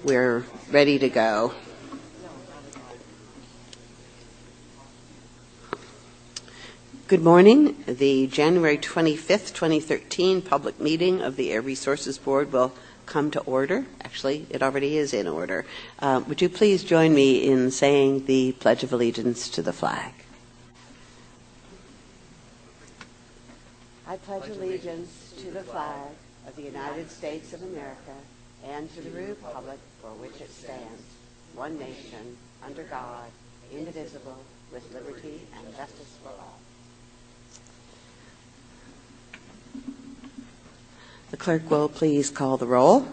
we're ready to go. Good morning. The January 25th, 2013 public meeting of the Air Resources Board will come to order. Actually, it already is in order. Would you please join me in saying the Pledge of Allegiance to the flag? I pledge allegiance to the flag of the United States of America and to the republic for which it stands, one nation, under God, indivisible, with liberty and justice for all. The clerk will please call the roll.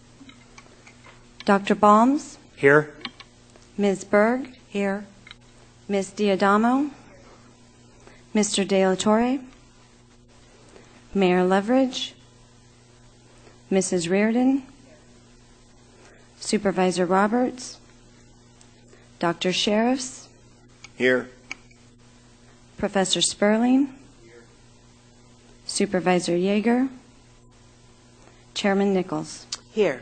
Dr. Balms? Here. Ms. Berg? Here. Ms. Diadamo? Mr. De La Torre? Mayor Leverage? Mrs. Reardon? Supervisor Roberts? Dr. Sheriffs? Here. Professor Sperling? Here. Supervisor Yeager? Chairman Nichols? Here.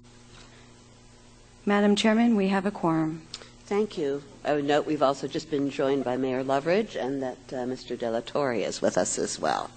Madam Chairman, we have a quorum. Thank you. I would note we've also just been joined by Mayor Leverage and that Mr. De La Torre is with us as well.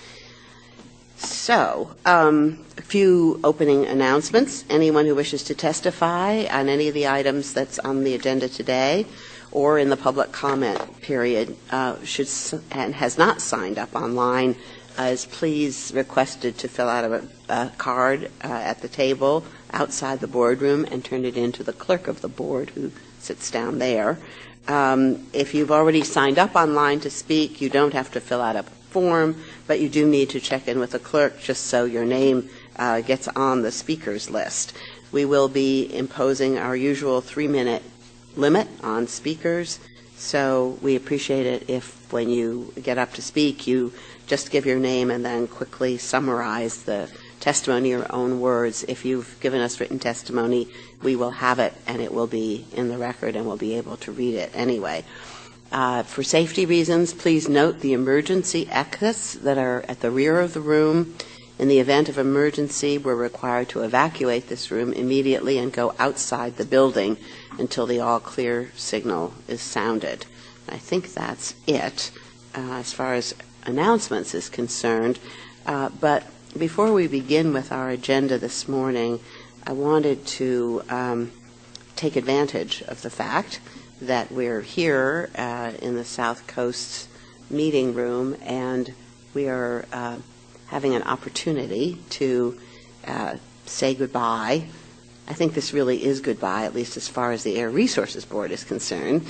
So, a few opening announcements. Anyone who wishes to testify on any of the items that's on the agenda today or in the public comment period should and has not signed up online is please requested to fill out a card at the table outside the boardroom and turn it in to the clerk of the board who sits down there. If you've already signed up online to speak, you don't have to fill out a form, but you do need to check in with the clerk just so your name gets on the speakers list. We will be imposing our usual 3-minute limit on speakers, so we appreciate it if when you get up to speak, you just give your name and then quickly summarize the testimony in your own words. If you've given us written testimony, we will have it and it will be in the record and we'll be able to read it anyway. For safety reasons, please note the emergency exits that are at the rear of the room. In the event of emergency, we're required to evacuate this room immediately and go outside the building until the all-clear signal is sounded. I think that's it as far as announcements is concerned. But before we begin with our agenda this morning, I wanted to take advantage of the fact that we're here in the South Coast meeting room and we are having an opportunity to say goodbye. I think this really is goodbye, at least as far as the Air Resources Board is concerned,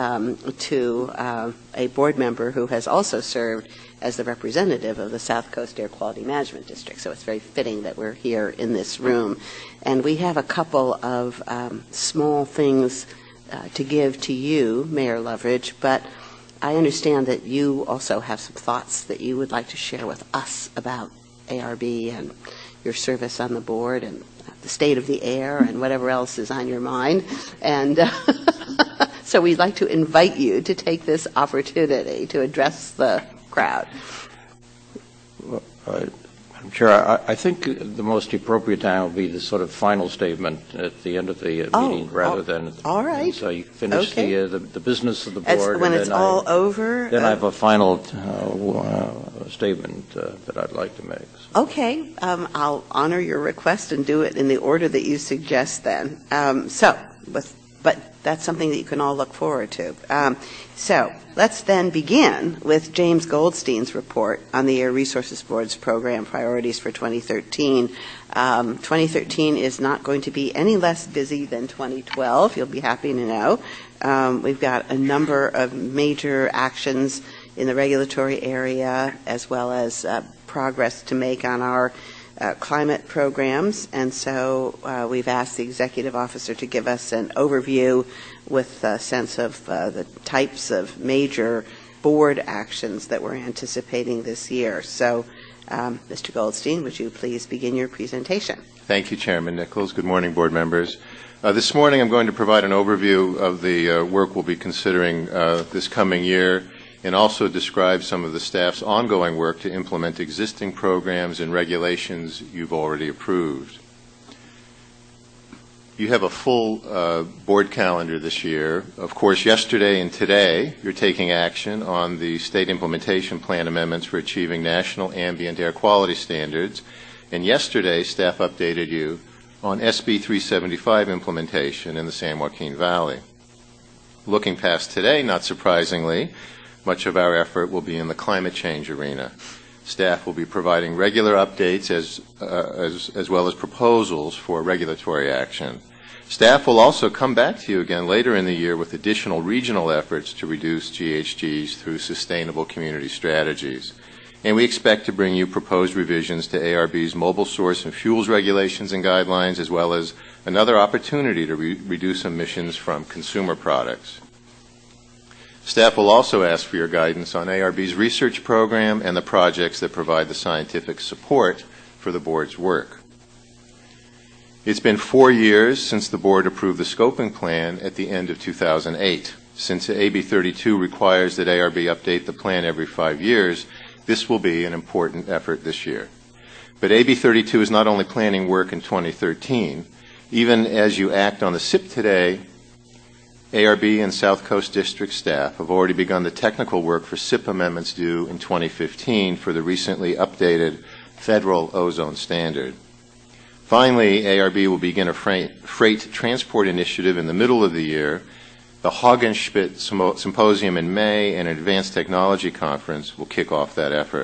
to a board member who has also served as the representative of the South Coast Air Quality Management District. So it's very fitting that we're here in this room. And we have a couple of small things to give to you, Mayor Leverage, but I understand that you also have some thoughts that you would like to share with us about ARB and your service on the board and the state of the air and whatever else is on your mind. And so we'd like to invite you to take this opportunity to address the crowd. Well, Madam Chair, I think the most appropriate time will be the sort of final statement at the end of the meeting rather than all right. So you finish the business of the board. When it's all over? Then I have a final statement that I'd like to make. So. Okay. I'll honor your request and do it in the order that you suggest then. But that's something that you can all look forward to. So let's then begin with James Goldstein's report on the Air Resources Board's program priorities for 2013. 2013 is not going to be any less busy than 2012. You'll be happy to know. We've got a number of major actions in the regulatory area as well as progress to make on our climate programs, and so we've asked the executive officer to give us an overview with a sense of the types of major board actions that we're anticipating this year. So, Mr. Goldstein, would you please begin your presentation? Thank you, Chairman Nichols. Good morning, board members. This morning I'm going to provide an overview of the work we'll be considering this coming year and also describe some of the staff's ongoing work to implement existing programs and regulations you've already approved. You have a full board calendar this year. Of course, yesterday and today, you're taking action on the state implementation plan amendments for achieving national ambient air quality standards. And yesterday, staff updated you on SB 375 implementation in the San Joaquin Valley. Looking past today, not surprisingly, much of our effort will be in the climate change arena. Staff will be providing regular updates as well as proposals for regulatory action. Staff will also come back to you again later in the year with additional regional efforts to reduce GHGs through sustainable community strategies. And we expect to bring you proposed revisions to ARB's mobile source and fuels regulations and guidelines, as well as another opportunity to reduce emissions from consumer products. Staff will also ask for your guidance on ARB's research program and the projects that provide the scientific support for the board's work. It's been 4 years since the board approved the scoping plan at the end of 2008. Since AB 32 requires that ARB update the plan every 5 years, this will be an important effort this year. But AB 32 is not only planning work in 2013. Even as you act on the SIP today, ARB and South Coast District staff have already begun the technical work for SIP amendments due in 2015 for the recently updated federal ozone standard. Finally, ARB will begin a freight transport initiative in the middle of the year. The Hagenschmidt Symposium in May and an Advanced Technology Conference will kick off that effort.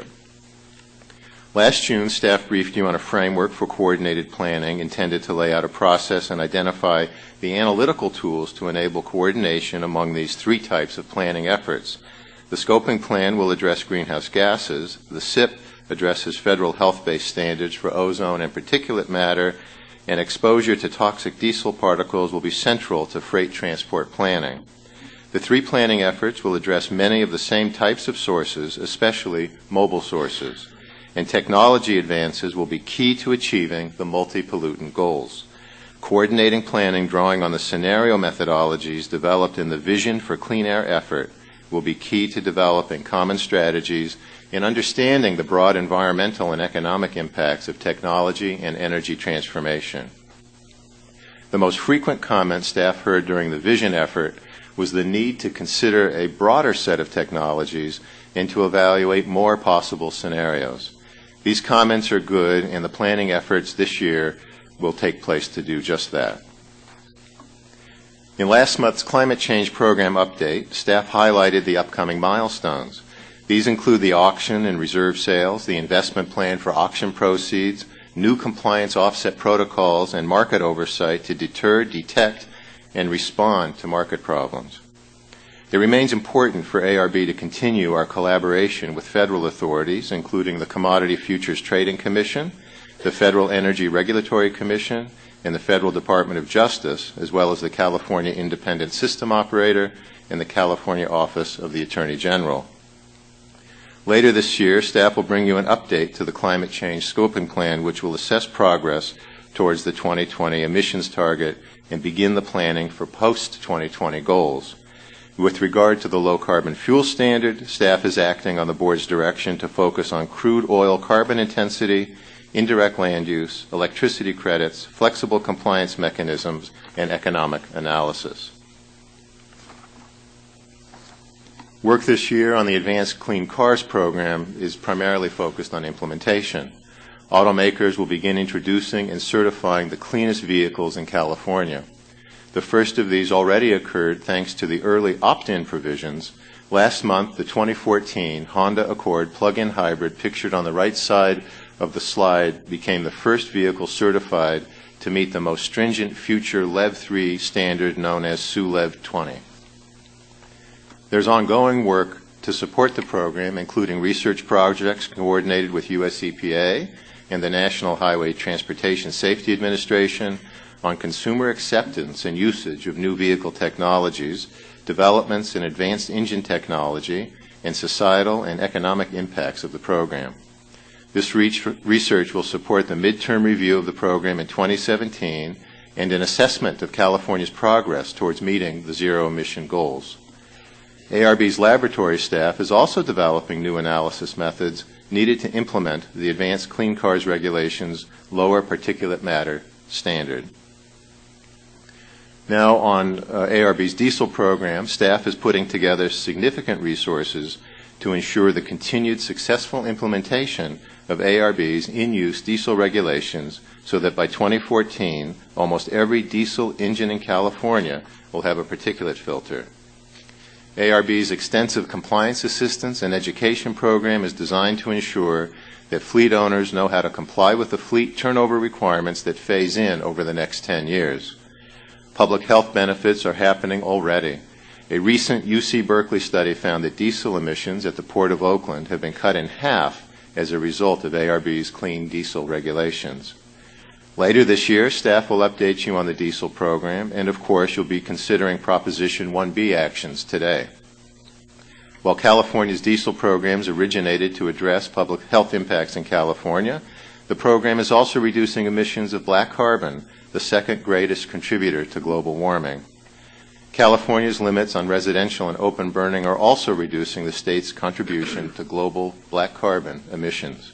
Last June, staff briefed you on a framework for coordinated planning intended to lay out a process and identify the analytical tools to enable coordination among these 3 types of planning efforts. The scoping plan will address greenhouse gases. The SIP addresses federal health-based standards for ozone and particulate matter, and exposure to toxic diesel particles will be central to freight transport planning. The 3 planning efforts will address many of the same types of sources, especially mobile sources, and technology advances will be key to achieving the multi-pollutant goals. Coordinating planning drawing on the scenario methodologies developed in the Vision for Clean Air effort will be key to developing common strategies in understanding the broad environmental and economic impacts of technology and energy transformation. The most frequent comment staff heard during the Vision effort was the need to consider a broader set of technologies and to evaluate more possible scenarios. These comments are good, and the planning efforts this year will take place to do just that. In last month's climate change program update, staff highlighted the upcoming milestones. These include the auction and reserve sales, the investment plan for auction proceeds, new compliance offset protocols, and market oversight to deter, detect, and respond to market problems. It remains important for ARB to continue our collaboration with federal authorities, including the Commodity Futures Trading Commission, the Federal Energy Regulatory Commission, and the Federal Department of Justice, as well as the California Independent System Operator and the California Office of the Attorney General. Later this year, staff will bring you an update to the climate change scoping plan, which will assess progress towards the 2020 emissions target and begin the planning for post-2020 goals. With regard to the low-carbon fuel standard, staff is acting on the board's direction to focus on crude oil carbon intensity, indirect land use, electricity credits, flexible compliance mechanisms, and economic analysis. Work this year on the Advanced Clean Cars program is primarily focused on implementation. Automakers will begin introducing and certifying the cleanest vehicles in California. The first of these already occurred thanks to the early opt-in provisions. Last month, the 2014 Honda Accord plug-in hybrid pictured on the right side of the slide became the first vehicle certified to meet the most stringent future LEV 3 standard known as SULEV 20. There's ongoing work to support the program, including research projects coordinated with US EPA and the National Highway Transportation Safety Administration on consumer acceptance and usage of new vehicle technologies, developments in advanced engine technology, and societal and economic impacts of the program. This research will support the midterm review of the program in 2017 and an assessment of California's progress towards meeting the zero-emission goals. ARB's laboratory staff is also developing new analysis methods needed to implement the Advanced Clean Cars Regulations lower particulate matter standard. Now on ARB's diesel program, staff is putting together significant resources to ensure the continued successful implementation of ARB's in-use diesel regulations so that by 2014, almost every diesel engine in California will have a particulate filter. ARB's extensive compliance assistance and education program is designed to ensure that fleet owners know how to comply with the fleet turnover requirements that phase in over the next 10 years. Public health benefits are happening already. A recent UC Berkeley study found that diesel emissions at the Port of Oakland have been cut in half as a result of ARB's clean diesel regulations. Later this year, staff will update you on the diesel program, and of course, you'll be considering Proposition 1B actions today. While California's diesel programs originated to address public health impacts in California, the program is also reducing emissions of black carbon, the second greatest contributor to global warming. California's limits on residential and open burning are also reducing the state's contribution to global black carbon emissions.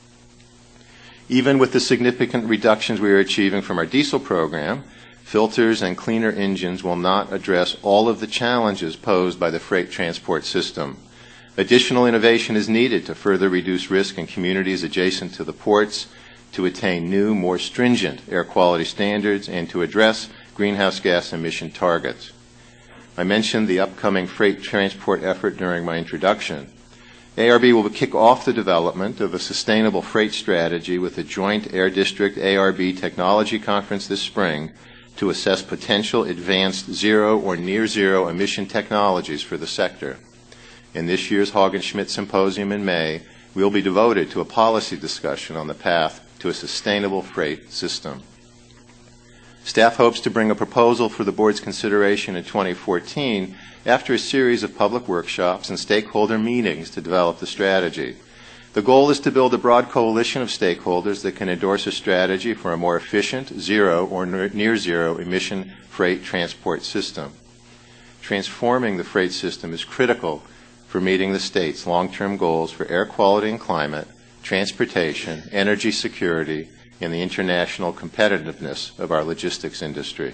Even with the significant reductions we are achieving from our diesel program, filters and cleaner engines will not address all of the challenges posed by the freight transport system. Additional innovation is needed to further reduce risk in communities adjacent to the ports, to attain new, more stringent air quality standards, and to address greenhouse gas emission targets. I mentioned the upcoming freight transport effort during my introduction. ARB will kick off the development of a sustainable freight strategy with a joint Air District ARB Technology Conference this spring to assess potential advanced zero or near zero emission technologies for the sector. In this year's Haugen-Schmidt Symposium in May, we will be devoted to a policy discussion on the path to a sustainable freight system. Staff hopes to bring a proposal for the Board's consideration in 2014 after a series of public workshops and stakeholder meetings to develop the strategy. The goal is to build a broad coalition of stakeholders that can endorse a strategy for a more efficient, zero or near zero emission freight transport system. Transforming the freight system is critical for meeting the state's long-term goals for air quality and climate, transportation, energy security, and the international competitiveness of our logistics industry.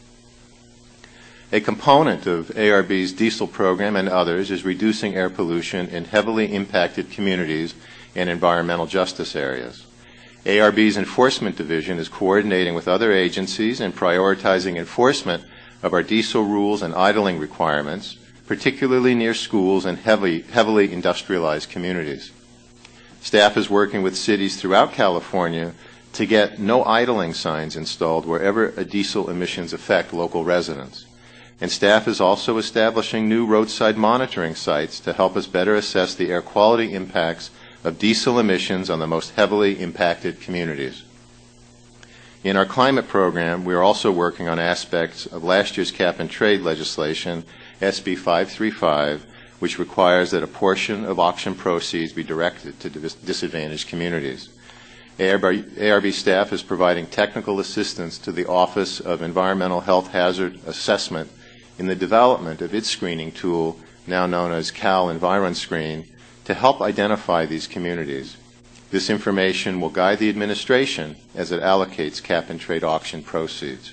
A component of ARB's diesel program and others is reducing air pollution in heavily impacted communities and environmental justice areas. ARB's Enforcement Division is coordinating with other agencies and prioritizing enforcement of our diesel rules and idling requirements, particularly near schools and heavily industrialized communities. Staff is working with cities throughout California to get no idling signs installed wherever diesel emissions affect local residents. And staff is also establishing new roadside monitoring sites to help us better assess the air quality impacts of diesel emissions on the most heavily impacted communities. In our climate program, we are also working on aspects of last year's cap and trade legislation, SB 535, which requires that a portion of auction proceeds be directed to disadvantaged communities. ARB staff is providing technical assistance to the Office of Environmental Health Hazard Assessment in the development of its screening tool, now known as Cal EnvironScreen, to help identify these communities. This information will guide the administration as it allocates cap and trade auction proceeds.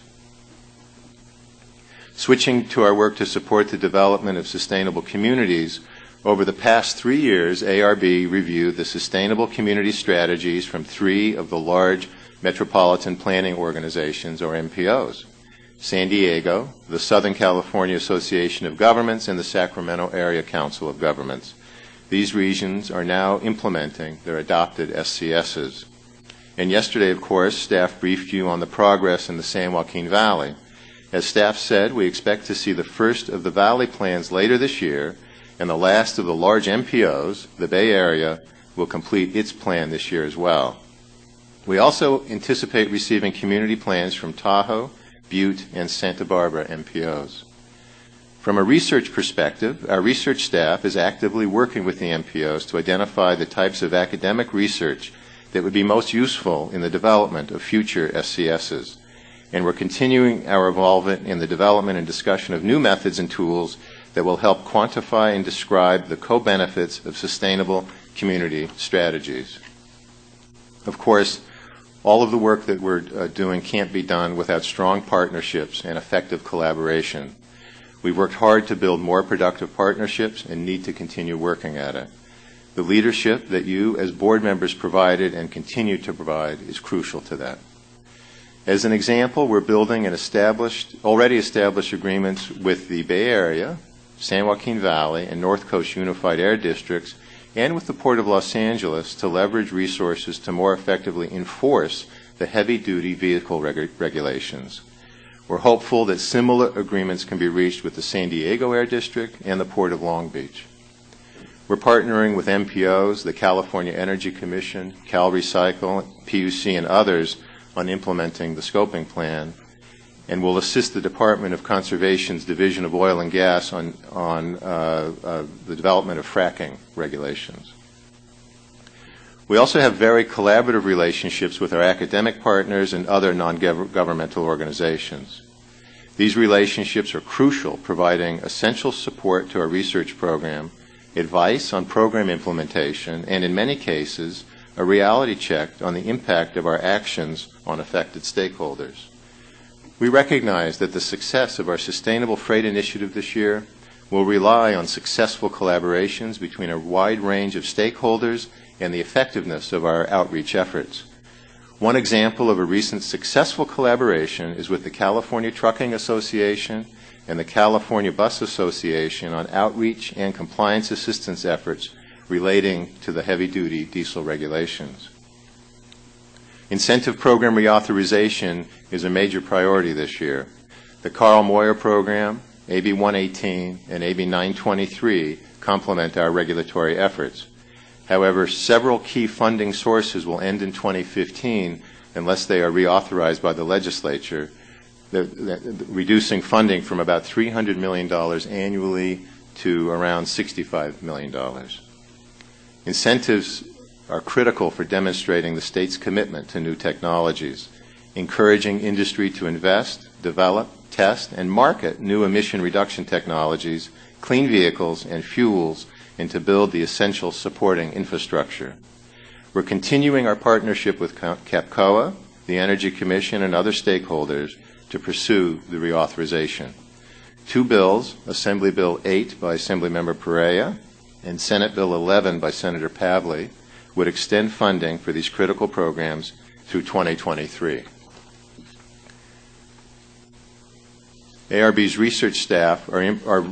Switching to our work to support the development of sustainable communities, over the past 3 years, ARB reviewed the sustainable community strategies from 3 of the large metropolitan planning organizations, or MPOs: San Diego, the Southern California Association of Governments, and the Sacramento Area Council of Governments. These regions are now implementing their adopted SCSs. And yesterday, of course, staff briefed you on the progress in the San Joaquin Valley. As staff said, we expect to see the first of the Valley plans later this year, and the last of the large MPOs, the Bay Area, will complete its plan this year as well. We also anticipate receiving community plans from Tahoe, Butte, and Santa Barbara MPOs. From a research perspective, our research staff is actively working with the MPOs to identify the types of academic research that would be most useful in the development of future SCSs. And we're continuing our involvement in the development and discussion of new methods and tools that will help quantify and describe the co-benefits of sustainable community strategies. Of course, All of the work that we're doing can't be done without strong partnerships and effective collaboration. We've worked hard to build more productive partnerships and need to continue working at it. The leadership that you as board members provided and continue to provide is crucial to that. As an example, we're building an already established agreements with the Bay Area, San Joaquin Valley, and North Coast Unified Air Districts, and with the Port of Los Angeles to leverage resources to more effectively enforce the heavy-duty vehicle regulations. We're hopeful that similar agreements can be reached with the San Diego Air District and the Port of Long Beach. We're partnering with MPOs, the California Energy Commission, Cal Recycle, PUC, and others on implementing the scoping plan, and will assist the Department of Conservation's Division of Oil and Gas on the development of fracking regulations. We also have very collaborative relationships with our academic partners and other non-governmental organizations. These relationships are crucial, providing essential support to our research program, advice on program implementation, and in many cases, a reality check on the impact of our actions on affected stakeholders. We recognize that the success of our Sustainable Freight Initiative this year will rely on successful collaborations between a wide range of stakeholders and the effectiveness of our outreach efforts. One example of a recent successful collaboration is with the California Trucking Association and the California Bus Association on outreach and compliance assistance efforts relating to the heavy-duty diesel regulations. Incentive program reauthorization is a major priority this year. The Carl Moyer program, AB 118, and AB 923 complement our regulatory efforts. However, several key funding sources will end in 2015 unless they are reauthorized by the legislature, reducing funding from about $300 million annually to around $65 million. Incentives are critical for demonstrating the state's commitment to new technologies, encouraging industry to invest, develop, test, and market new emission reduction technologies, clean vehicles, and fuels, and to build the essential supporting infrastructure. We're continuing our partnership with CAPCOA, the Energy Commission, and other stakeholders to pursue the reauthorization. Two bills, Assembly Bill 8 by Assemblymember Perea and Senate Bill 11 by Senator Pavley, would extend funding for these critical programs through 2023. ARB's research staff are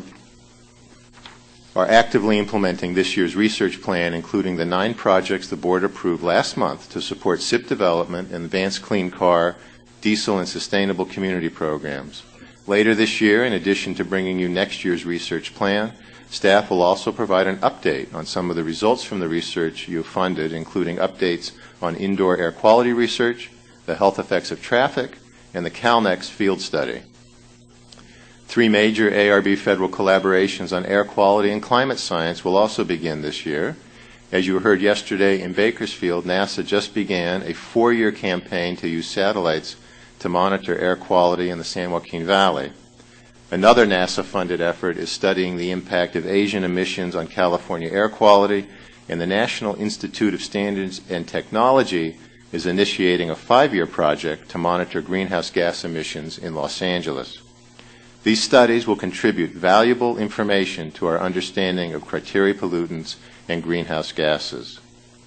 actively implementing this year's research plan, including the 9 projects the board approved last month to support SIP development and advanced clean car, diesel, and sustainable community programs. Later this year, in addition to bringing you next year's research plan, staff will also provide an update on some of the results from the research you have funded, including updates on indoor air quality research, the health effects of traffic, and the CalNext field study. 3 major ARB federal collaborations on air quality and climate science will also begin this year. As you heard yesterday in Bakersfield, NASA just began a 4-year campaign to use satellites to monitor air quality in the San Joaquin Valley. Another NASA-funded effort is studying the impact of Asian emissions on California air quality, and the National Institute of Standards and Technology is initiating a 5-year project to monitor greenhouse gas emissions in Los Angeles. These studies will contribute valuable information to our understanding of criteria pollutants and greenhouse gases.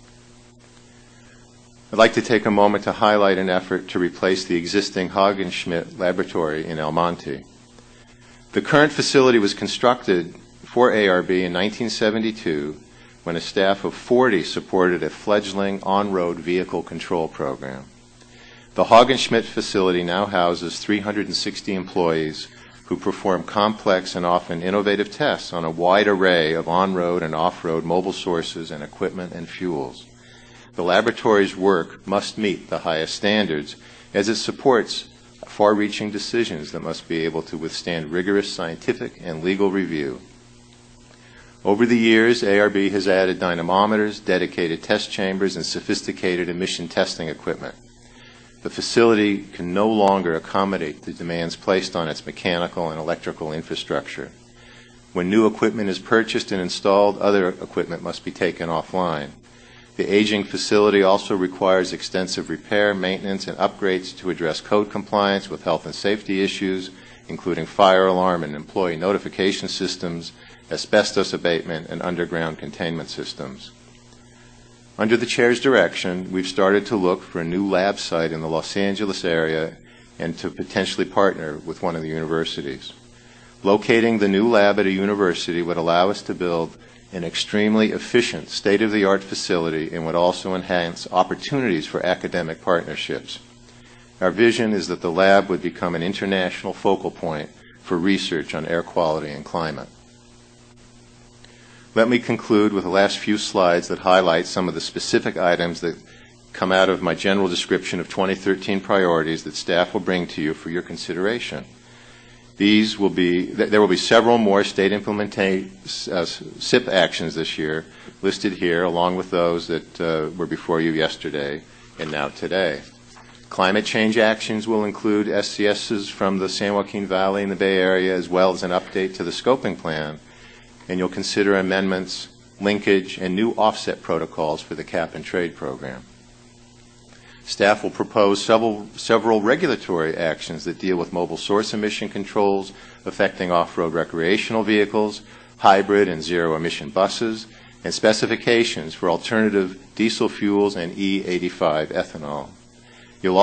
I'd like to take a moment to highlight an effort to replace the existing Haagen-Schmidt laboratory in El Monte. The current facility was constructed for ARB in 1972 when a staff of 40 supported a fledgling on-road vehicle control program. The Haagen-Schmidt facility now houses 360 employees who perform complex and often innovative tests on a wide array of on-road and off-road mobile sources and equipment and fuels. The laboratory's work must meet the highest standards as it supports far-reaching decisions that must be able to withstand rigorous scientific and legal review. Over the years, ARB has added dynamometers, dedicated test chambers, and sophisticated emission testing equipment. The facility can no longer accommodate the demands placed on its mechanical and electrical infrastructure. When new equipment is purchased and installed, other equipment must be taken offline. The aging facility also requires extensive repair, maintenance, and upgrades to address code compliance with health and safety issues, including fire alarm and employee notification systems, asbestos abatement, and underground containment systems. Under the Chair's direction, we've started to look for a new lab site in the Los Angeles area and to potentially partner with one of the universities. Locating the new lab at a university would allow us to build an extremely efficient, state-of-the-art facility and would also enhance opportunities for academic partnerships. Our vision is that the lab would become an international focal point for research on air quality and climate. Let me conclude with the last few slides that highlight some of the specific items that come out of my general description of 2013 priorities that staff will bring to you for your consideration. There will be several more state SIP actions this year listed here, along with those that were before you yesterday and now today. Climate change actions will include SCSs from the San Joaquin Valley and the Bay Area, as well as an update to the scoping plan. And you'll consider amendments, linkage, and new offset protocols for the cap and trade program. Staff will propose several regulatory actions that deal with mobile source emission controls affecting off-road recreational vehicles, hybrid and zero-emission buses, and specifications for alternative diesel fuels and E85 ethanol. You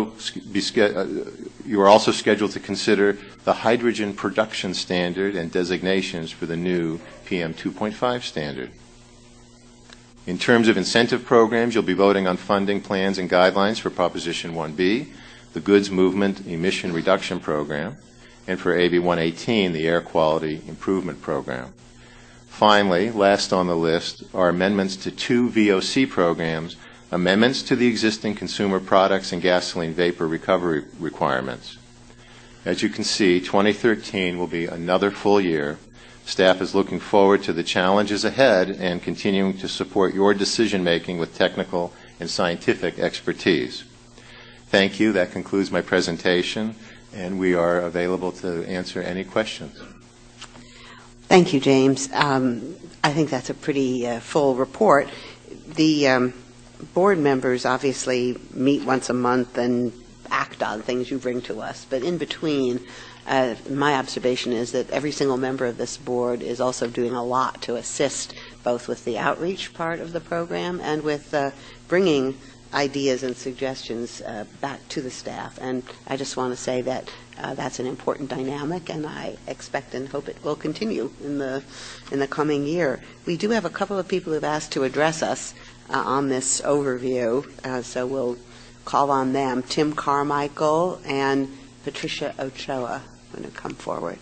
are also scheduled to consider the hydrogen production standard and designations for the new PM 2.5 standard. In terms of incentive programs, you'll be voting on funding plans and guidelines for Proposition 1B, the Goods Movement Emission Reduction Program, and for AB 118, the Air Quality Improvement Program. Finally, last on the list are amendments to 2 VOC programs, amendments to the existing consumer products and gasoline vapor recovery requirements. As you can see, 2013 will be another full year. Staff is looking forward to the challenges ahead and continuing to support your decision-making with technical and scientific expertise. Thank you. That concludes my presentation, and we are available to answer any questions. Thank you, James. I think that's a pretty full report. The board members obviously meet once a month and act on things you bring to us, but in between, my observation is that every single member of this board is also doing a lot to assist both with the outreach part of the program and with bringing ideas and suggestions back to the staff. And I just want to say that that's an important dynamic, and I expect and hope it will continue in the coming year. We do have a couple of people who've asked to address us on this overview, so we'll call on them. Tim Carmichael and Patricia Ochoa are going to come forward.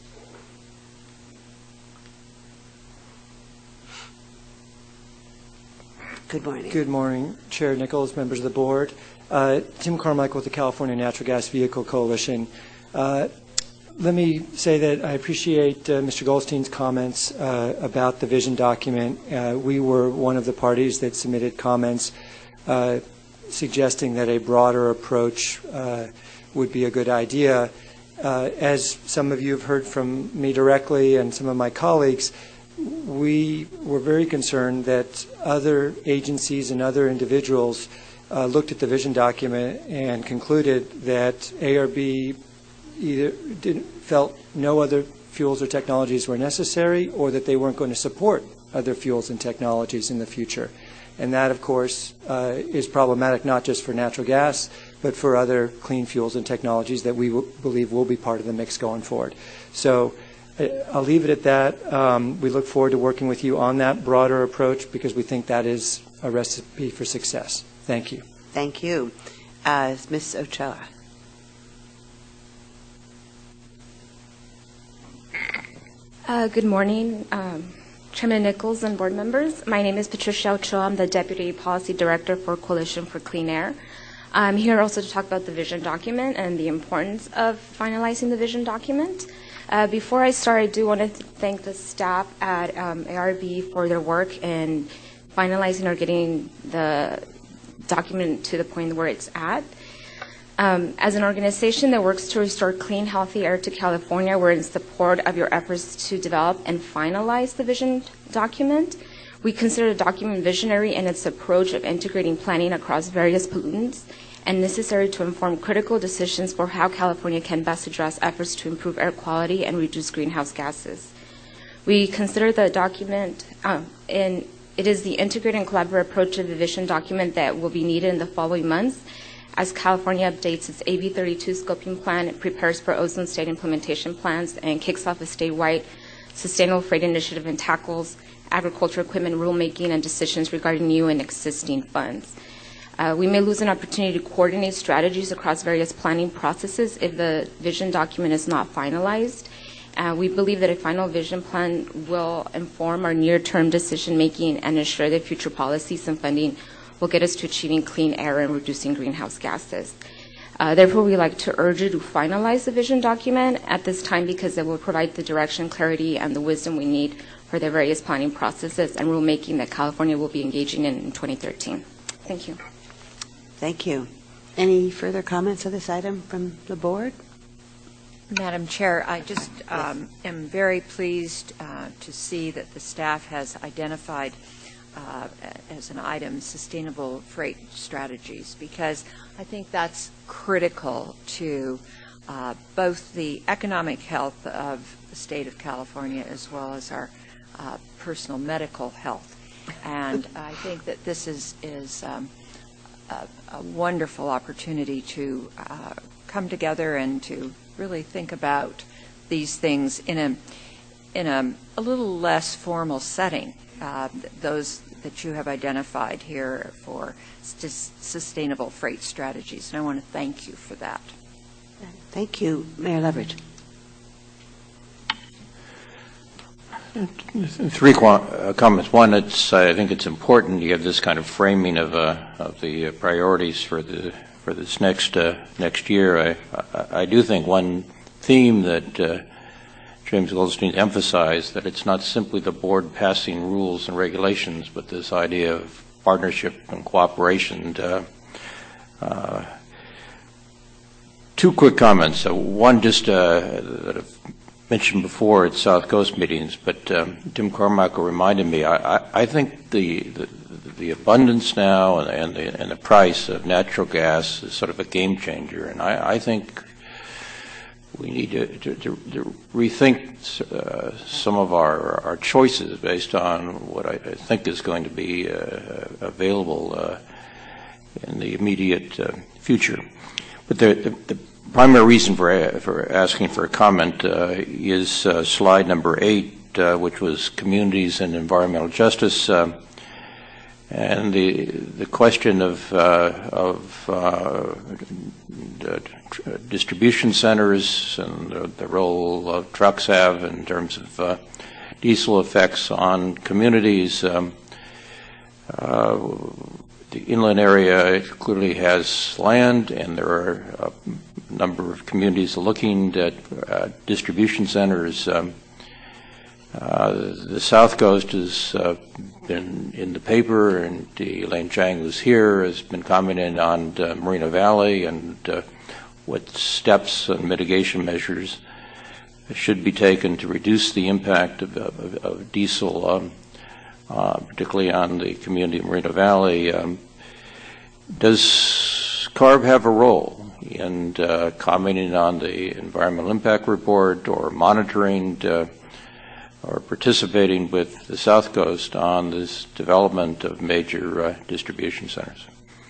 Good morning. Good morning, Chair Nichols, members of the board. Tim Carmichael with the California Natural Gas Vehicle Coalition. Let me say that I appreciate Mr. Goldstein's comments about the vision document. We were one of the parties that submitted comments suggesting that a broader approach would be a good idea. As some of you have heard from me directly and some of my colleagues, we were very concerned that other agencies and other individuals looked at the vision document and concluded that ARB either felt no other fuels or technologies were necessary, or that they weren't going to support other fuels and technologies in the future. And that, of course, is problematic not just for natural gas, but for other clean fuels and technologies that we believe will be part of the mix going forward. So I'll leave it at that. We look forward to working with you on that broader approach because we think that is a recipe for success. Thank you. Thank you. Ms. Ochoa. Good morning, Chairman Nichols and board members. My name is Patricia Ochoa. I'm the Deputy Policy Director for Coalition for Clean Air. I'm here also to talk about the vision document and the importance of finalizing the vision document. Before I start, I do want to thank the staff at ARB for their work in finalizing or getting the document to the point where it's at. As an organization that works to restore clean, healthy air to California, we're in support of your efforts to develop and finalize the vision document. We consider the document visionary in its approach of integrating planning across various pollutants and necessary to inform critical decisions for how California can best address efforts to improve air quality and reduce greenhouse gases. We consider the document, it is the integrated and collaborative approach of the vision document that will be needed in the following months as California updates its AB 32 scoping plan, it prepares for ozone state implementation plans, and kicks off a statewide sustainable freight initiative and tackles agriculture equipment rulemaking and decisions regarding new and existing funds. We may lose an opportunity to coordinate strategies across various planning processes if the vision document is not finalized. We believe that a final vision plan will inform our near-term decision-making and ensure that future policies and funding will get us to achieving clean air and reducing greenhouse gases. Therefore, we like to urge you to finalize the vision document at this time because it will provide the direction, clarity, and the wisdom we need for the various planning processes and rulemaking that California will be engaging in 2013. Thank you. Thank you. Any further comments on this item from the board? Madam Chair, I just am very pleased to see that the staff has identified as an item sustainable freight strategies, because I think that's critical to both the economic health of the state of California as well as our personal medical health. And I think that this is a wonderful opportunity to come together and to really think about these things in a little less formal setting, those that you have identified here for sustainable freight strategies. And I want to thank you for that. Thank you. Mayor Leverage. Three comments. One, I think it's important you have this kind of framing of the priorities for this next year. I do think one theme that James Goldstein emphasized, that it's not simply the board passing rules and regulations, but this idea of partnership and cooperation. Two quick comments. One, just that I've mentioned before at South Coast meetings, but Tim Carmichael reminded me. I think the abundance now and the price of natural gas is sort of a game changer, and I think we need to rethink some of our choices based on what I think is going to be available in the immediate future. But the primary reason for asking for a comment is slide number 8, which was communities and environmental justice, and the question of distribution centers and the role trucks have in terms of diesel effects on communities. The inland area clearly has land, and there are a number of communities looking at distribution centers. The South Coast has been in the paper, and Elaine Chang, who's here, has been commenting on Moreno Valley and what steps and mitigation measures should be taken to reduce the impact of diesel, particularly on the community of Moreno Valley. Does CARB have a role in commenting on the environmental impact report or monitoring or participating with the South Coast on this development of major distribution centers?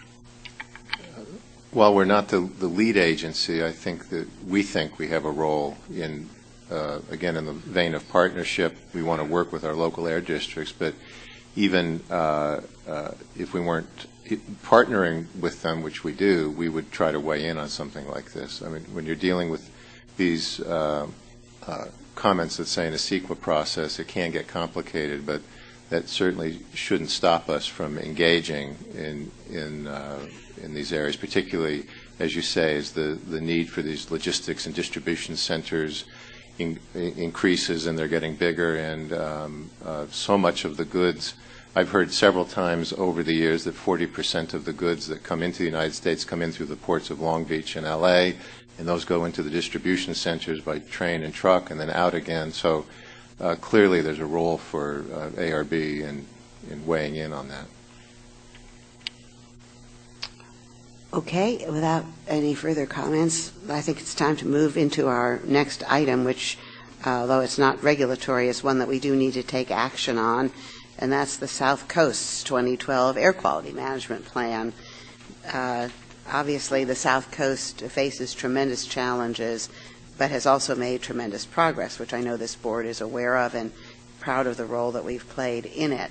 While we're not the lead agency, I think that we have a role in, again, in the vein of partnership. We want to work with our local air districts, but even if we weren't partnering with them, which we do, we would try to weigh in on something like this. I mean, when you're dealing with these comments that say in a CEQA process, it can get complicated, but that certainly shouldn't stop us from engaging in these areas, particularly, as you say, as the need for these logistics and distribution centers increases and they're getting bigger, and so much of the goods. I've heard several times over the years that 40% of the goods that come into the United States come in through the ports of Long Beach and LA, and those go into the distribution centers by train and truck and then out again. So clearly there's a role for ARB weighing in on that. Okay, without any further comments, I think it's time to move into our next item, which, although it's not regulatory, is one that we do need to take action on, and that's the South Coast's 2012 Air Quality Management Plan. Obviously, the South Coast faces tremendous challenges, but has also made tremendous progress, which I know this board is aware of and proud of the role that we've played in it.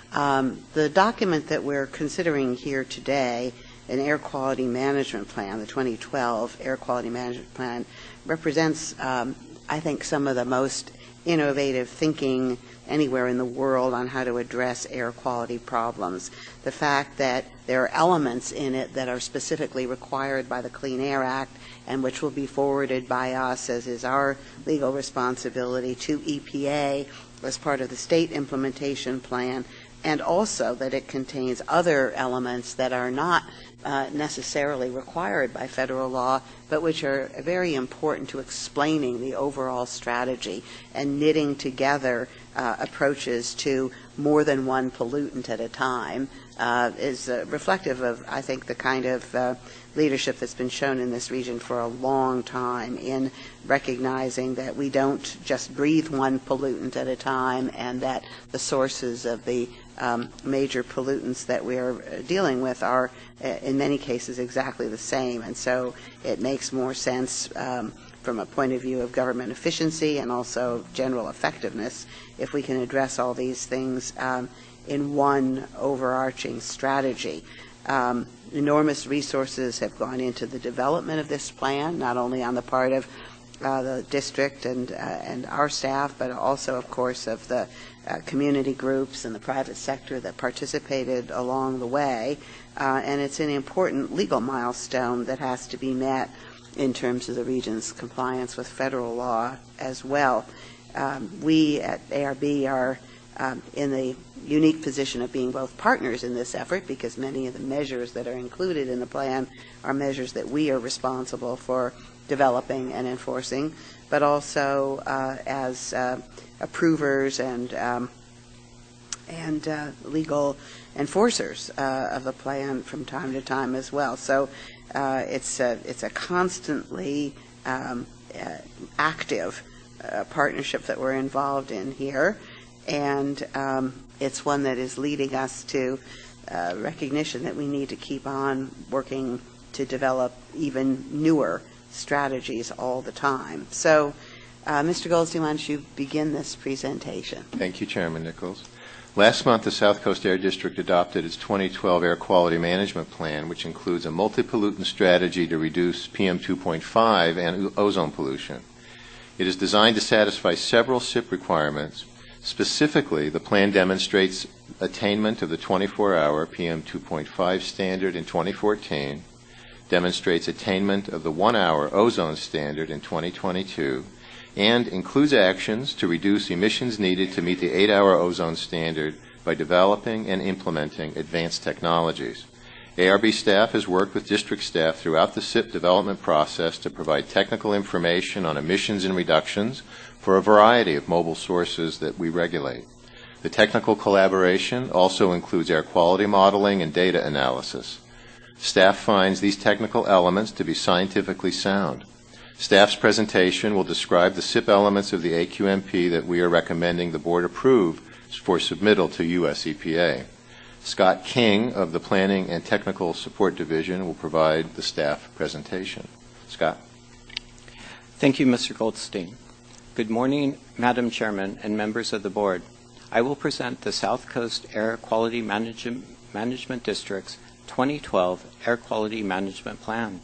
The document that we're considering here today, an Air Quality Management Plan, the 2012 Air Quality Management Plan, represents, I think, some of the most innovative thinking anywhere in the world on how to address air quality problems. The fact that there are elements in it that are specifically required by the Clean Air Act and which will be forwarded by us, as is our legal responsibility, to EPA as part of the state implementation plan, and also that it contains other elements that are not necessarily required by federal law, but which are very important to explaining the overall strategy and knitting together approaches to more than one pollutant at a time is reflective of, I think, the kind of leadership that's been shown in this region for a long time in recognizing that we don't just breathe one pollutant at a time, and that the sources of the major pollutants that we're dealing with are in many cases exactly the same. And so it makes more sense from a point of view of government efficiency and also general effectiveness if we can address all these things in one overarching strategy. Enormous resources have gone into the development of this plan, not only on the part of the district and our staff, but also, of course, of the community groups and the private sector that participated along the way. And it's an important legal milestone that has to be met in terms of the region's compliance with federal law as well. We at ARB are in the unique position of being both partners in this effort, because many of the measures that are included in the plan are measures that we are responsible for developing and enforcing, but also as approvers and legal enforcers of the plan from time to time as well. So it's a constantly active partnership that we're involved in here, and it's one that is leading us to recognition that we need to keep on working to develop even newer strategies all the time. So, Mr. Goldstein, why don't you begin this presentation? Thank you, Chairman Nichols. Last month, the South Coast Air District adopted its 2012 Air Quality Management Plan, which includes a multi-pollutant strategy to reduce PM2.5 and ozone pollution. It is designed to satisfy several SIP requirements. Specifically, the plan demonstrates attainment of the 24-hour PM2.5 standard in 2014, demonstrates attainment of the 1-hour ozone standard in 2022, and includes actions to reduce emissions needed to meet the 8-hour ozone standard by developing and implementing advanced technologies. ARB staff has worked with district staff throughout the SIP development process to provide technical information on emissions and reductions for a variety of mobile sources that we regulate. The technical collaboration also includes air quality modeling and data analysis. Staff finds these technical elements to be scientifically sound. Staff's presentation will describe the SIP elements of the AQMP that we are recommending the Board approve for submittal to U.S. EPA. Scott King of the Planning and Technical Support Division will provide the staff presentation. Scott. Thank you, Mr. Goldstein. Good morning, Madam Chairman and members of the Board. I will present the South Coast Air Quality Management District's 2012 Air Quality Management Plan.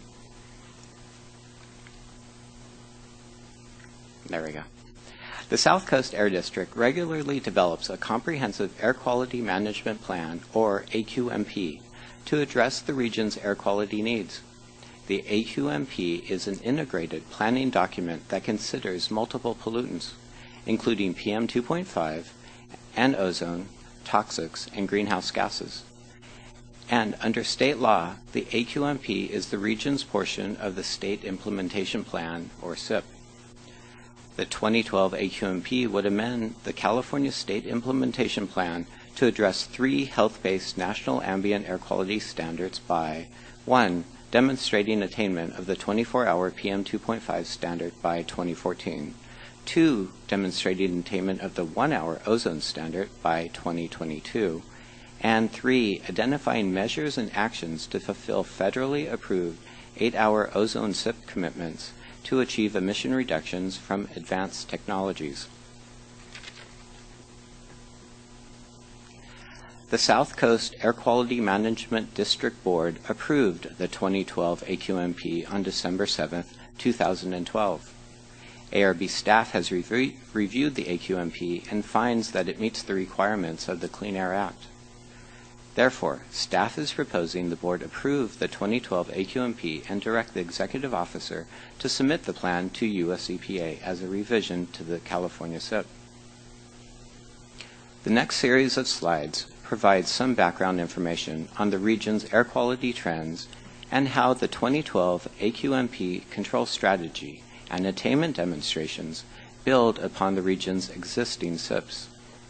There we go. The South Coast Air District regularly develops a comprehensive air quality management plan, or AQMP, to address the region's air quality needs. The AQMP is an integrated planning document that considers multiple pollutants, including PM2.5 and ozone, toxics, and greenhouse gases. And under state law, the AQMP is the region's portion of the State Implementation Plan, or SIP. The 2012 AQMP would amend the California State Implementation Plan to address 3 health-based national ambient air quality standards by 1. Demonstrating attainment of the 24-hour PM2.5 standard by 2014, 2. Demonstrating attainment of the 1-hour ozone standard by 2022, and 3. Identifying measures and actions to fulfill federally approved 8-hour ozone SIP commitments to achieve emission reductions from advanced technologies. The South Coast Air Quality Management District Board approved the 2012 AQMP on December 7, 2012. ARB staff has reviewed the AQMP and finds that it meets the requirements of the Clean Air Act. Therefore, staff is proposing the board approve the 2012 AQMP and direct the executive officer to submit the plan to US EPA as a revision to the California SIP. The next series of slides provides some background information on the region's air quality trends and how the 2012 AQMP control strategy and attainment demonstrations build upon the region's existing SIPs.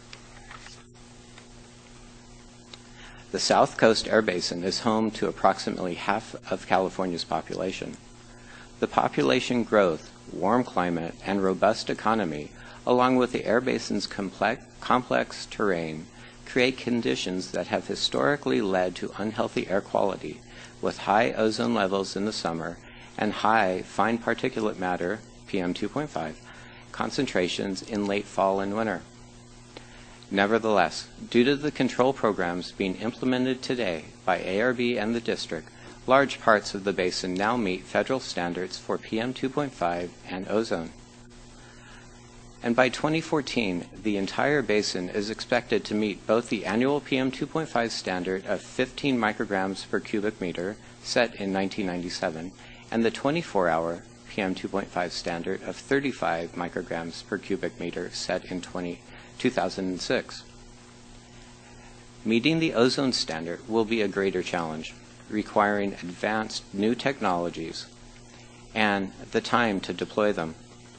The South Coast Air Basin is home to approximately half of California's population. The population growth, warm climate, and robust economy, along with the air basin's complex terrain, create conditions that have historically led to unhealthy air quality, with high ozone levels in the summer and high fine particulate matter, PM2.5, concentrations in late fall and winter. Nevertheless, due to the control programs being implemented today by ARB and the district, large parts of the basin now meet federal standards for PM2.5 and ozone. And by 2014, the entire basin is expected to meet both the annual PM2.5 standard of 15 micrograms per cubic meter, set in 1997, and the 24-hour PM2.5 standard of 35 micrograms per cubic meter, set in 2006. Meeting the ozone standard will be a greater challenge, requiring advanced new technologies and the time to deploy them.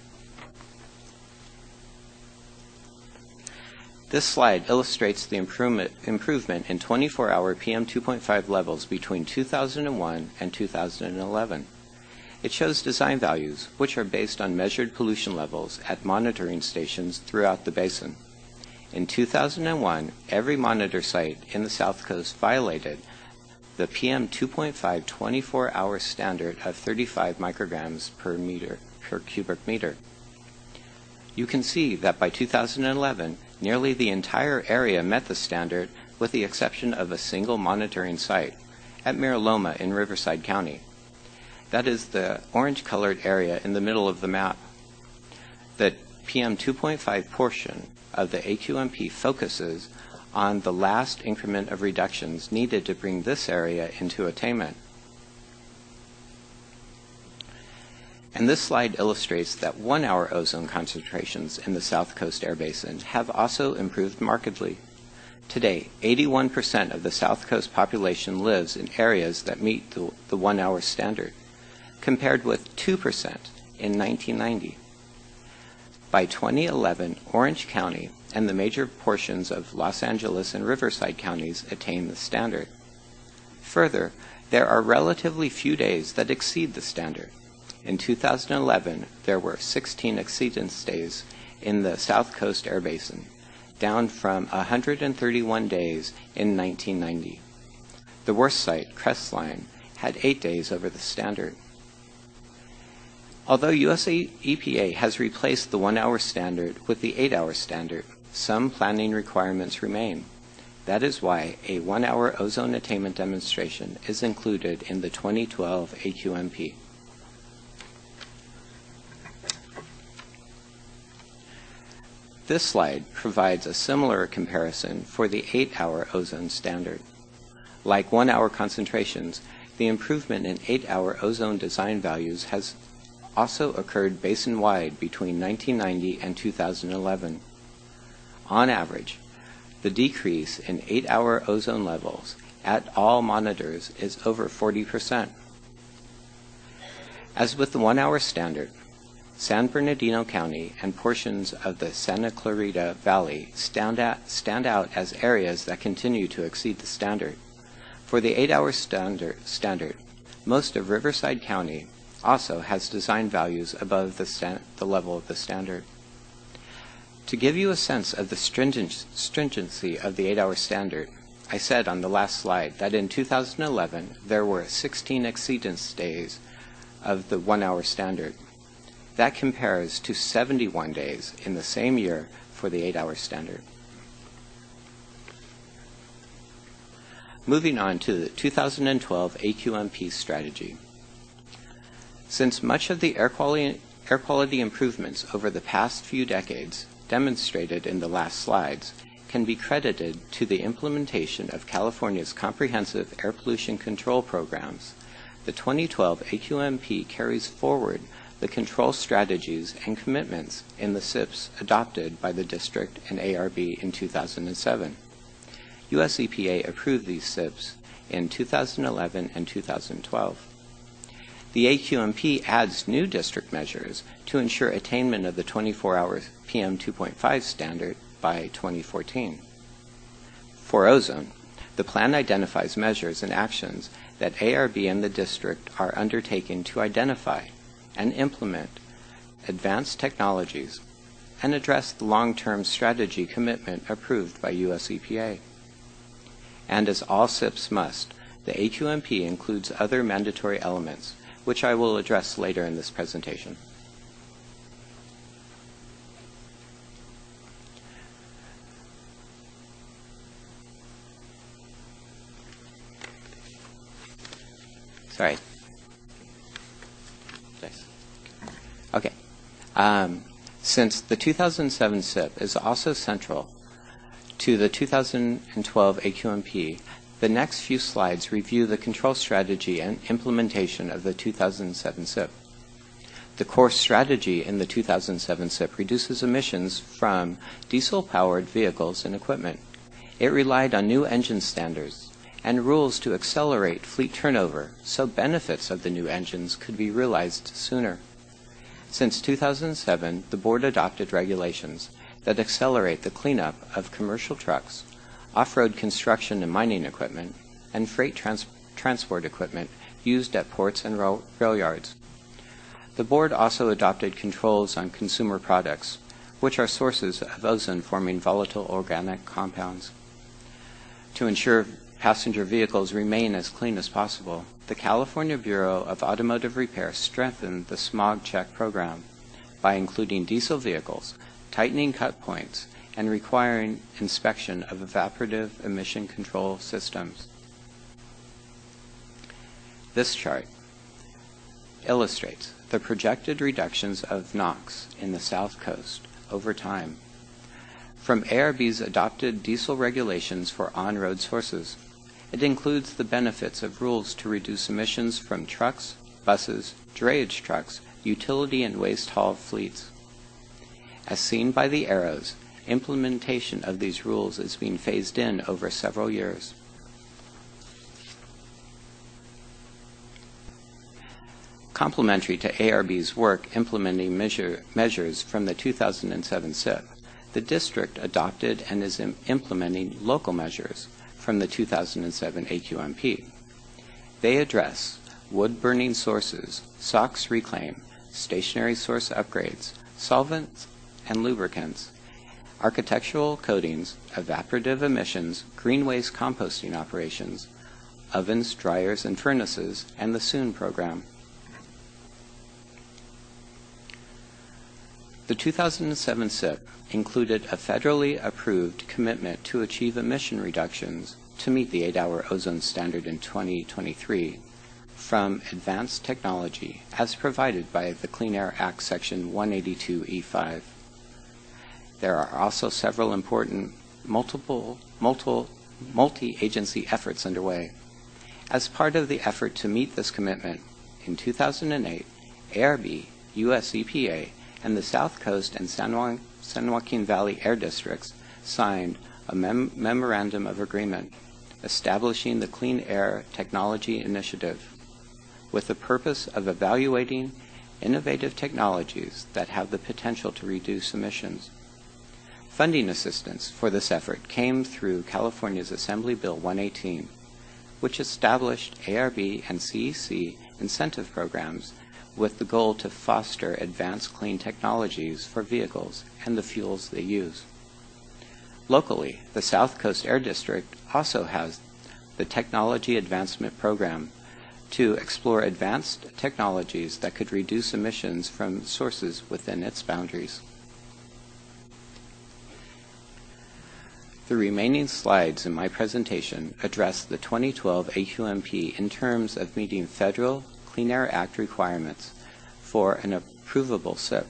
This slide illustrates the improvement in 24-hour PM2.5 levels between 2001 and 2011. It shows design values, which are based on measured pollution levels at monitoring stations throughout the basin. In 2001, every monitor site in the South Coast violated the PM2.5 24-hour standard of 35 micrograms per cubic meter. You can see that by 2011, nearly the entire area met the standard with the exception of a single monitoring site at Mira Loma in Riverside County. That is the orange-colored area in the middle of the map. The PM2.5 portion of the AQMP focuses on the last increment of reductions needed to bring this area into attainment. And this slide illustrates that 1-hour ozone concentrations in the South Coast Air Basin have also improved markedly. Today, 81% of the South Coast population lives in areas that meet the 1-hour standard, compared with 2% in 1990. By 2011, Orange County and the major portions of Los Angeles and Riverside counties attain the standard. Further, there are relatively few days that exceed the standard. In 2011, there were 16 exceedance days in the South Coast Air Basin, down from 131 days in 1990. The worst site, Crestline, had 8 days over the standard. Although US EPA has replaced the 1-hour standard with the 8-hour standard, some planning requirements remain. That is why a 1-hour ozone attainment demonstration is included in the 2012 AQMP. This slide provides a similar comparison for the 8-hour ozone standard. Like 1-hour concentrations, the improvement in 8-hour ozone design values has also occurred basin-wide between 1990 and 2011. On average, the decrease in 8-hour ozone levels at all monitors is over 40%. As with the 1-hour standard, San Bernardino County and portions of the Santa Clarita Valley stand out as areas that continue to exceed the standard. For the 8-hour standard, most of Riverside County also has design values above the level of the standard. To give you a sense of the stringency of the 8-hour standard, I said on the last slide that in 2011 there were 16 exceedance days of the 1-hour standard. That compares to 71 days in the same year for the 8-hour standard. Moving on to the 2012 AQMP strategy. Since much of the air quality improvements over the past few decades demonstrated in the last slides can be credited to the implementation of California's comprehensive air pollution control programs, the 2012 AQMP carries forward the control strategies and commitments in the SIPs adopted by the district and ARB in 2007. U.S. EPA approved these SIPs in 2011 and 2012. The AQMP adds new district measures to ensure attainment of the 24-hour PM 2.5 standard by 2014. For ozone, the plan identifies measures and actions that ARB and the district are undertaking to identify and implement advanced technologies and address the long-term strategy commitment approved by U.S. EPA. And as all SIPs must, the AQMP includes other mandatory elements, which I will address later in this presentation. Sorry. Okay. Since the 2007 SIP is also central to the 2012 AQMP, the next few slides review the control strategy and implementation of the 2007 SIP. The core strategy in the 2007 SIP reduces emissions from diesel-powered vehicles and equipment. It relied on new engine standards and rules to accelerate fleet turnover so benefits of the new engines could be realized sooner. Since 2007, the board adopted regulations that accelerate the cleanup of commercial trucks, off-road construction and mining equipment, and freight transport equipment used at ports and rail yards. The board also adopted controls on consumer products, which are sources of ozone-forming volatile organic compounds. To ensure passenger vehicles remain as clean as possible, the California Bureau of Automotive Repair strengthened the smog check program by including diesel vehicles, tightening cut points, and requiring inspection of evaporative emission control systems. This chart illustrates the projected reductions of NOx in the South Coast over time from ARB's adopted diesel regulations for on-road sources. It includes the benefits of rules to reduce emissions from trucks, buses, drayage trucks, utility and waste haul fleets. As seen by the arrows, implementation of these rules is being phased in over several years. Complementary to ARB's work implementing measures from the 2007 SIP, the district adopted and is implementing local measures from the 2007 AQMP. They address wood-burning sources, SOx reclaim, stationary source upgrades, solvents and lubricants, architectural coatings, evaporative emissions, green waste composting operations, ovens, dryers, and furnaces, and the SOON program. The 2007 SIP included a federally approved commitment to achieve emission reductions to meet the 8-hour ozone standard in 2023 from advanced technology as provided by the Clean Air Act Section 182E5. There are also several important multi-agency efforts underway. As part of the effort to meet this commitment, in 2008, ARB, U.S. EPA, and the South Coast and San Joaquin Valley Air Districts signed a memorandum of agreement establishing the Clean Air Technology Initiative with the purpose of evaluating innovative technologies that have the potential to reduce emissions. Funding assistance for this effort came through California's Assembly Bill 118, which established ARB and CEC incentive programs with the goal to foster advanced clean technologies for vehicles and the fuels they use. Locally, the South Coast Air District also has the Technology Advancement Program to explore advanced technologies that could reduce emissions from sources within its boundaries. The remaining slides in my presentation address the 2012 AQMP in terms of meeting federal Clean Air Act requirements for an approvable SIP.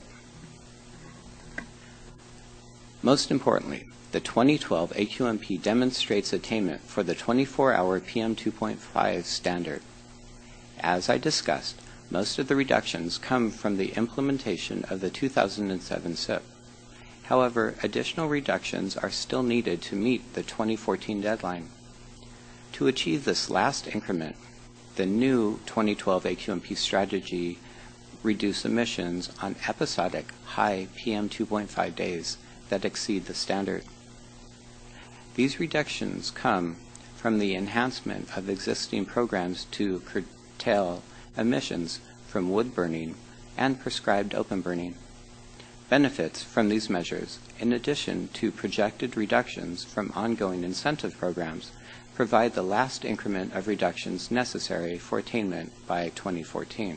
Most importantly, the 2012 AQMP demonstrates attainment for the 24-hour PM2.5 standard. As I discussed, most of the reductions come from the implementation of the 2007 SIP. However, additional reductions are still needed to meet the 2014 deadline. To achieve this last increment, the new 2012 AQMP strategy reduce emissions on episodic high PM2.5 days that exceed the standard. These reductions come from the enhancement of existing programs to curtail emissions from wood burning and prescribed open burning. Benefits from these measures, in addition to projected reductions from ongoing incentive programs, provide the last increment of reductions necessary for attainment by 2014.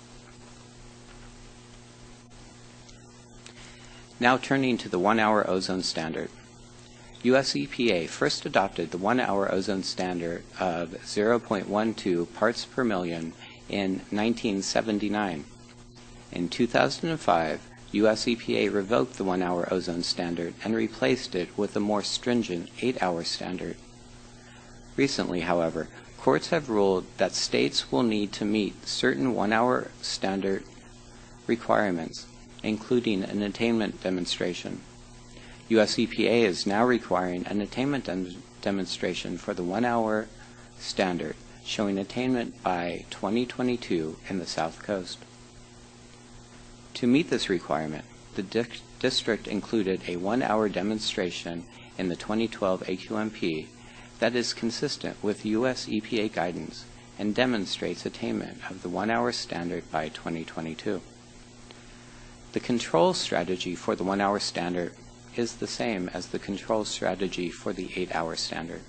Now turning to the 1-hour ozone standard. U.S. EPA first adopted the 1-hour ozone standard of 0.12 parts per million in 1979. In 2005, U.S. EPA revoked the 1-hour ozone standard and replaced it with a more stringent 8-hour standard. Recently, however, courts have ruled that states will need to meet certain 1-hour standard requirements, including an attainment demonstration. U.S. EPA is now requiring an attainment demonstration for the 1-hour standard, showing attainment by 2022 in the South Coast. To meet this requirement, the district included a 1-hour demonstration in the 2012 AQMP that is consistent with U.S. EPA guidance and demonstrates attainment of the 1-hour standard by 2022. The control strategy for the 1-hour standard is the same as the control strategy for the 8-hour standard.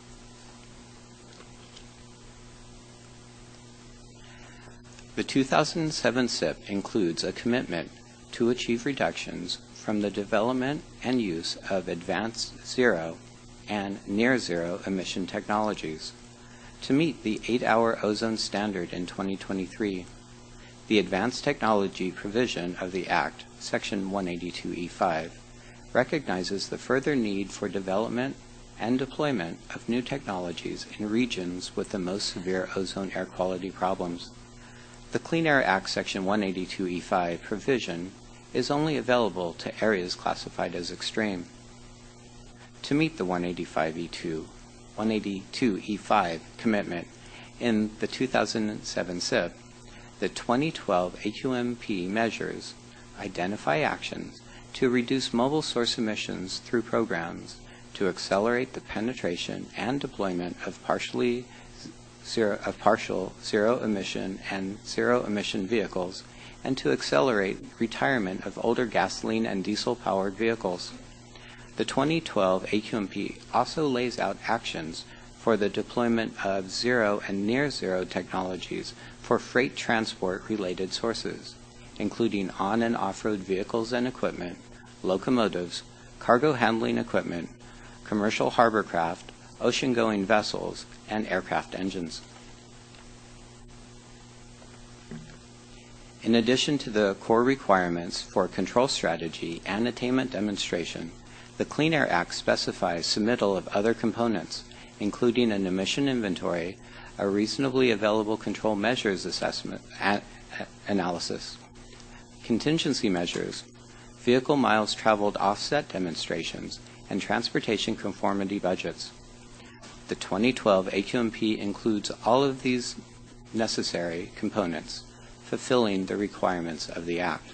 The 2007 SIP includes a commitment to achieve reductions from the development and use of advanced zero and near-zero emission technologies. To meet the 8-hour ozone standard in 2023, the Advanced Technology provision of the Act, Section 182E5, recognizes the further need for development and deployment of new technologies in regions with the most severe ozone air quality problems. The Clean Air Act Section 182E5 provision is only available to areas classified as extreme. To meet the 182E5 commitment in the 2007 SIP, the 2012 AQMP measures identify actions to reduce mobile source emissions through programs to accelerate the penetration and deployment of partial zero emission and zero emission vehicles, and to accelerate retirement of older gasoline and diesel powered vehicles. The 2012 AQMP also lays out actions for the deployment of zero and near zero technologies for freight transport related sources, including on and off-road vehicles and equipment, locomotives, cargo handling equipment, commercial harbor craft, ocean-going vessels, and aircraft engines. In addition to the core requirements for control strategy and attainment demonstration, the Clean Air Act specifies submittal of other components, including an emission inventory, a reasonably available control measures assessment analysis, contingency measures, vehicle miles traveled offset demonstrations, and transportation conformity budgets. The 2012 AQMP includes all of these necessary components fulfilling the requirements of the Act.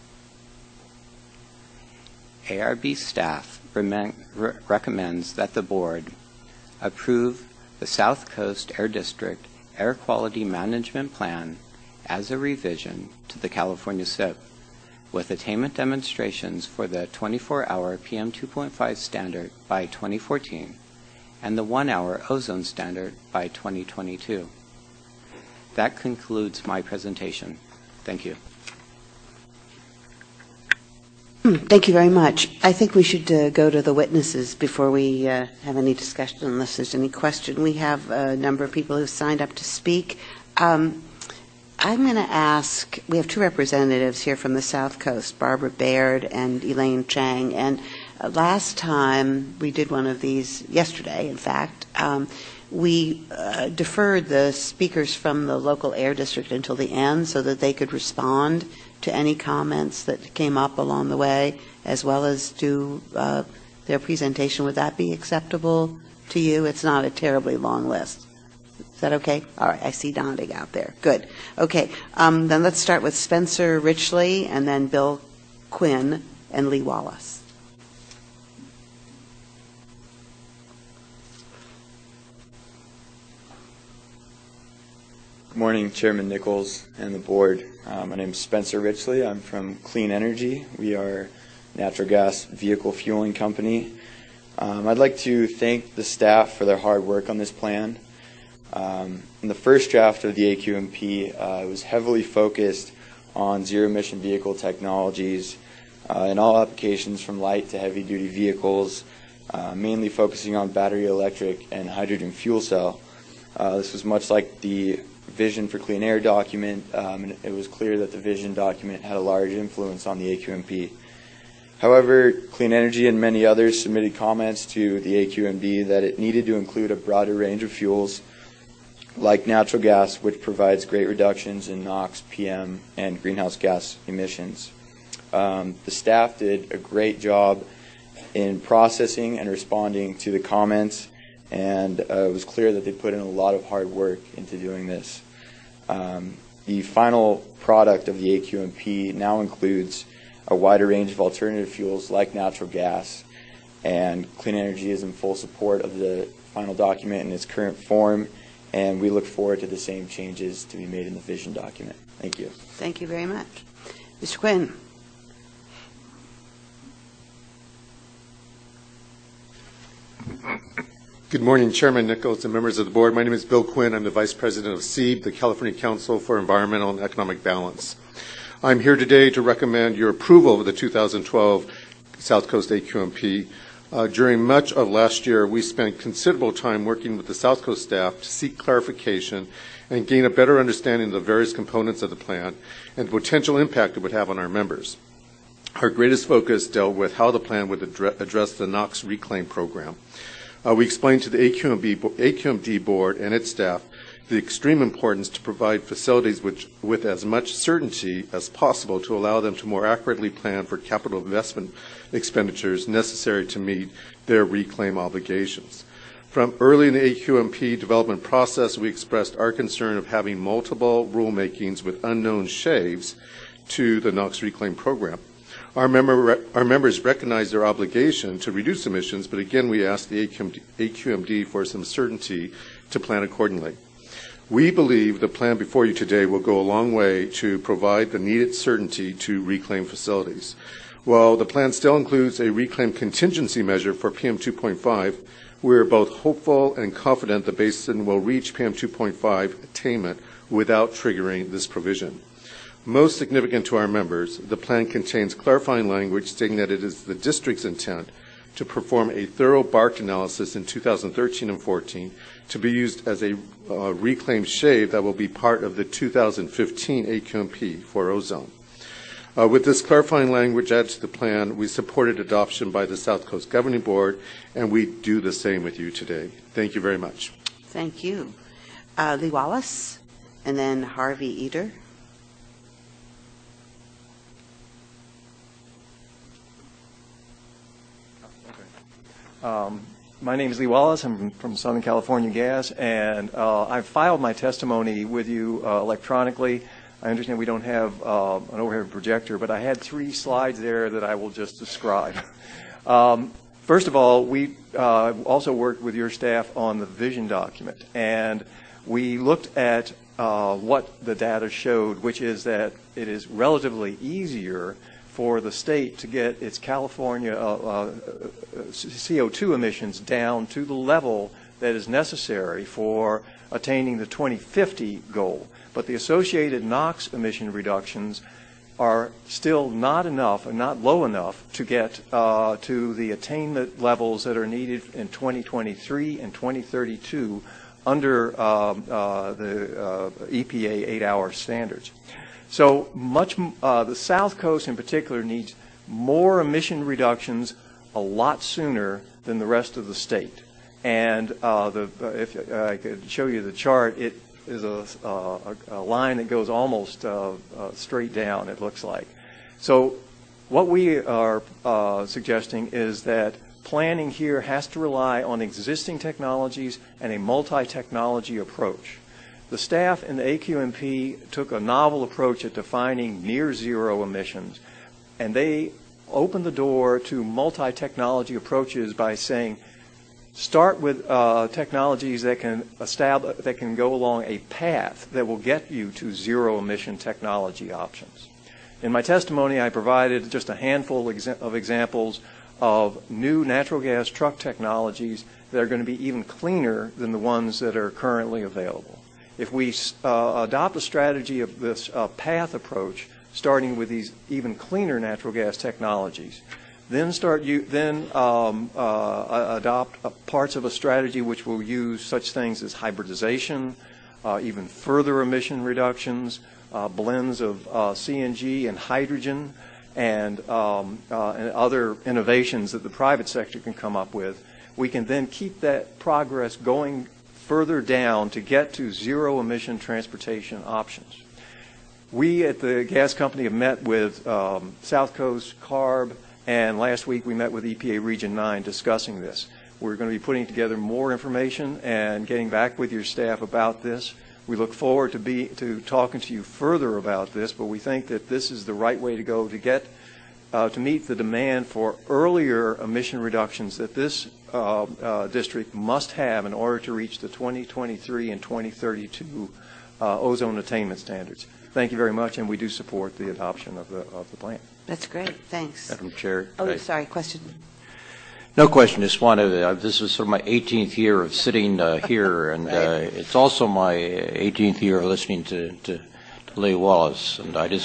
ARB staff recommends that the Board approve the South Coast Air District Air Quality Management Plan as a revision to the California SIP, with attainment demonstrations for the 24-hour PM 2.5 standard by 2014 and the 1-hour ozone standard by 2022. That concludes my presentation. Thank you. Thank you very much. I think we should go to the witnesses before we have any discussion, unless there's any question. We have a number of people who've signed up to speak. I'm going to ask, we have two representatives here from the South Coast, Barbara Baird and Elaine Chang. And last time we did one of these, yesterday in fact, we deferred the speakers from the local air district until the end so that they could respond to any comments that came up along the way, as well as do their presentation. Would that be acceptable to you? It's not a terribly long list. Is that okay? All right, I see nodding out there. Good. Okay, then let's start with Spencer Richley, and then Bill Quinn, and Lee Wallace. Good morning, Chairman Nichols and the board. My name is Spencer Richley. I'm from Clean Energy. We are a natural gas vehicle fueling company. I'd like to thank the staff for their hard work on this plan. In the first draft of the AQMP, it was heavily focused on zero-emission vehicle technologies in all applications from light to heavy-duty vehicles, mainly focusing on battery electric and hydrogen fuel cell. This was much like the Vision for Clean Air document, and it was clear that the Vision document had a large influence on the AQMP. However, Clean Energy and many others submitted comments to the AQMP that it needed to include a broader range of fuels like natural gas, which provides great reductions in NOx, PM, and greenhouse gas emissions. The staff did a great job in processing and responding to the comments, and it was clear that they put in a lot of hard work into doing this. The final product of the AQMP now includes a wider range of alternative fuels like natural gas, and Clean Energy is in full support of the final document in its current form, and we look forward to the same changes to be made in the Vision document. Thank you. Thank you very much. Mr. Quinn. Good morning, Chairman Nichols and members of the board. My name is Bill Quinn. I'm the Vice President of CEEB, the California Council for Environmental and Economic Balance. I'm here today to recommend your approval of the 2012 South Coast AQMP. During much of last year, we spent considerable time working with the South Coast staff to seek clarification and gain a better understanding of the various components of the plan and the potential impact it would have on our members. Our greatest focus dealt with how the plan would address the NOx reclaim program. We explained to the AQMD board and its staff the extreme importance to provide facilities with as much certainty as possible to allow them to more accurately plan for capital investment expenditures necessary to meet their reclaim obligations. From early in the AQMP development process, we expressed our concern of having multiple rulemakings with unknown shaves to the NOx reclaim program. Our members recognize their obligation to reduce emissions, but again, we ask the AQMD for some certainty to plan accordingly. We believe the plan before you today will go a long way to provide the needed certainty to reclaim facilities. While the plan still includes a reclaim contingency measure for PM 2.5, we are both hopeful and confident the basin will reach PM 2.5 attainment without triggering this provision. Most significant to our members, the plan contains clarifying language stating that it is the district's intent to perform a thorough BART analysis in 2013 and 14 to be used as a reclaimed shave that will be part of the 2015 AQMP for ozone. With this clarifying language added to the plan, we supported adoption by the South Coast Governing Board, and we do the same with you today. Thank you very much. Thank you. Lee Wallace, and then Harvey Eder. My name is Lee Wallace. I'm from Southern California Gas, and I filed my testimony with you electronically. I understand we don't have an overhead projector, but I had 3 slides there that I will just describe. First of all, we also worked with your staff on the vision document, and we looked at what the data showed, which is that it is relatively easier for the state to get its California CO2 emissions down to the level that is necessary for attaining the 2050 goal. But the associated NOx emission reductions are still not enough and not low enough to get to the attainment levels that are needed in 2023 and 2032 under the EPA 8-hour standards. So the South Coast in particular needs more emission reductions a lot sooner than the rest of the state. And if I could show you the chart, it is a line that goes almost straight down, it looks like. So what we are suggesting is that planning here has to rely on existing technologies and a multi-technology approach. The staff in the AQMP took a novel approach at defining near zero emissions, and they opened the door to multi-technology approaches by saying, start with technologies that can go along a path that will get you to zero emission technology options. In my testimony, I provided just a handful of examples of new natural gas truck technologies that are going to be even cleaner than the ones that are currently available. If we adopt a strategy of this path approach, starting with these even cleaner natural gas technologies, then adopt parts of a strategy which will use such things as hybridization, even further emission reductions, blends of CNG and hydrogen, and other innovations that the private sector can come up with. We can then keep that progress going further down to get to zero emission transportation options. We at the gas company have met with South Coast, CARB, and last week we met with EPA Region 9 discussing this. We're going to be putting together more information and getting back with your staff about this. We look forward to talking to you further about this, but we think that this is the right way to go to get to meet the demand for earlier emission reductions that this district must have in order to reach the 2023 and 2032 ozone attainment standards. Thank you very much, and we do support the adoption of the plan. That's great. Thanks. Madam Chair. Oh, sorry. Question? No question. Just wanted this is sort of my 18th year of sitting here, and it's also my 18th year of listening to Lee Wallace, and I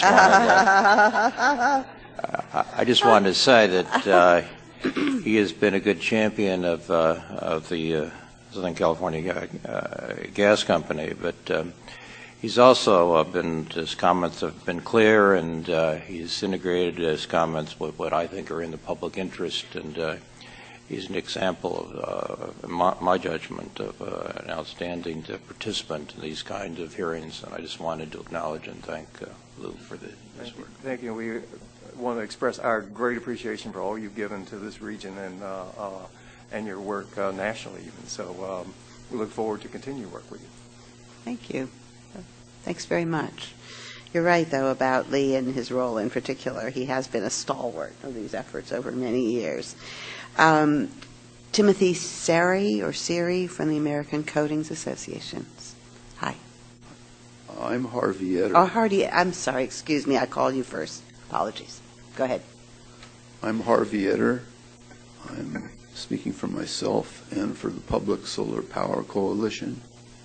just wanted to say that he has been a good champion of the Southern California Gas Company, but he's also his comments have been clear, and he's integrated his comments with what I think are in the public interest, and he's an example of, my judgment, of an outstanding participant in these kinds of hearings, and I just wanted to acknowledge and thank Lou for this work. Thank you. We want to express our great appreciation for all you've given to this region and your work nationally even. So we look forward to continue to work with you. Thank you. Thanks very much. You're right, though, about Lee and his role in particular. He has been a stalwart of these efforts over many years. Timothy Siri from the American Coatings Association. Hi. I'm Harvey Etter. Oh, Harvey, I'm sorry. Excuse me. I called you first. Apologies. Go ahead. I'm Harvey Etter. I'm speaking for myself and for the Public Solar Power Coalition.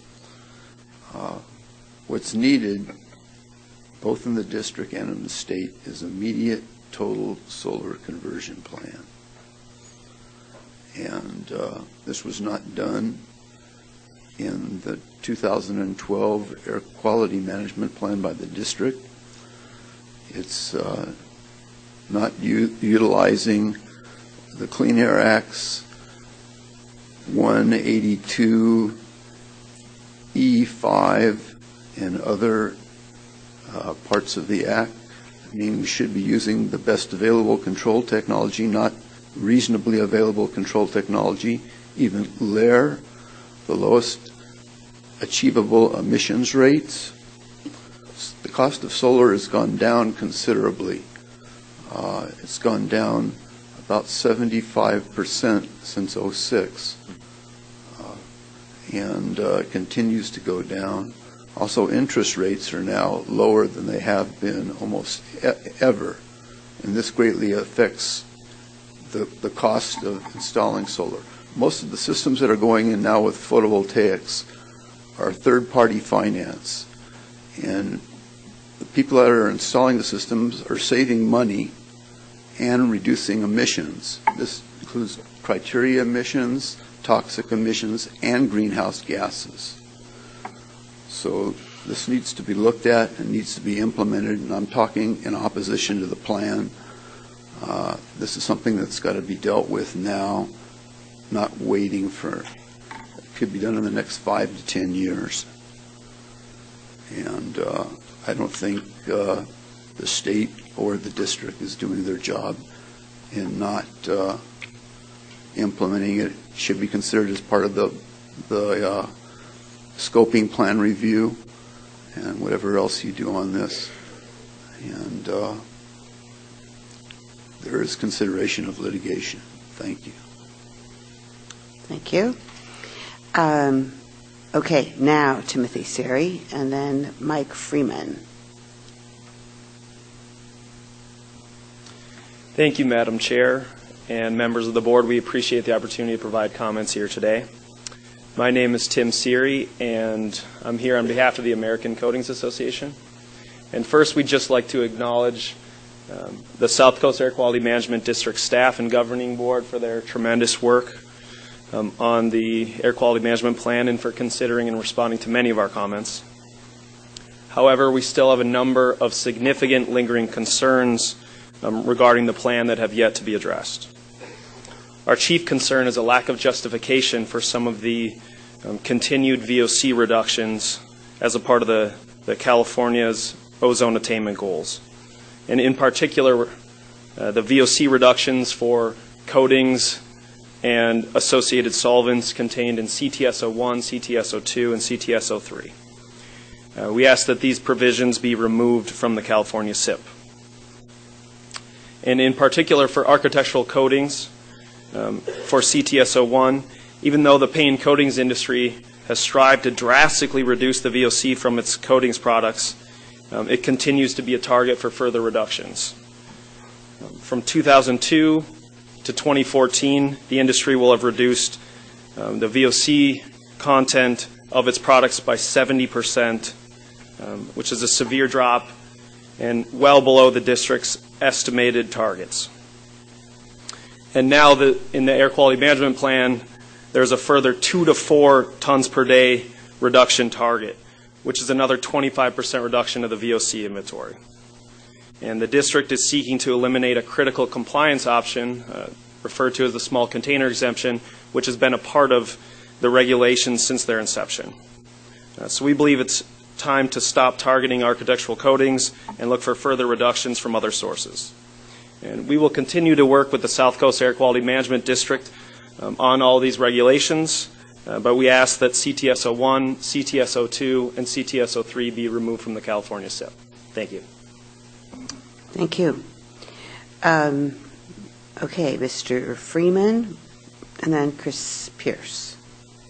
What's needed, both in the district and in the state, is immediate total solar conversion plan. And this was not done in the 2012 Air Quality Management Plan by the district. It's not utilizing the Clean Air Act's 182E5 and other parts of the Act. I mean, we should be using the best available control technology, not reasonably available control technology, even LAIR, the lowest achievable emissions rates. the cost of solar has gone down considerably. It's gone down about 75% since '06, and continues to go down. Also, interest rates are now lower than they have been almost ever, and this greatly affects the cost of installing solar. Most of the systems that are going in now with photovoltaics are third-party finance, and the people that are installing the systems are saving money and reducing emissions. This includes criteria emissions, toxic emissions, and greenhouse gases. So this needs to be looked at and needs to be implemented, and I'm talking in opposition to the plan. This is something that's got to be dealt with now, not waiting for, it could be done in the next 5 to 10 years. And I don't think the state or the district is doing their job in not implementing it. It should be considered as part of the scoping plan review and whatever else you do on this. And there is consideration of litigation. Thank you. Thank you. Okay, now Timothy Siri and then Mike Freeman. Thank you, Madam Chair and members of the board. We appreciate the opportunity to provide comments here today. My name is Tim Siri, and I'm here on behalf of the American Coatings Association. And first, we'd just like to acknowledge the South Coast Air Quality Management District staff and governing board for their tremendous work on the Air Quality Management Plan and for considering and responding to many of our comments. However, we still have a number of significant lingering concerns regarding the plan that have yet to be addressed. Our chief concern is a lack of justification for some of the continued VOC reductions as a part of the California's ozone attainment goals. And in particular, the VOC reductions for coatings and associated solvents contained in CTSO1, CTSO2, and CTSO3. We ask that these provisions be removed from the California SIP. And in particular for architectural coatings, for CTSO1, even though the paint and coatings industry has strived to drastically reduce the VOC from its coatings products, it continues to be a target for further reductions. From 2002 to 2014, the industry will have reduced the VOC content of its products by 70%, which is a severe drop and well below the district's estimated targets. And now in the Air Quality Management Plan, there's a further 2 to 4 tons per day reduction target, which is another 25% reduction of the VOC inventory. And the district is seeking to eliminate a critical compliance option, referred to as the small container exemption, which has been a part of the regulations since their inception. So we believe it's time to stop targeting architectural coatings and look for further reductions from other sources. And we will continue to work with the South Coast Air Quality Management District on all these regulations, but we ask that CTSO1, CTSO2, and CTSO3 be removed from the California SIP. Thank you. Thank you. Okay, Mr. Freeman, and then Chris Pierce.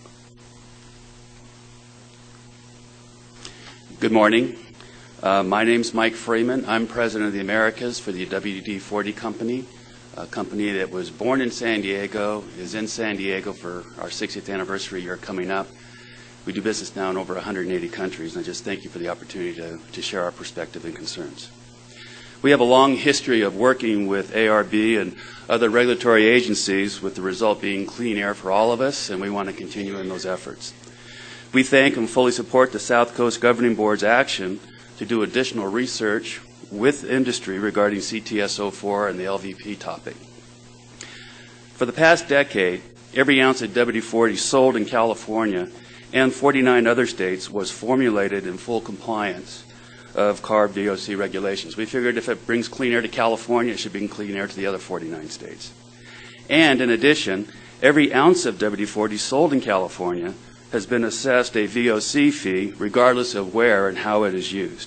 Good morning. My name's Mike Freeman. I'm president of the Americas for the WD-40 Company, a company that was born in San Diego, is in San Diego for our 60th anniversary year coming up. We do business now in over 180 countries, and I just thank you for the opportunity to share our perspective and concerns. We have a long history of working with ARB and other regulatory agencies, with the result being clean air for all of us, and we want to continue in those efforts. We thank and fully support the South Coast Governing Board's action to do additional research with industry regarding CTSO4 and the LVP topic. For the past decade, every ounce of WD-40 sold in California and 49 other states was formulated in full compliance of CARB VOC regulations. We figured if it brings clean air to California, it should bring clean air to the other 49 states. And in addition, every ounce of WD-40 sold in California has been assessed a VOC fee regardless of where and how it is used.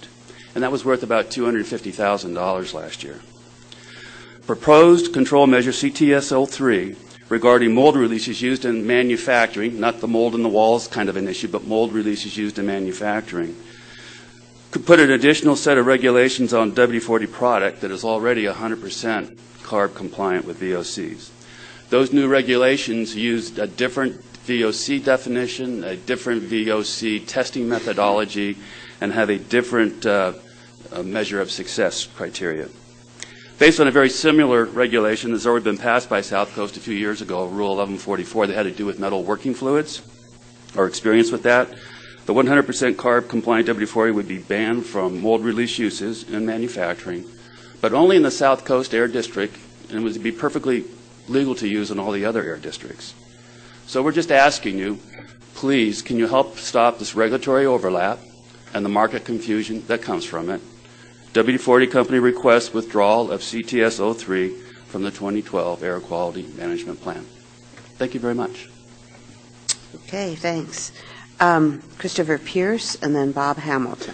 and that was worth about $250,000 last year. Proposed control measure CTS-03 regarding mold releases used in manufacturing, not the mold in the walls kind of an issue, but mold releases used in manufacturing, could put an additional set of regulations on WD-40 product that is already 100% CARB compliant with VOCs. Those new regulations used a different VOC definition, a different VOC testing methodology, and have a different measure of success criteria. Based on a very similar regulation that's already been passed by South Coast a few years ago, Rule 1144, that had to do with metal working fluids, or experience with that, the 100% CARB compliant WD-40 would be banned from mold release uses in manufacturing, but only in the South Coast Air District, and would be perfectly legal to use in all the other air districts. So we're just asking you, please, can you help stop this regulatory overlap and the market confusion that comes from it? WD-40 Company requests withdrawal of CTS-03 from the 2012 Air Quality Management Plan. Thank you very much. Okay, thanks. Christopher Pierce and then Bob Hamilton.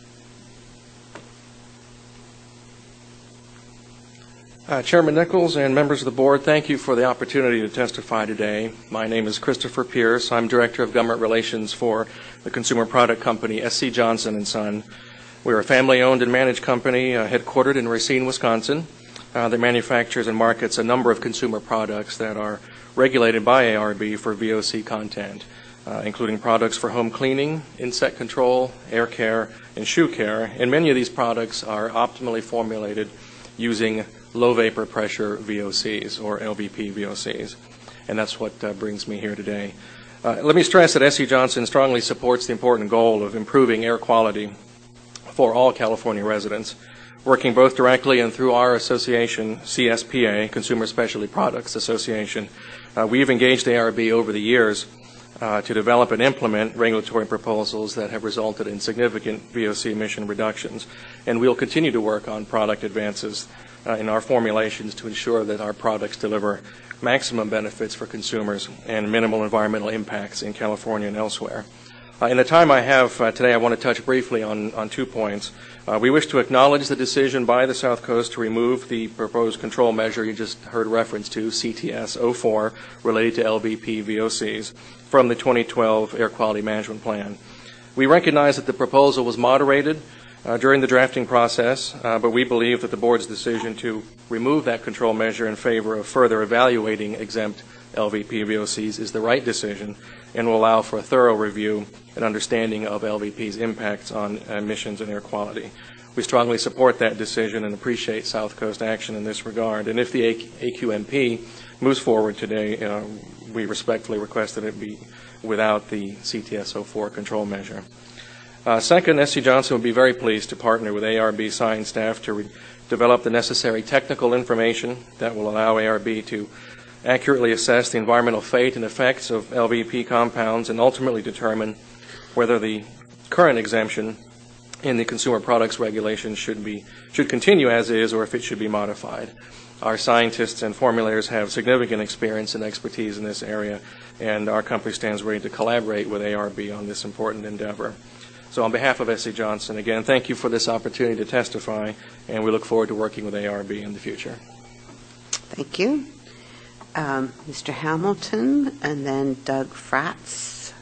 Chairman Nichols and members of the board, thank you for the opportunity to testify today. My name is Christopher Pierce. I'm Director of Government Relations for the consumer product company SC Johnson & Son. We're a family-owned and managed company headquartered in Racine, Wisconsin, that manufactures and markets a number of consumer products that are regulated by ARB for VOC content, including products for home cleaning, insect control, air care, and shoe care. And many of these products are optimally formulated using low vapor pressure VOCs, or LVP VOCs. And that's what brings me here today. Let me stress that SC Johnson strongly supports the important goal of improving air quality for all California residents, working both directly and through our association, CSPA, Consumer Specialty Products Association. We've engaged ARB over the years to develop and implement regulatory proposals that have resulted in significant VOC emission reductions. And we'll continue to work on product advances in our formulations to ensure that our products deliver maximum benefits for consumers and minimal environmental impacts in California and elsewhere. In the time I have today, I want to touch briefly on 2 points. We wish to acknowledge the decision by the South Coast to remove the proposed control measure you just heard reference to, CTS-04, related to LVP VOCs, from the 2012 Air Quality Management Plan. We recognize that the proposal was moderated during the drafting process, but we believe that the board's decision to remove that control measure in favor of further evaluating exempt LVP VOCs is the right decision and will allow for a thorough review and understanding of LVP's impacts on emissions and air quality. We strongly support that decision and appreciate South Coast action in this regard. And if the AQMP moves forward today, we respectfully request that it be without the CTS-04 control measure. Second, SC Johnson would be very pleased to partner with ARB science staff to develop the necessary technical information that will allow ARB to accurately assess the environmental fate and effects of LVP compounds and ultimately determine whether the current exemption in the consumer products regulation should continue as is or if it should be modified. Our scientists and formulators have significant experience and expertise in this area, and our company stands ready to collaborate with ARB on this important endeavor. So on behalf of SC Johnson, again, thank you for this opportunity to testify, and we look forward to working with ARB in the future. Thank you. Mr. Hamilton, and then Doug Fratz.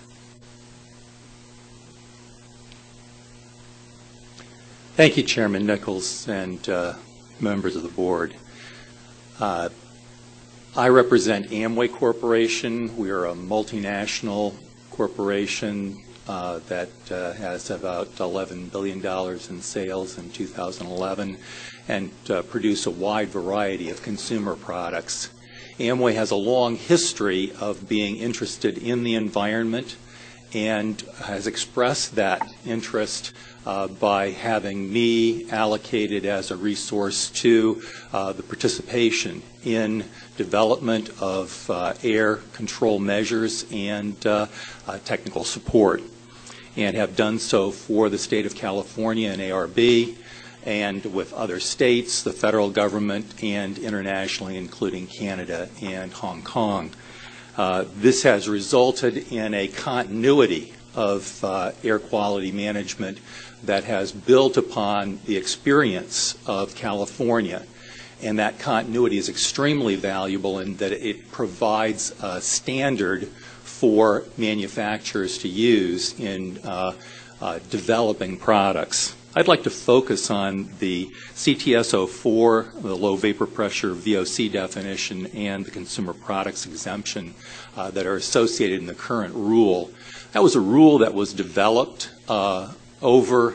Thank you, Chairman Nichols and members of the board. I represent Amway Corporation. We are a multinational corporation that has about $11 billion in sales in 2011 and produce a wide variety of consumer products. Amway has a long history of being interested in the environment and has expressed that interest by having me allocated as a resource to the participation in development of air control measures and technical support, and have done so for the state of California and ARB, and with other states, the federal government, and internationally, including Canada and Hong Kong. This has resulted in a continuity of air quality management that has built upon the experience of California. And that continuity is extremely valuable in that it provides a standard for manufacturers to use in developing products. I'd like to focus on the CTS-04, the low vapor pressure VOC definition, and the consumer products exemption that are associated in the current rule. That was a rule that was developed over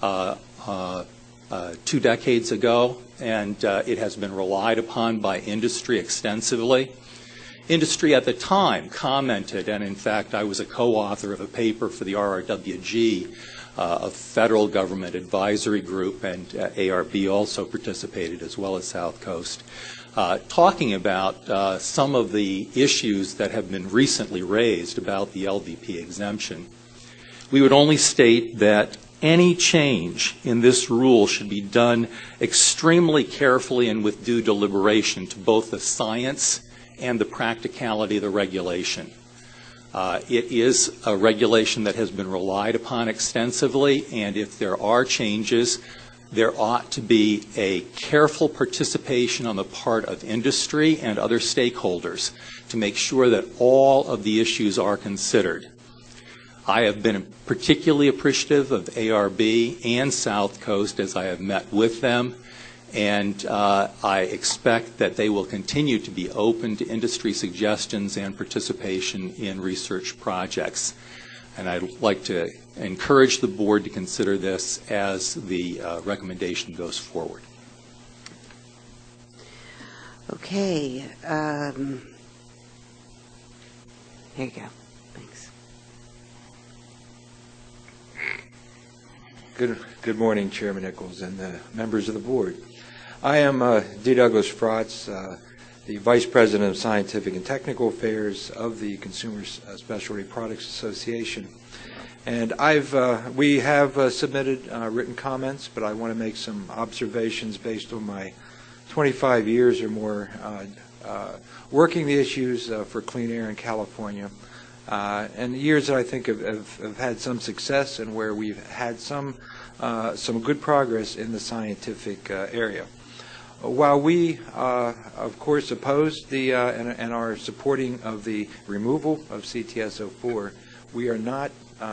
2 decades ago, and it has been relied upon by industry extensively. Industry at the time commented, and in fact I was a co-author of a paper for the RRWG, a federal government advisory group, and ARB also participated, as well as South Coast, talking about some of the issues that have been recently raised about the LVP exemption. We would only state that any change in this rule should be done extremely carefully and with due deliberation to both the science and the practicality of the regulation. It is a regulation that has been relied upon extensively, and if there are changes, there ought to be a careful participation on the part of industry and other stakeholders to make sure that all of the issues are considered. I have been particularly appreciative of ARB and South Coast as I have met with them, and I expect that they will continue to be open to industry suggestions and participation in research projects. And I'd like to encourage the board to consider this as the recommendation goes forward. Okay. Here you go. Thanks. Good morning, Chairman Nichols and members of the board. I am D. Douglas Frotz, the Vice President of Scientific and Technical Affairs of the Consumer Specialty Products Association. And we have submitted written comments, but I want to make some observations based on my 25 years or more working the issues for clean air in California, and the years that I think have had some success and where we've had some good progress in the scientific area. While we, of course, oppose and are supporting of the removal of CTS-04, we are not.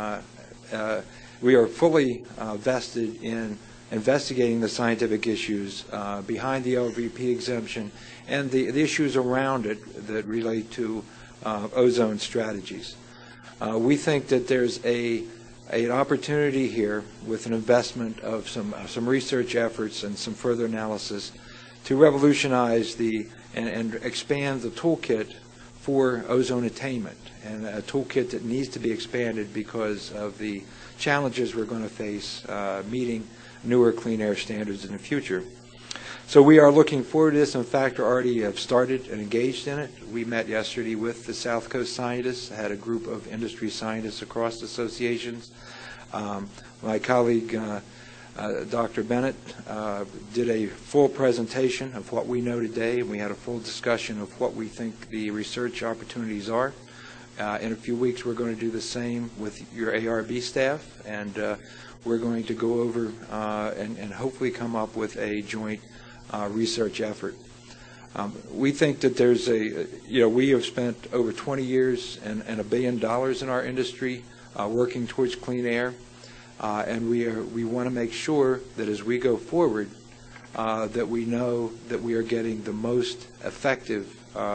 We are fully vested in investigating the scientific issues behind the LVP exemption and the issues around it that relate to ozone strategies. We think that there's an opportunity here with an investment of some research efforts and some further analysis to revolutionize and expand the toolkit for ozone attainment, and a toolkit that needs to be expanded because of the challenges we're going to face meeting newer clean air standards in the future. So we are looking forward to this. In fact, we already have started and engaged in it. We met yesterday with the South Coast scientists, had a group of industry scientists across associations. My colleague, Dr. Bennett, did a full presentation of what we know today, and we had a full discussion of what we think the research opportunities are. In a few weeks, we're going to do the same with your ARB staff, and we're going to go over and hopefully come up with a joint research effort. We think that there's we have spent over 20 years and $1 billion in our industry working towards clean air. And we want to make sure that as we go forward, that we know that we are getting the most effective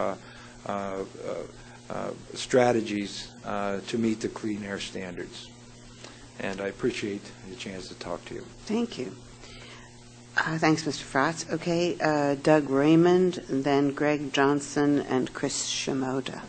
strategies to meet the clean air standards. And I appreciate the chance to talk to you. Thank you. Thanks, Mr. Frotz. Okay, Doug Raymond, and then Greg Johnson and Chris Shimoda.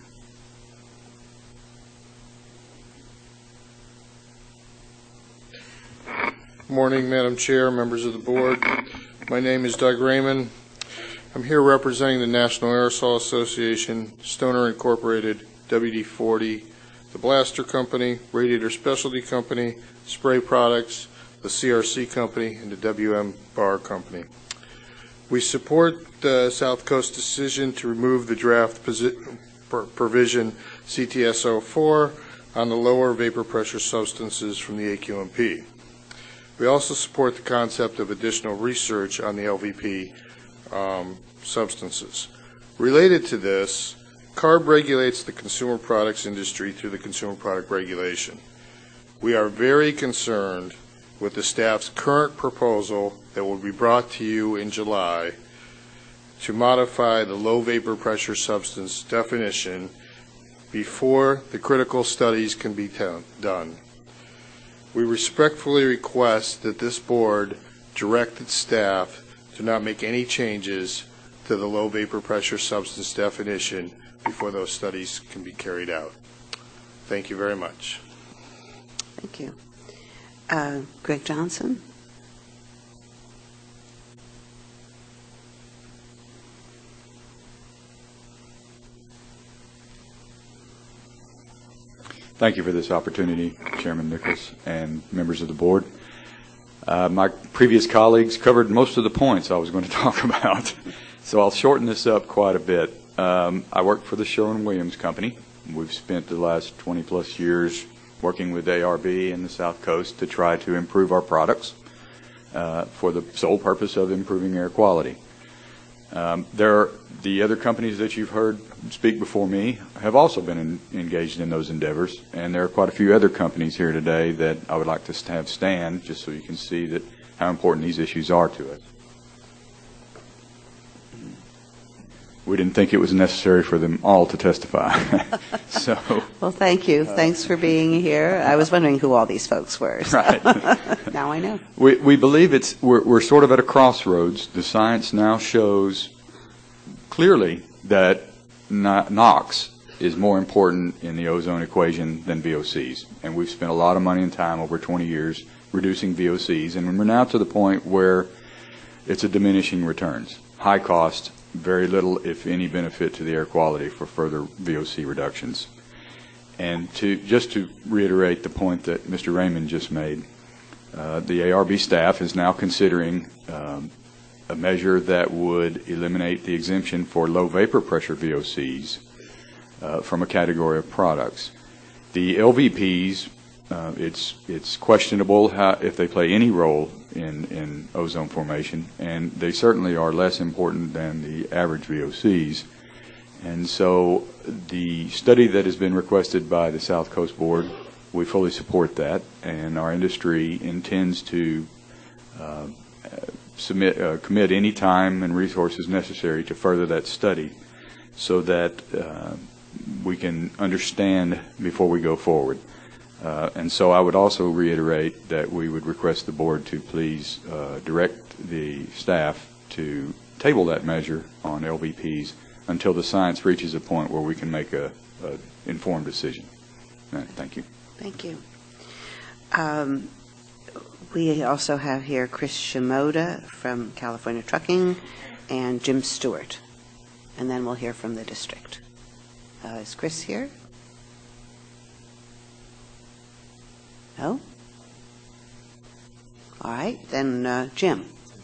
Morning, Madam Chair, members of the board. My name is Doug Raymond. I'm here representing the National Aerosol Association, Stoner Incorporated, WD-40, the Blaster Company, Radiator Specialty Company, Spray Products, the CRC Company, and the WM Bar Company. We support the South Coast decision to remove the draft provision CTS-04. on the lower vapor pressure substances from the AQMP. We also support the concept of additional research on the LVP substances. Related to this, CARB regulates the consumer products industry through the Consumer Product Regulation. We are very concerned with the staff's current proposal that will be brought to you in July to modify the low vapor pressure substance definition before the critical studies can be done. We respectfully request that this board direct its staff to not make any changes to the low vapor pressure substance definition before those studies can be carried out. Thank you very much. Thank you. Greg Johnson. Thank you for this opportunity, Chairman Nichols and members of the board. My previous colleagues covered most of the points I was going to talk about, so I'll shorten this up quite a bit. I work for the Sherwin-Williams Company. We've spent the last 20-plus years working with ARB in the South Coast to try to improve our products for the sole purpose of improving air quality. The other companies that you've heard speak before me have also been engaged in those endeavors, and there are quite a few other companies here today that I would like to have stand just so you can see that how important these issues are to us. We didn't think it was necessary for them all to testify. So, well, thank you. Thanks for being here. I was wondering who all these folks were. So. Right. Now I know. We believe we're sort of at a crossroads. The science now shows clearly that NOx is more important in the ozone equation than VOCs. And we've spent a lot of money and time over 20 years reducing VOCs, and we're now to the point where it's a diminishing returns. High cost, very little, if any, benefit to the air quality for further VOC reductions. And just to reiterate the point that Mr. Raymond just made, the ARB staff is now considering a measure that would eliminate the exemption for low vapor pressure VOCs from a category of products. The LVPs, it's questionable if they play any role in ozone formation, and they certainly are less important than the average VOCs. And so the study that has been requested by the South Coast Board, we fully support that, and our industry intends to commit any time and resources necessary to further that study so that we can understand before we go forward. And so I would also reiterate that we would request the board to please direct the staff to table that measure on LVPs until the science reaches a point where we can make an informed decision. Thank you. Thank you. We also have here Chris Shimoda from California Trucking and Jim Stewart. And then we'll hear from the district. Is Chris here? No? All right, then Jim.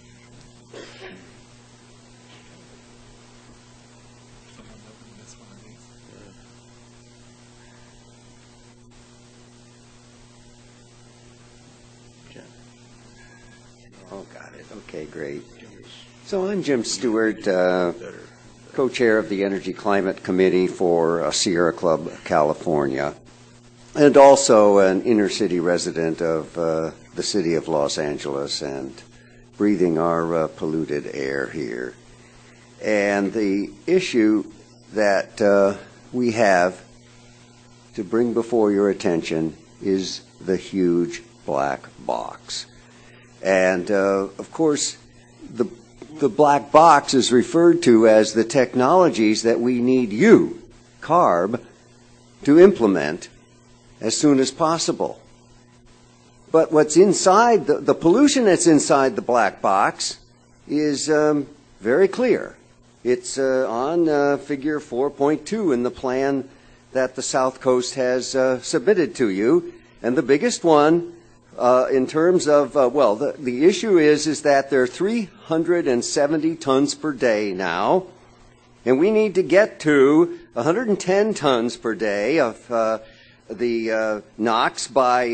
Oh, got it. Okay, great. So I'm Jim Stewart, co-chair of the Energy Climate Committee for Sierra Club, California, and also an inner-city resident of the city of Los Angeles and breathing our polluted air here. And the issue that we have to bring before your attention is the huge black box. And, of course, the black box is referred to as the technologies that we need you, CARB, to implement as soon as possible. But what's inside, the pollution that's inside the black box is very clear. It's on figure 4.2 in the plan that the South Coast has submitted to you. And the biggest one, in terms of, the issue is that there are 370 tons per day now, and we need to get to 110 tons per day of the NOx by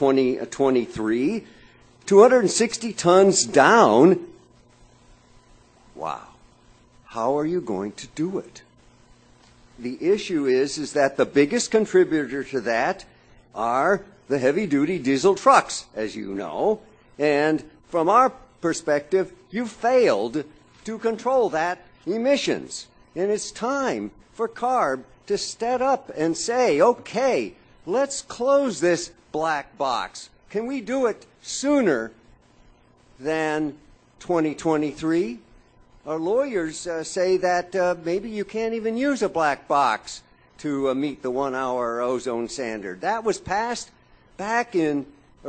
2023, 260 tons down. Wow. How are you going to do it? The issue is that the biggest contributor to that are the heavy-duty diesel trucks, as you know. And from our perspective, you failed to control that emissions. And it's time for CARB to step up and say, okay, let's close this black box. Can we do it sooner than 2023? Our lawyers say that maybe you can't even use a black box to meet the 1-hour ozone standard. That was passed back in,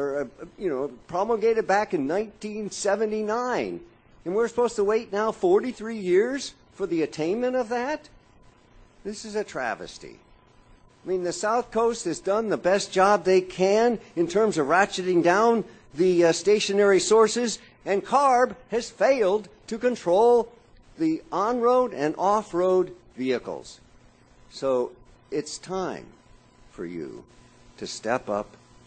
promulgated back in 1979. And we're supposed to wait now 43 years for the attainment of that? This is a travesty. I mean, the South Coast has done the best job they can in terms of ratcheting down the stationary sources, and CARB has failed to control the on-road and off-road vehicles. So it's time for you to step up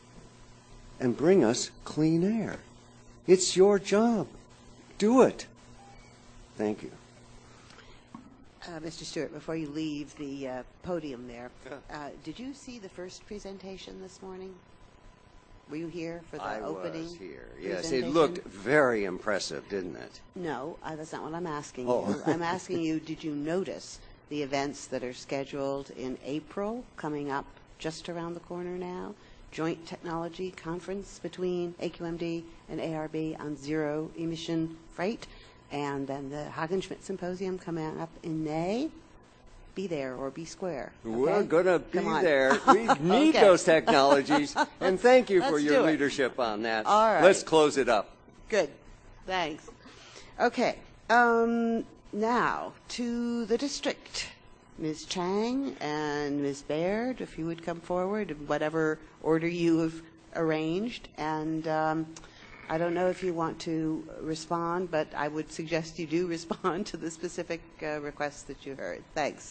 and bring us clean air. It's your job. Do it. Thank you. Mr. Stewart, before you leave the podium there, did you see the first presentation this morning? Were you here for the opening? I was here. Yes, it looked very impressive, didn't it? No, that's not what I'm asking you. I'm asking you, did you notice the events that are scheduled in April, coming up just around the corner now? Joint Technology Conference between AQMD and ARB on zero-emission freight, and then the Hagen-Schmidt Symposium coming up in May. Be there or be square. Okay? We're going to be there. We need those technologies, and thank you for your leadership on that. All right. Let's close it up. Good. Thanks. Okay. Now, to the district. Ms. Chang and Ms. Baird, if you would come forward in whatever order you have arranged. And I don't know if you want to respond, but I would suggest you do respond to the specific requests that you heard. Thanks.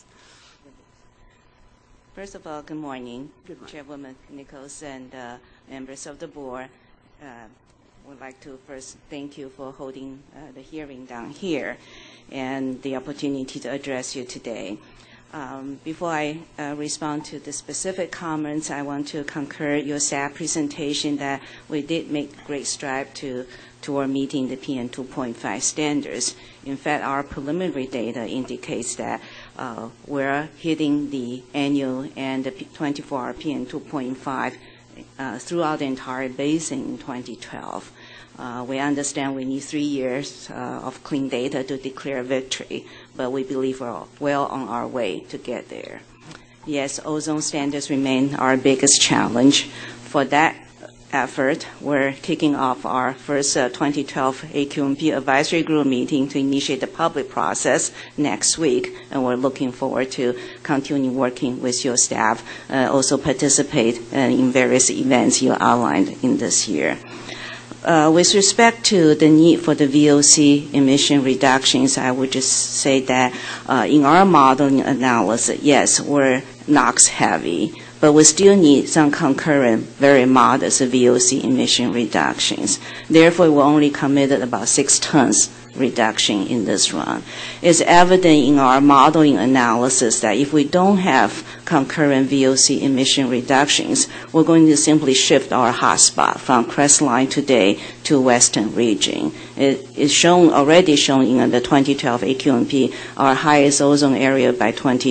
First of all, good morning, Chairwoman Nichols and members of the board. Would like to first thank you for holding the hearing down here and the opportunity to address you today. Before I respond to the specific comments, I want to concur your staff presentation that we did make great stride toward meeting the PM 2.5 standards. In fact, our preliminary data indicates that we're hitting the annual and the 24-hour PM 2.5 throughout the entire basin in 2012. We understand we need 3 years of clean data to declare victory, but we believe we're well on our way to get there. Yes, ozone standards remain our biggest challenge. For that effort, we're kicking off our first 2012 AQMP advisory group meeting to initiate the public process next week, and we're looking forward to continue working with your staff, also participate in various events you outlined in this year. With respect to the need for the VOC emission reductions, I would just say that in our modeling analysis, yes, we're NOx heavy, but we still need some concurrent, very modest VOC emission reductions. Therefore, we only committed about 6 tons reduction in this run. It's evident in our modeling analysis that if we don't have concurrent VOC emission reductions, we're going to simply shift our hotspot from Crestline today to Western region. It is already shown in the 2012 AQMP, our highest ozone area by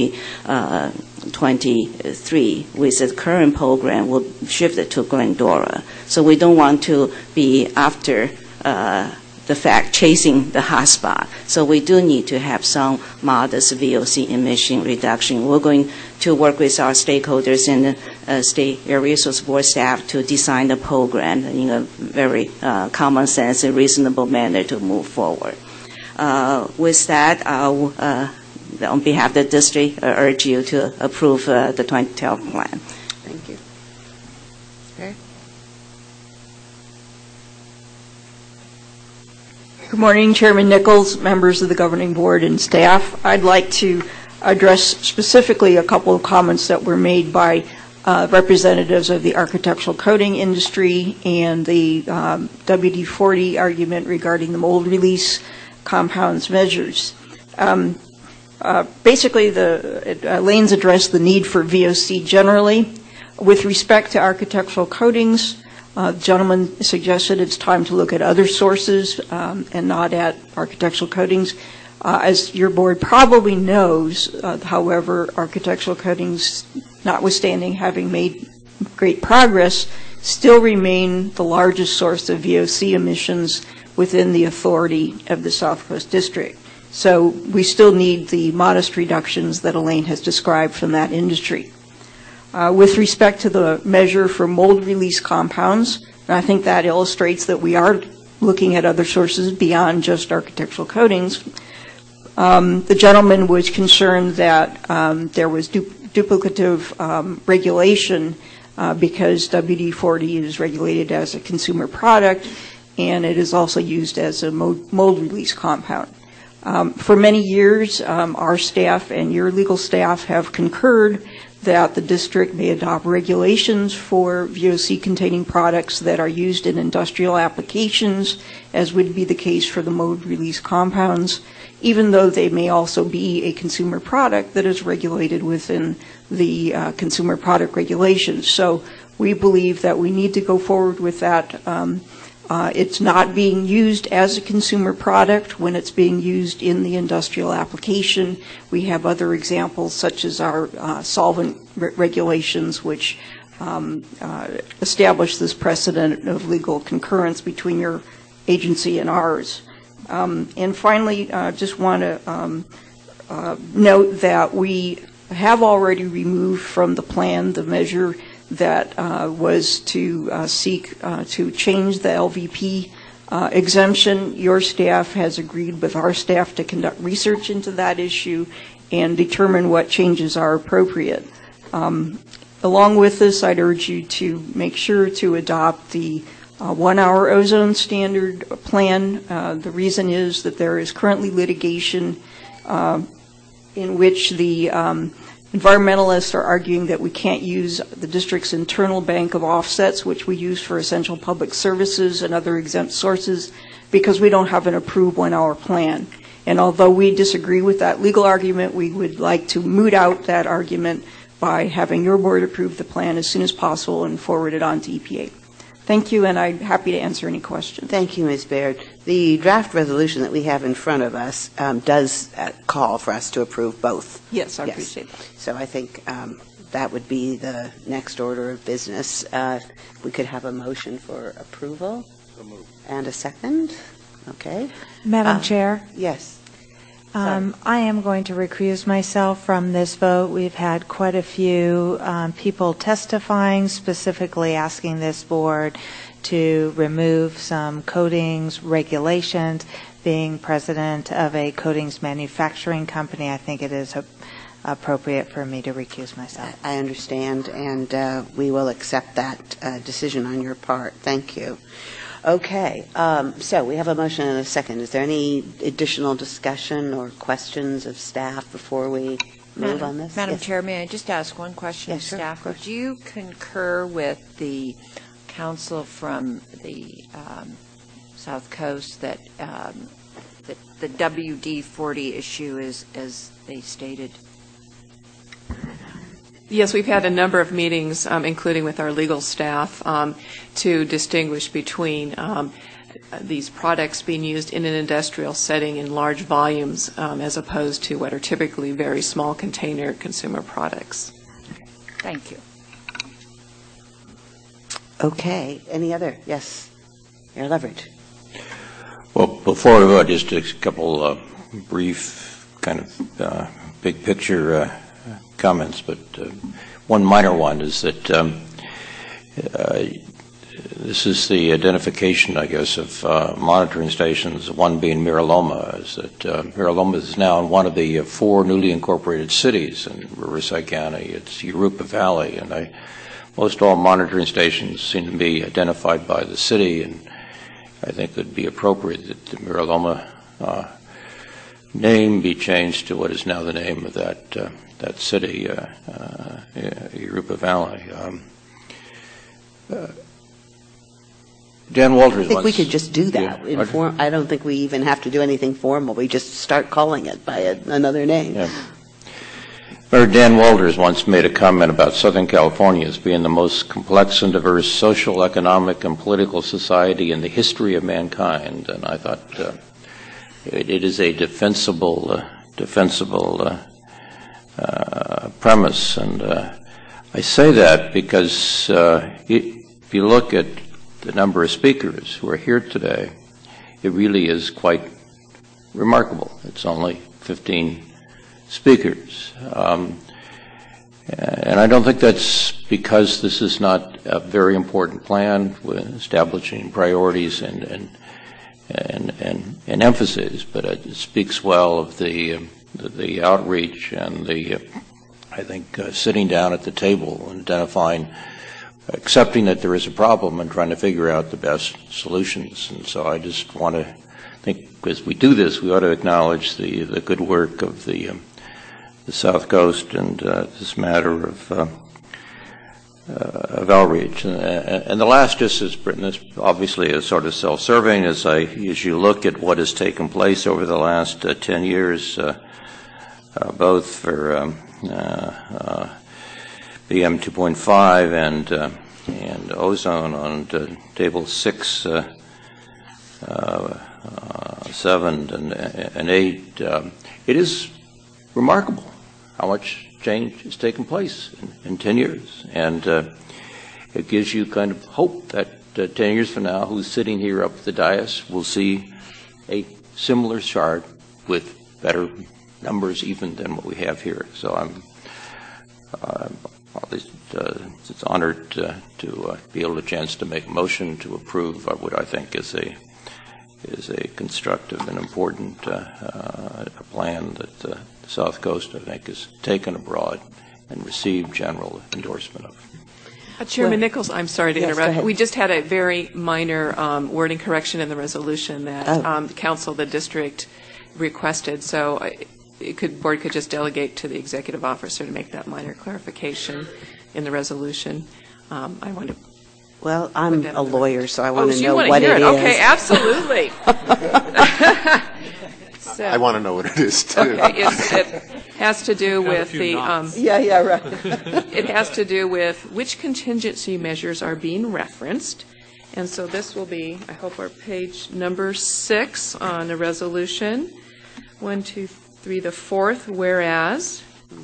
2023. With the current program, we'll shift it to Glendora. So we don't want to be after the fact chasing the hotspot. So we do need to have some modest VOC emission reduction. We're going to work with our stakeholders and the State Air Resource Board staff to design the program in a very common sense and reasonable manner to move forward. With that, I'll, on behalf of the district, urge you to approve the 2012 plan. Thank you. Okay. Good morning, Chairman Nichols, members of the governing board, and staff. I'd like to address specifically a couple of comments that were made by representatives of the architectural coating industry and the WD-40 argument regarding the mold release compounds measures. Basically, Lane's addressed the need for VOC generally. With respect to architectural coatings, the gentleman suggested it's time to look at other sources and not at architectural coatings. As your board probably knows, however, architectural coatings, notwithstanding having made great progress, still remain the largest source of VOC emissions within the authority of the South Coast District. So we still need the modest reductions that Elaine has described from that industry. With respect to the measure for mold release compounds, and I think that illustrates that we are looking at other sources beyond just architectural coatings. The gentleman was concerned that there was duplicative regulation because WD-40 is regulated as a consumer product and it is also used as a mold release compound. For many years, our staff and your legal staff have concurred that the district may adopt regulations for VOC-containing products that are used in industrial applications, as would be the case for the mold release compounds, even though they may also be a consumer product that is regulated within the consumer product regulations. So we believe that we need to go forward with that. It's not being used as a consumer product when it's being used in the industrial application. We have other examples such as our solvent regulations, which establish this precedent of legal concurrence between your agency and ours. And finally, just want to note that we have already removed from the plan the measure that was to seek to change the LVP exemption. Your staff has agreed with our staff to conduct research into that issue and determine what changes are appropriate. Along with this, I'd urge you to make sure to adopt the 1-hour ozone standard plan. The reason is that there is currently litigation in which the environmentalists are arguing that we can't use the district's internal bank of offsets, which we use for essential public services and other exempt sources, because we don't have an approved 1-hour plan. And although we disagree with that legal argument, we would like to moot out that argument by having your board approve the plan as soon as possible and forward it on to EPA. Thank you, and I'm happy to answer any questions. Thank you, Ms. Baird. The draft resolution that we have in front of us does call for us to approve both. Yes, I appreciate that. So I think that would be the next order of business. We could have a motion for approval. And a second. Okay. Madam Chair? Yes. I am going to recuse myself from this vote. We've had quite a few people testifying, specifically asking this board to remove some coatings regulations. Being president of a coatings manufacturing company, I think it is appropriate for me to recuse myself. I understand, and we will accept that decision on your part. Thank you. Okay, so we have a motion and a second. Is there any additional discussion or questions of staff before we move on this? Madam Yes. Chair, may I just ask one question of Sure, staff? of course. Do you concur with the council from the South Coast that the WD-40 issue is as they stated? Yes, we've had a number of meetings, including with our legal staff, to distinguish between these products being used in an industrial setting in large volumes as opposed to what are typically very small container consumer products. Thank you. Okay. Any other? Yes. Mayor Leverage. Well, before we go, just a couple brief kind of big picture comments, but one minor one is that this is the identification, I guess, of monitoring stations, one being Mira Loma, is that Mira Loma is now in one of the 4 newly incorporated cities in Riverside County. It's Urupa Valley, and most all monitoring stations seem to be identified by the city, and I think it would be appropriate that the Mira Loma name be changed to what is now the name of that city, Yoruba Valley. Dan Walters. I think we could just do that. I don't think we even have to do anything formal. We just start calling it by another name. Yeah. Dan Walters once made a comment about Southern California as being the most complex and diverse social, economic, and political society in the history of mankind, and I thought it is a defensible premise, and I say that because if you look at the number of speakers who are here today, it really is quite remarkable. It's only 15 speakers. And I don't think that's because this is not a very important plan with establishing priorities and emphasis, but it speaks well of the outreach and I think sitting down at the table and accepting that there is a problem and trying to figure out the best solutions. And so I just want to think, as we do this, we ought to acknowledge the good work of the South Coast and this matter of outreach. And the last, just as Britain is obviously is sort of self-serving, as you look at what has taken place over the last 10 years, both for PM 2.5 and ozone on table 6, 7, and 8, it is remarkable how much change has taken place in 10 years. And it gives you kind of hope that 10 years from now, who's sitting here up at the dais will see a similar chart with better numbers even than what we have here. So I'm it's honored to be able to chance to make a motion to approve what I think is a constructive and important plan that the South Coast, I think, has taken abroad and received general endorsement of. Chairman Nichols, I'm sorry to interrupt. Go ahead. We just had a very minor wording correction in the resolution that the council, the district, requested. So board could just delegate to the executive officer to make that minor clarification in the resolution. I want to. Well, I'm a lawyer, so I want to know what it is. Okay, absolutely. So, I want to know what it is, too. Okay, it has to do with the... right. It has to do with which contingency measures are being referenced. And so this will be, I hope, our page number 6 on the resolution. 1, 2, 3, the fourth, whereas...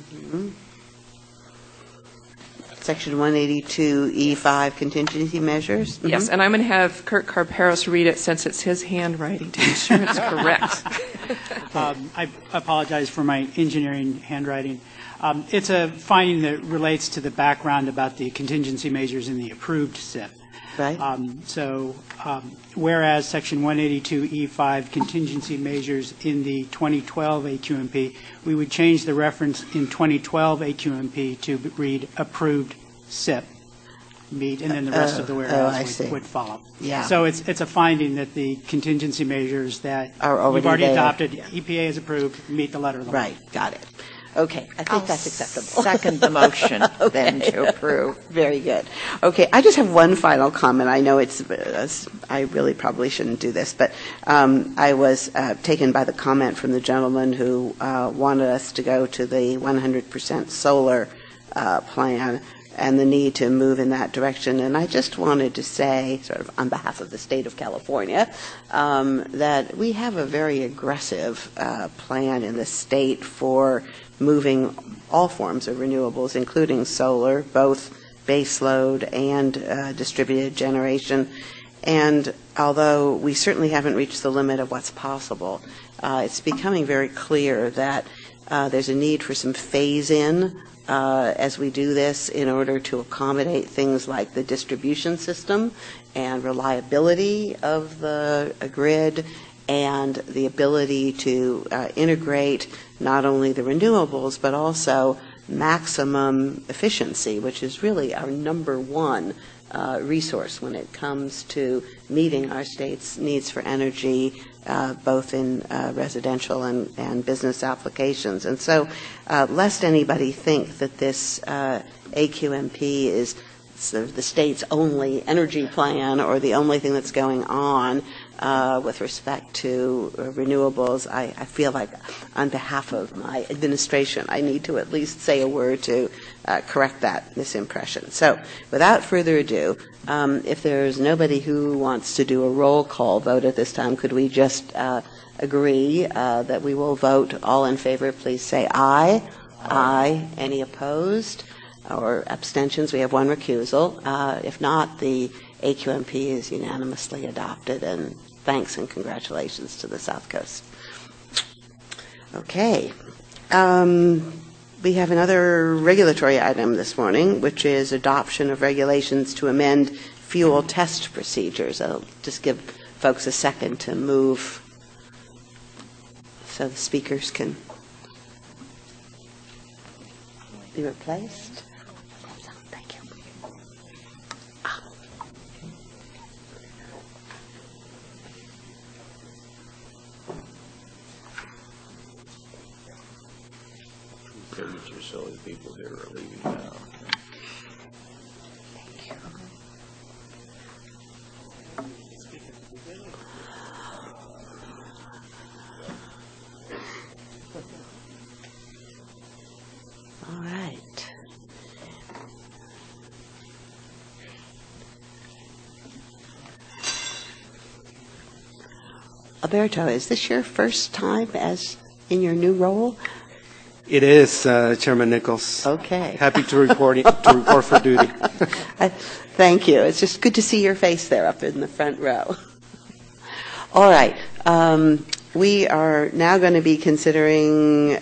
Section 182E5, contingency measures. Mm-hmm. Yes, and I'm going to have Kurt Carperos read it since it's his handwriting to be sure it's correct. I apologize for my engineering handwriting. It's a finding that relates to the background about the contingency measures in the approved SIP. Right. Whereas Section 182E5 contingency measures in the 2012 AQMP, we would change the reference in 2012 AQMP to read approved SIP meet, and then the rest of the whereas would follow. Yeah. So it's a finding that the contingency measures that we've already adopted, EPA has approved, meet the letter of the law. Right. Got it. Okay, I think that's acceptable. Second the motion then to approve. Very good. Okay, I just have one final comment. I know I really probably shouldn't do this, but I was taken by the comment from the gentleman who wanted us to go to the 100% solar plan and the need to move in that direction. And I just wanted to say, sort of on behalf of the state of California, that we have a very aggressive plan in the state for moving all forms of renewables, including solar, both baseload and distributed generation. And although we certainly haven't reached the limit of what's possible, it's becoming very clear that there's a need for some phase-in as we do this in order to accommodate things like the distribution system and reliability of the grid and the ability to integrate not only the renewables but also maximum efficiency, which is really our number one resource when it comes to meeting our state's needs for energy, both in residential and business applications. And so, lest anybody think that this AQMP is sort of the state's only energy plan or the only thing that's going on with respect to renewables, I feel like on behalf of my administration, I need to at least say a word to correct that misimpression. So without further ado, if there's nobody who wants to do a roll call vote at this time, could we just agree that we will vote all in favor? Please say aye. Aye. Any opposed or abstentions? We have one recusal. If not, the AQMP is unanimously adopted, and thanks and congratulations to the South Coast. Okay. We have another regulatory item this morning, which is adoption of regulations to amend fuel test procedures. I'll just give folks a second to move so the speakers can be replaced. Thank you. So the people here are leaving now. All right. Alberto, is this your first time as in your new role? It is, Chairman Nichols. Okay. Happy to report for duty. Thank you. It's just good to see your face there up in the front row. All right. We are now going to be considering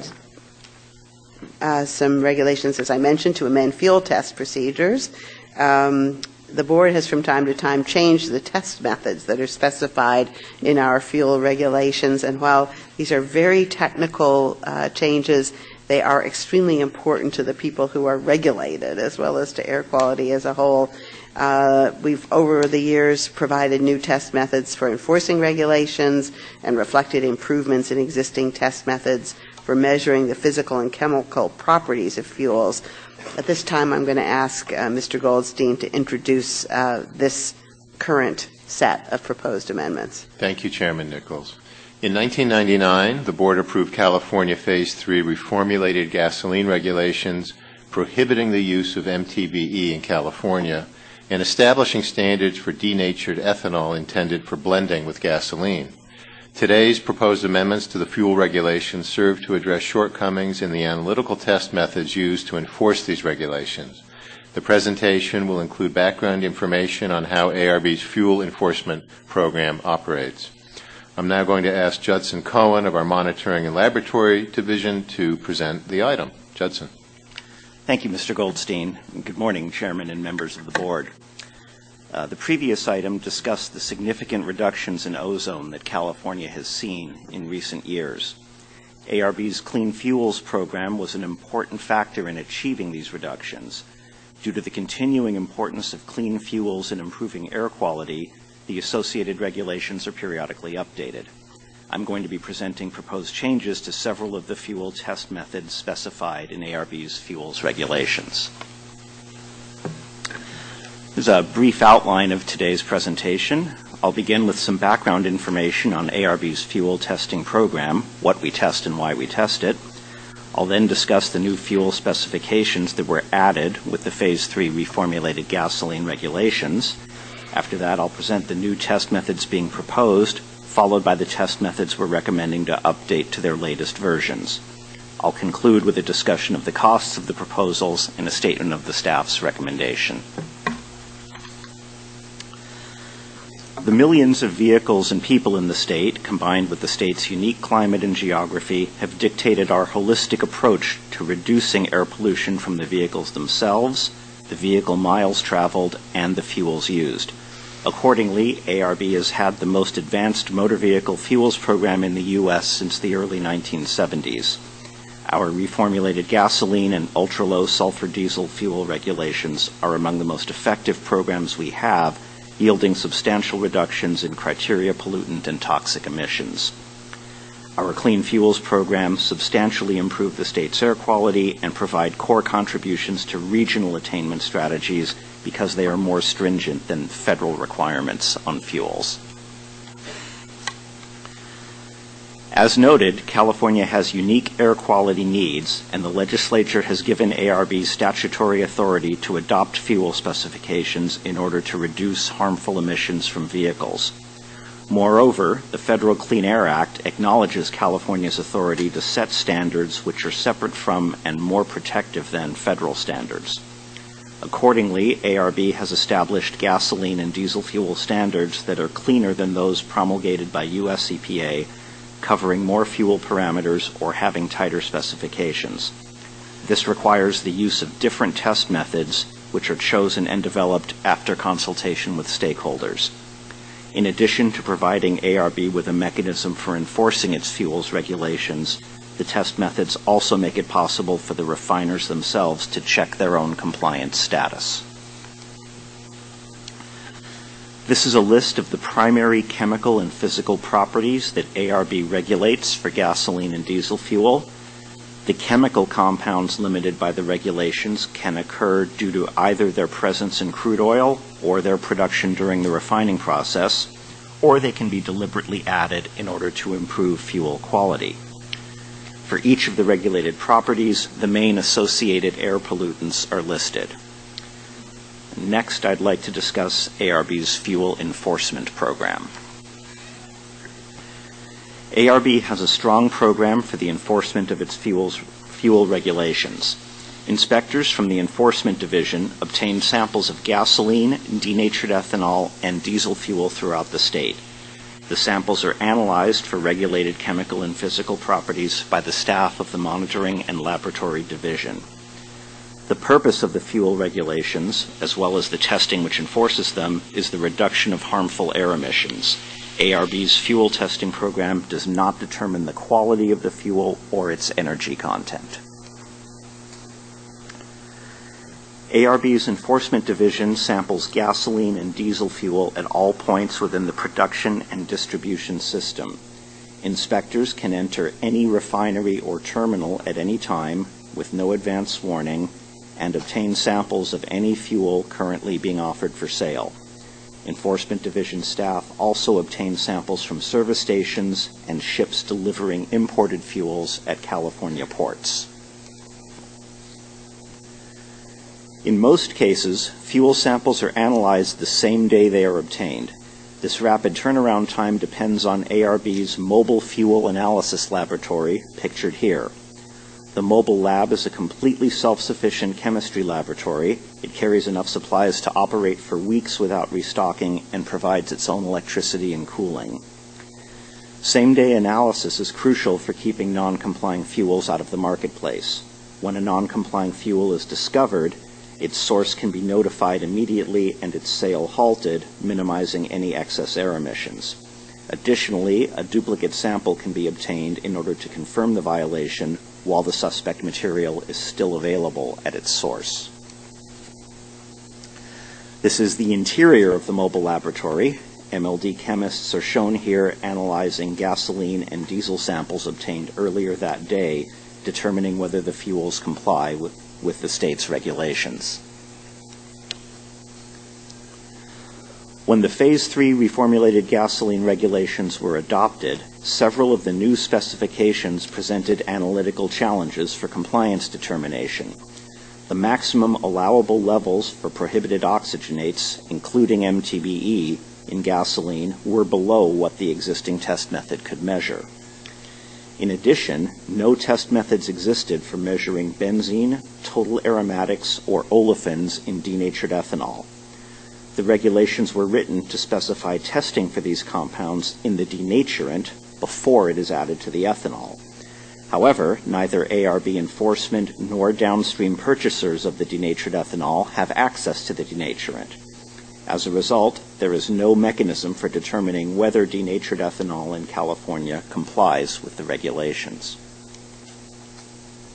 some regulations, as I mentioned, to amend fuel test procedures. The board has from time to time changed the test methods that are specified in our fuel regulations, and while these are very technical changes, they are extremely important to the people who are regulated as well as to air quality as a whole. We've, over the years, provided new test methods for enforcing regulations and reflected improvements in existing test methods for measuring the physical and chemical properties of fuels. At this time, I'm going to ask Mr. Goldstein to introduce this current set of proposed amendments. Thank you, Chairman Nichols. In 1999, the Board approved California Phase 3 reformulated gasoline regulations prohibiting the use of MTBE in California and establishing standards for denatured ethanol intended for blending with gasoline. Today's proposed amendments to the fuel regulations serve to address shortcomings in the analytical test methods used to enforce these regulations. The presentation will include background information on how ARB's fuel enforcement program operates. I'm now going to ask Judson Cohen of our Monitoring and Laboratory Division to present the item. Judson. Thank you, Mr. Goldstein. Good morning, Chairman and members of the Board. The previous item discussed the significant reductions in ozone that California has seen in recent years. ARB's Clean Fuels program was an important factor in achieving these reductions. Due to the continuing importance of clean fuels in improving air quality, the associated regulations are periodically updated. I'm going to be presenting proposed changes to several of the fuel test methods specified in ARB's fuels regulations. Here's a brief outline of today's presentation. I'll begin with some background information on ARB's fuel testing program, what we test and why we test it. I'll then discuss the new fuel specifications that were added with the Phase 3 reformulated gasoline regulations. After that, I'll present the new test methods being proposed, followed by the test methods we're recommending to update to their latest versions. I'll conclude with a discussion of the costs of the proposals and a statement of the staff's recommendation. The millions of vehicles and people in the state, combined with the state's unique climate and geography, have dictated our holistic approach to reducing air pollution from the vehicles themselves, the vehicle miles traveled, and the fuels used. Accordingly, ARB has had the most advanced motor vehicle fuels program in the U.S. since the early 1970s. Our reformulated gasoline and ultra-low sulfur diesel fuel regulations are among the most effective programs we have, yielding substantial reductions in criteria pollutant and toxic emissions. Our Clean Fuels program substantially improve the state's air quality and provide core contributions to regional attainment strategies because they are more stringent than federal requirements on fuels. As noted, California has unique air quality needs, and the legislature has given ARB statutory authority to adopt fuel specifications in order to reduce harmful emissions from vehicles. Moreover, the Federal Clean Air Act acknowledges California's authority to set standards which are separate from and more protective than federal standards. Accordingly, ARB has established gasoline and diesel fuel standards that are cleaner than those promulgated by U.S. EPA, covering more fuel parameters or having tighter specifications. This requires the use of different test methods, which are chosen and developed after consultation with stakeholders. In addition to providing ARB with a mechanism for enforcing its fuels regulations, the test methods also make it possible for the refiners themselves to check their own compliance status. This is a list of the primary chemical and physical properties that ARB regulates for gasoline and diesel fuel. The chemical compounds limited by the regulations can occur due to either their presence in crude oil or their production during the refining process, or they can be deliberately added in order to improve fuel quality. For each of the regulated properties, the main associated air pollutants are listed. Next, I'd like to discuss ARB's fuel enforcement program. ARB has a strong program for the enforcement of its fuel regulations. Inspectors from the Enforcement Division obtain samples of gasoline, denatured ethanol, and diesel fuel throughout the state. The samples are analyzed for regulated chemical and physical properties by the staff of the Monitoring and Laboratory Division. The purpose of the fuel regulations, as well as the testing which enforces them, is the reduction of harmful air emissions. ARB's fuel testing program does not determine the quality of the fuel or its energy content. ARB's Enforcement Division samples gasoline and diesel fuel at all points within the production and distribution system. Inspectors can enter any refinery or terminal at any time with no advance warning and obtain samples of any fuel currently being offered for sale. Enforcement Division staff also obtain samples from service stations and ships delivering imported fuels at California ports. In most cases, fuel samples are analyzed the same day they are obtained. This rapid turnaround time depends on ARB's Mobile Fuel Analysis Laboratory, pictured here. The mobile lab is a completely self-sufficient chemistry laboratory. It carries enough supplies to operate for weeks without restocking and provides its own electricity and cooling. Same-day analysis is crucial for keeping non-complying fuels out of the marketplace. When a non-complying fuel is discovered, its source can be notified immediately and its sale halted, minimizing any excess air emissions. Additionally, a duplicate sample can be obtained in order to confirm the violation while the suspect material is still available at its source. This is the interior of the mobile laboratory. MLD chemists are shown here analyzing gasoline and diesel samples obtained earlier that day, determining whether the fuels comply with the state's regulations. When the Phase 3 reformulated gasoline regulations were adopted, several of the new specifications presented analytical challenges for compliance determination. The maximum allowable levels for prohibited oxygenates, including MTBE, in gasoline were below what the existing test method could measure. In addition, no test methods existed for measuring benzene, total aromatics, or olefins in denatured ethanol. The regulations were written to specify testing for these compounds in the denaturant before it is added to the ethanol. However, neither ARB enforcement nor downstream purchasers of the denatured ethanol have access to the denaturant. As a result, there is no mechanism for determining whether denatured ethanol in California complies with the regulations.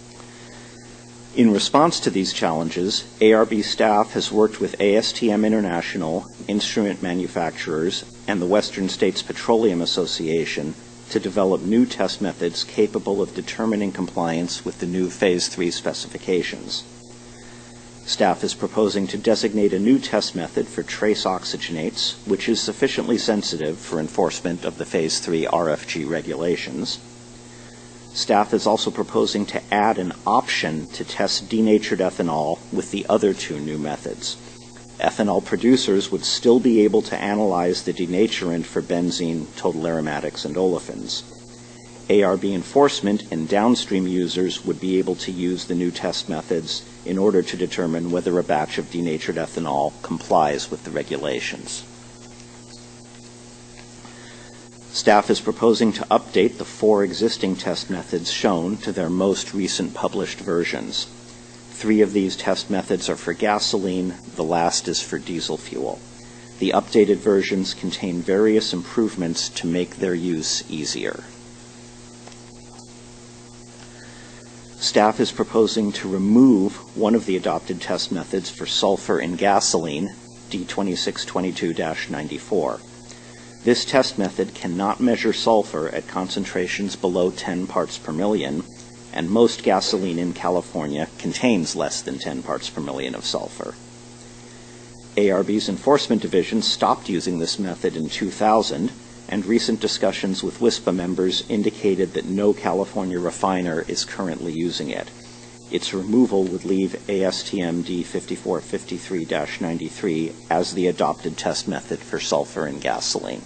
In response to these challenges, ARB staff has worked with ASTM International, instrument manufacturers, and the Western States Petroleum Association to develop new test methods capable of determining compliance with the new Phase 3 specifications. Staff is proposing to designate a new test method for trace oxygenates, which is sufficiently sensitive for enforcement of the Phase 3 RFG regulations. Staff is also proposing to add an option to test denatured ethanol with the other two new methods. Ethanol producers would still be able to analyze the denaturant for benzene, total aromatics, and olefins. ARB enforcement and downstream users would be able to use the new test methods in order to determine whether a batch of denatured ethanol complies with the regulations. Staff is proposing to update the 4 existing test methods shown to their most recent published versions. 3 of these test methods are for gasoline, the last is for diesel fuel. The updated versions contain various improvements to make their use easier. Staff is proposing to remove one of the adopted test methods for sulfur in gasoline, D2622-94. This test method cannot measure sulfur at concentrations below 10 parts per million, and most gasoline in California contains less than 10 parts per million of sulfur. ARB's Enforcement Division stopped using this method in 2000, and recent discussions with WISPA members indicated that no California refiner is currently using it. Its removal would leave ASTM D5453-93 as the adopted test method for sulfur in gasoline.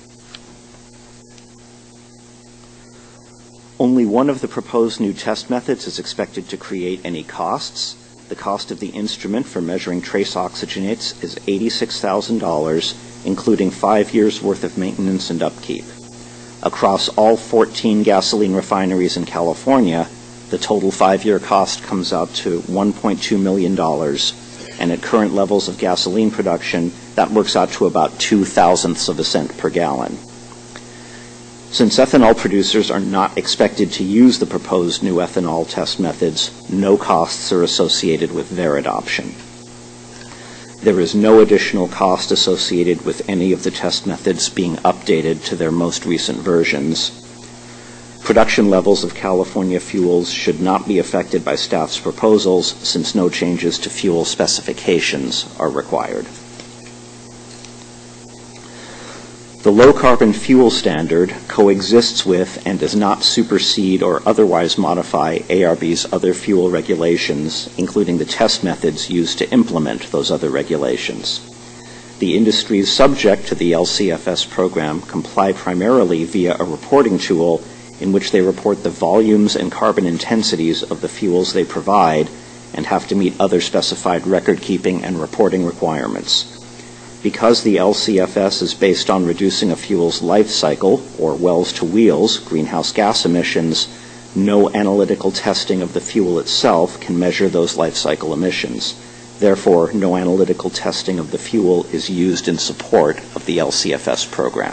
Only one of the proposed new test methods is expected to create any costs. The cost of the instrument for measuring trace oxygenates is $86,000, including 5 years' worth of maintenance and upkeep. Across all 14 gasoline refineries in California, the total 5-year cost comes out to $1.2 million, and at current levels of gasoline production, that works out to about 0.02 of a cent per gallon. Since ethanol producers are not expected to use the proposed new ethanol test methods, no costs are associated with their adoption. There is no additional cost associated with any of the test methods being updated to their most recent versions. Production levels of California fuels should not be affected by staff's proposals, since no changes to fuel specifications are required. The low-carbon fuel standard coexists with and does not supersede or otherwise modify ARB's other fuel regulations, including the test methods used to implement those other regulations. The industries subject to the LCFS program comply primarily via a reporting tool in which they report the volumes and carbon intensities of the fuels they provide and have to meet other specified record-keeping and reporting requirements. Because the LCFS is based on reducing a fuel's life cycle, or wells to wheels, greenhouse gas emissions, no analytical testing of the fuel itself can measure those life cycle emissions. Therefore, no analytical testing of the fuel is used in support of the LCFS program.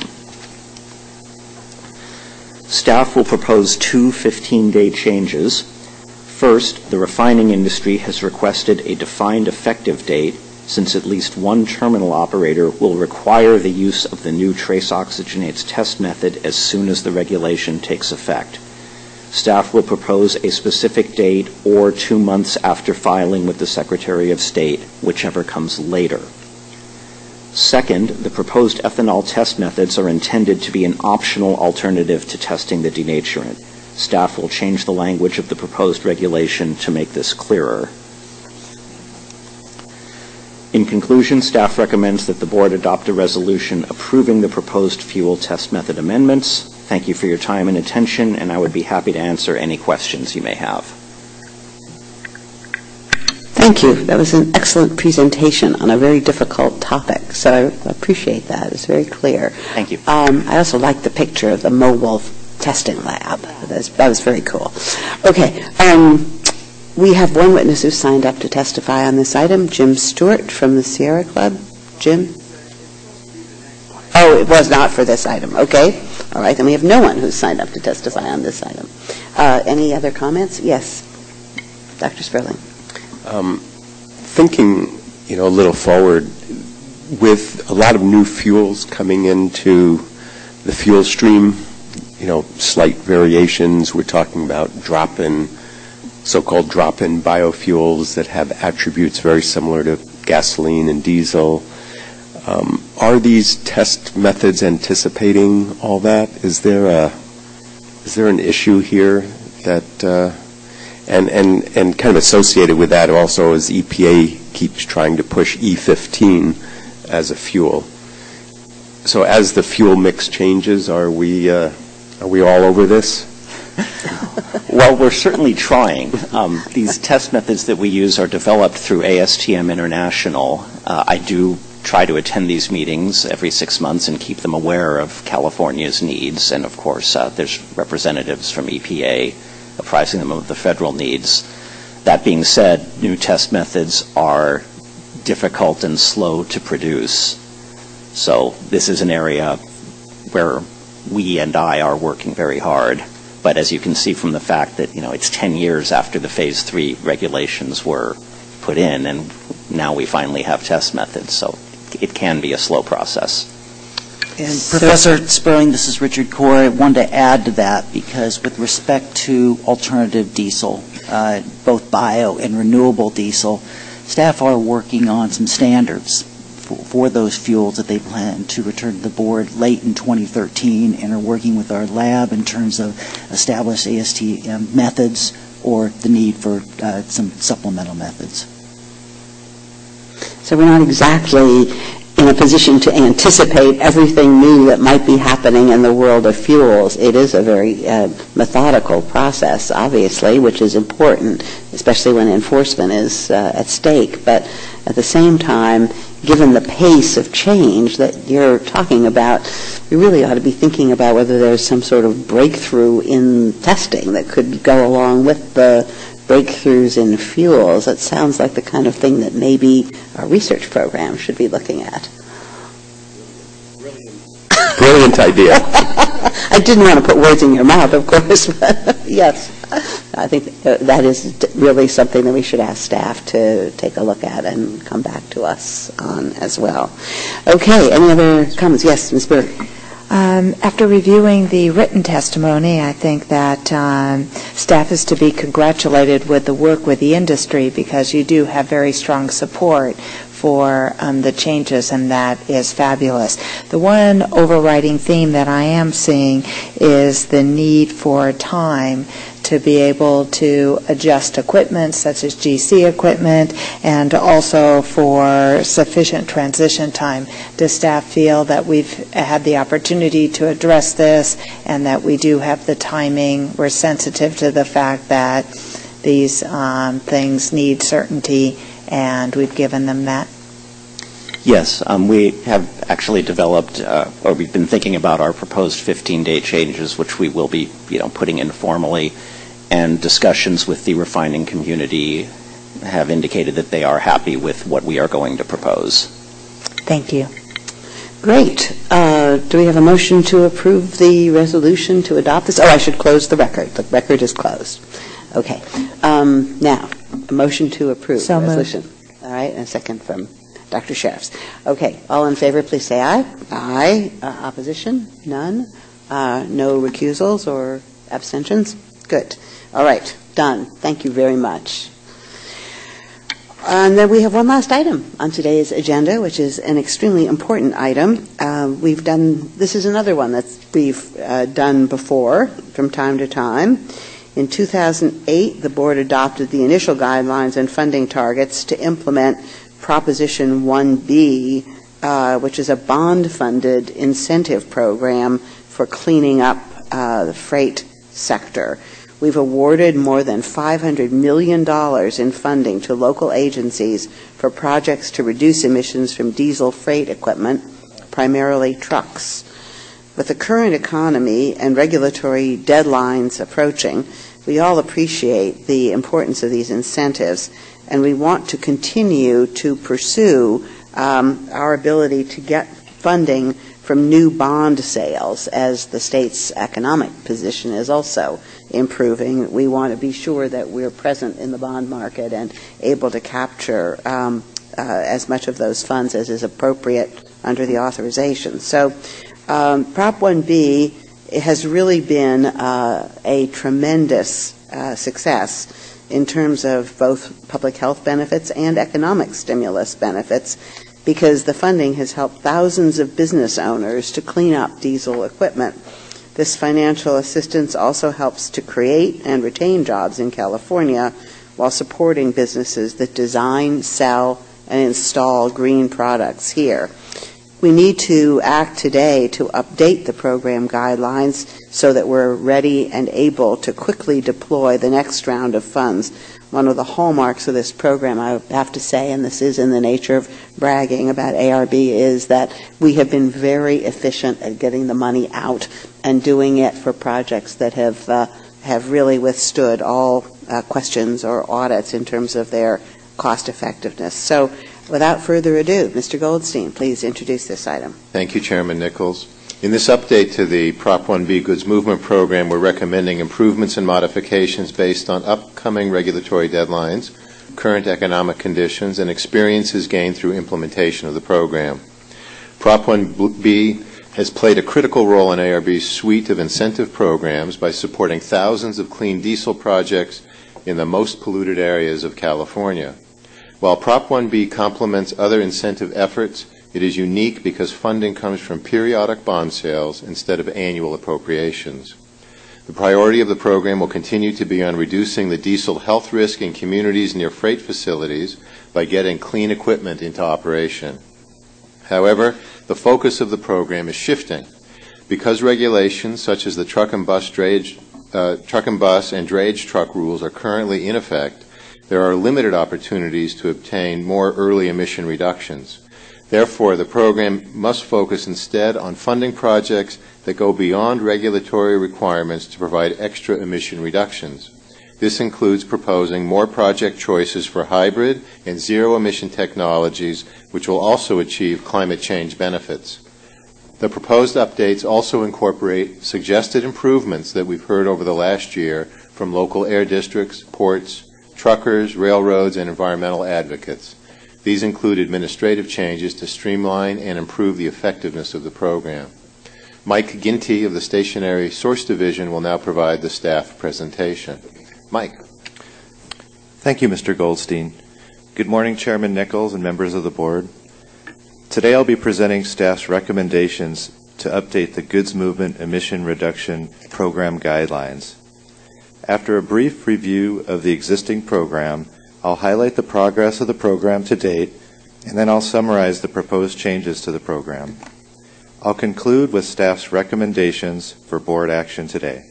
Staff will propose 2 15-day changes. First, the refining industry has requested a defined effective date, since at least one terminal operator will require the use of the new trace oxygenates test method as soon as the regulation takes effect. Staff will propose a specific date or 2 months after filing with the Secretary of State, whichever comes later. Second, the proposed ethanol test methods are intended to be an optional alternative to testing the denaturant. Staff will change the language of the proposed regulation to make this clearer. In conclusion, staff recommends that the board adopt a resolution approving the proposed fuel test method amendments. Thank you for your time and attention, and I would be happy to answer any questions you may have. Thank you. That was an excellent presentation on a very difficult topic, so I appreciate that. It's very clear. Thank you. I also like the picture of the mobile testing lab. That was very cool. Okay. We have one witness who signed up to testify on this item, Jim Stewart from the Sierra Club. Jim? Oh, it was not for this item. Okay. All right. Then we have no one who's signed up to testify on this item. Any other comments? Yes. Dr. Sperling. Thinking, a little forward, with a lot of new fuels coming into the fuel stream, slight variations. We're talking about so-called drop-in biofuels that have attributes very similar to gasoline and diesel. Are these test methods anticipating all that? Is there an issue here that, and kind of associated with that also is EPA keeps trying to push E15 as a fuel. So as the fuel mix changes, are we all over this? Well, we're certainly trying. These test methods that we use are developed through ASTM International. I do try to attend these meetings every 6 months and keep them aware of California's needs. And, of course, there's representatives from EPA apprising them of the federal needs. That being said, new test methods are difficult and slow to produce. So this is an area where we and I are working very hard. But as you can see from the fact that, it's 10 years after the Phase 3 regulations were put in, and now we finally have test methods. So it can be a slow process. And Professor Sperling, this is Richard Core. I wanted to add to that because with respect to alternative diesel, both bio and renewable diesel, staff are working on some standards for those fuels that they plan to return to the board late in 2013 and are working with our lab in terms of established ASTM methods or the need for some supplemental methods. So we're not exactly in a position to anticipate everything new that might be happening in the world of fuels. It is a very methodical process, obviously, which is important, especially when enforcement is at stake. But at the same time, given the pace of change that you're talking about, we really ought to be thinking about whether there's some sort of breakthrough in testing that could go along with the breakthroughs in fuels. It sounds like the kind of thing that maybe our research program should be looking at. Brilliant idea. I didn't want to put words in your mouth, of course, but yes. I think that is really something that we should ask staff to take a look at and come back to us on as well. Okay, any other comments? Yes, Ms. Burke. After reviewing the written testimony, I think that staff is to be congratulated with the work with the industry because you do have very strong support for the changes, and that is fabulous. The one overriding theme that I am seeing is the need for time to be able to adjust equipment such as GC equipment and also for sufficient transition time. Does staff feel that we've had the opportunity to address this and that we do have the timing? We're sensitive to the fact that these things need certainty, and we've given them that. Yes, we have actually developed, or we've been thinking about our proposed 15-day changes, which we will be, putting in formally, and discussions with the refining community have indicated that they are happy with what we are going to propose. Thank you. Great. Do we have a motion to approve the resolution to adopt this? Oh, I should close the record. The record is closed. Okay. Now, a motion to approve the resolution. All right, and a second from Dr. Sheriffs. Okay, all in favor, please say aye. Aye. Opposition? None. No recusals or abstentions? Good. All right, done. Thank you very much. And then we have one last item on today's agenda, which is an extremely important item. This is another one that we've done before from time to time. In 2008, the board adopted the initial guidelines and funding targets to implement Proposition 1B, which is a bond-funded incentive program for cleaning up the freight sector. We've awarded more than $500 million in funding to local agencies for projects to reduce emissions from diesel freight equipment, primarily trucks. With the current economy and regulatory deadlines approaching, we all appreciate the importance of these incentives, and we want to continue to pursue our ability to get funding from new bond sales as the state's economic position is also improving. We want to be sure that we're present in the bond market and able to capture as much of those funds as is appropriate under the authorization. So Prop 1B has really been a tremendous success in terms of both public health benefits and economic stimulus benefits, because the funding has helped thousands of business owners to clean up diesel equipment. This financial assistance also helps to create and retain jobs in California while supporting businesses that design, sell, and install green products here. We need to act today to update the program guidelines so that we're ready and able to quickly deploy the next round of funds. One of the hallmarks of this program, I have to say, and this is in the nature of bragging about ARB, is that we have been very efficient at getting the money out and doing it for projects that have really withstood all questions or audits in terms of their cost effectiveness. So without further ado, Mr. Goldstein, please introduce this item. Thank you, Chairman Nichols. In this update to the Prop 1B Goods Movement Program, we're recommending improvements and modifications based on upcoming regulatory deadlines, current economic conditions, and experiences gained through implementation of the program. Prop 1B has played a critical role in ARB's suite of incentive programs by supporting thousands of clean diesel projects in the most polluted areas of California. While Prop 1B complements other incentive efforts, it is unique because funding comes from periodic bond sales instead of annual appropriations. The priority of the program will continue to be on reducing the diesel health risk in communities near freight facilities by getting clean equipment into operation. However, the focus of the program is shifting. Because regulations such as the truck and bus and drayage truck rules are currently in effect, there are limited opportunities to obtain more early emission reductions. Therefore, the program must focus instead on funding projects that go beyond regulatory requirements to provide extra emission reductions. This includes proposing more project choices for hybrid and zero-emission technologies, which will also achieve climate change benefits. The proposed updates also incorporate suggested improvements that we've heard over the last year from local air districts, ports, truckers, railroads, and environmental advocates. These include administrative changes to streamline and improve the effectiveness of the program. Mike Ginty of the Stationary Source Division will now provide the staff presentation. Mike. Thank you, Mr. Goldstein. Good morning, Chairman Nichols and members of the board. Today I'll be presenting staff's recommendations to update the Goods Movement Emission Reduction Program guidelines. After a brief review of the existing program, I'll highlight the progress of the program to date, and then I'll summarize the proposed changes to the program. I'll conclude with staff's recommendations for board action today.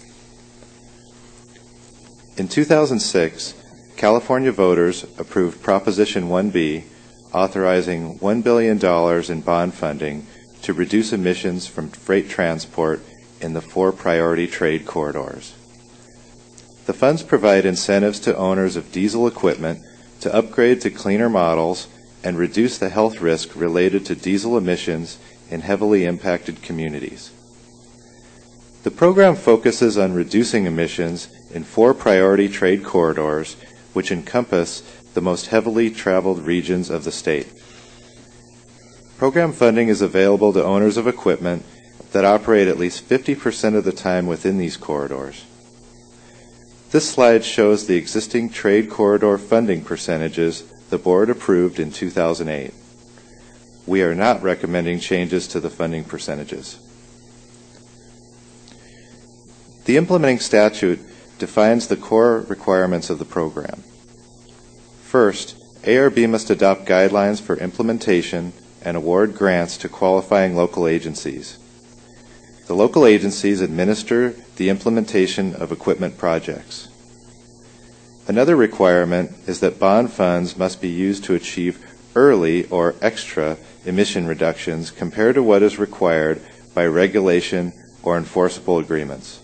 In 2006, California voters approved Proposition 1B, authorizing $1 billion in bond funding to reduce emissions from freight transport in the 4 priority trade corridors. The funds provide incentives to owners of diesel equipment to upgrade to cleaner models and reduce the health risk related to diesel emissions in heavily impacted communities. The program focuses on reducing emissions in 4 priority trade corridors, which encompass the most heavily traveled regions of the state. Program funding is available to owners of equipment that operate at least 50% of the time within these corridors. This slide shows the existing trade corridor funding percentages the board approved in 2008. We are not recommending changes to the funding percentages. The implementing statute defines the core requirements of the program. First, ARB must adopt guidelines for implementation and award grants to qualifying local agencies. The local agencies administer the implementation of equipment projects. Another requirement is that bond funds must be used to achieve early or extra emission reductions compared to what is required by regulation or enforceable agreements.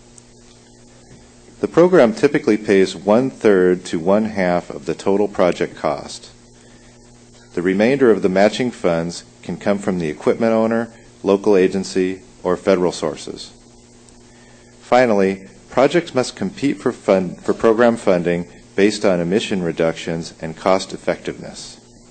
The program typically pays 1/3 to 1/2 of the total project cost. The remainder of the matching funds can come from the equipment owner, local agency, or federal sources. Finally, projects must compete for program funding based on emission reductions and cost effectiveness.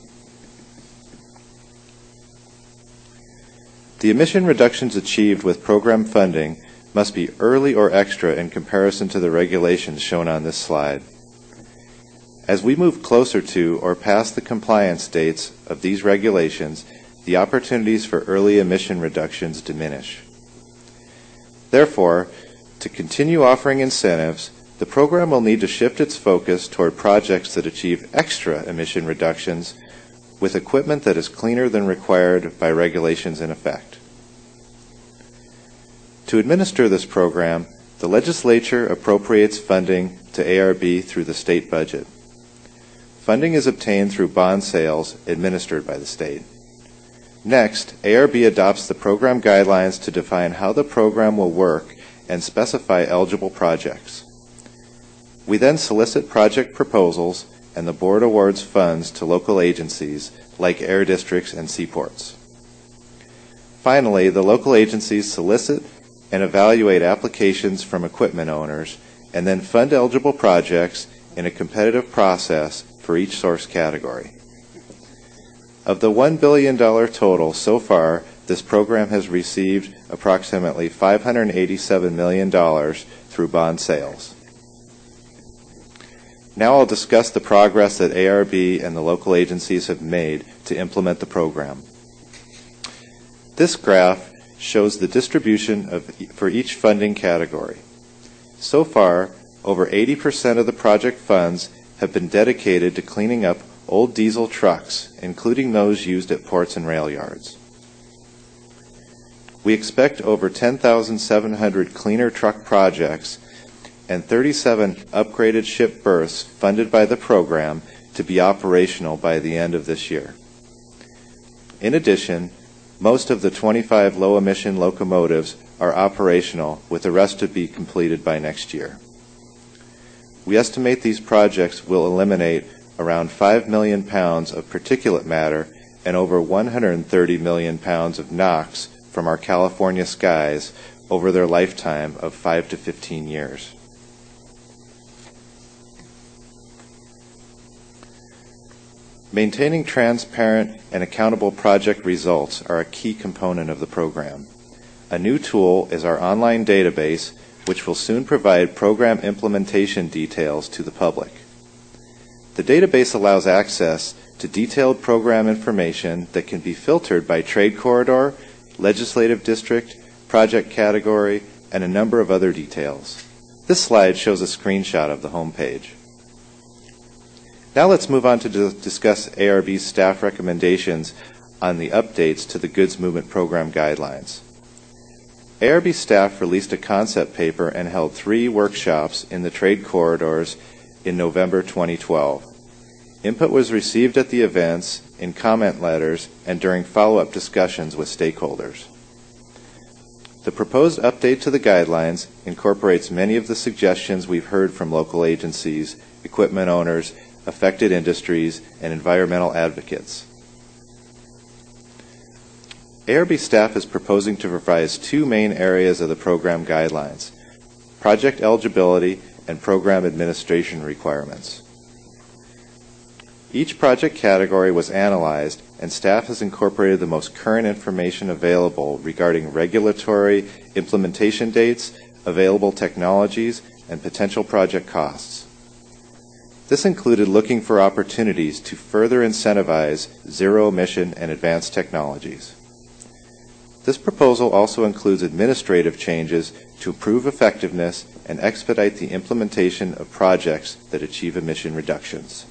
The emission reductions achieved with program funding must be early or extra in comparison to the regulations shown on this slide. As we move closer to or past the compliance dates of these regulations, the opportunities for early emission reductions diminish. Therefore, to continue offering incentives, the program will need to shift its focus toward projects that achieve extra emission reductions with equipment that is cleaner than required by regulations in effect. To administer this program, the legislature appropriates funding to ARB through the state budget. Funding is obtained through bond sales administered by the state. Next, ARB adopts the program guidelines to define how the program will work and specify eligible projects. We then solicit project proposals, and the board awards funds to local agencies like air districts and seaports. Finally, the local agencies solicit and evaluate applications from equipment owners and then fund eligible projects in a competitive process for each source category. Of the $1 billion total so far, this program has received approximately $587 million through bond sales. Now I'll discuss the progress that ARB and the local agencies have made to implement the program. This graph shows the distribution for each funding category. So far, over 80% of the project funds have been dedicated to cleaning up old diesel trucks, including those used at ports and rail yards. We expect over 10,700 cleaner truck projects and 37 upgraded ship berths funded by the program to be operational by the end of this year. In addition, most of the 25 low-emission locomotives are operational, with the rest to be completed by next year. We estimate these projects will eliminate around 5 million pounds of particulate matter and over 130 million pounds of NOx from our California skies over their lifetime of 5 to 15 years. Maintaining transparent and accountable project results are a key component of the program. A new tool is our online database, which will soon provide program implementation details to the public. The database allows access to detailed program information that can be filtered by trade corridor, legislative district, project category, and a number of other details. This slide shows a screenshot of the home page. Now let's move on to discuss ARB's staff recommendations on the updates to the Goods Movement Program guidelines. ARB staff released a concept paper and held 3 workshops in the trade corridors in November 2012. Input was received at the events, in comment letters, and during follow-up discussions with stakeholders. The proposed update to the guidelines incorporates many of the suggestions we've heard from local agencies, equipment owners, affected industries, and environmental advocates. ARB staff is proposing to revise 2 main areas of the program guidelines: project eligibility and program administration requirements. Each project category was analyzed, and staff has incorporated the most current information available regarding regulatory implementation dates, available technologies, and potential project costs. This included looking for opportunities to further incentivize zero-emission and advanced technologies. This proposal also includes administrative changes to improve effectiveness and expedite the implementation of projects that achieve emission reductions.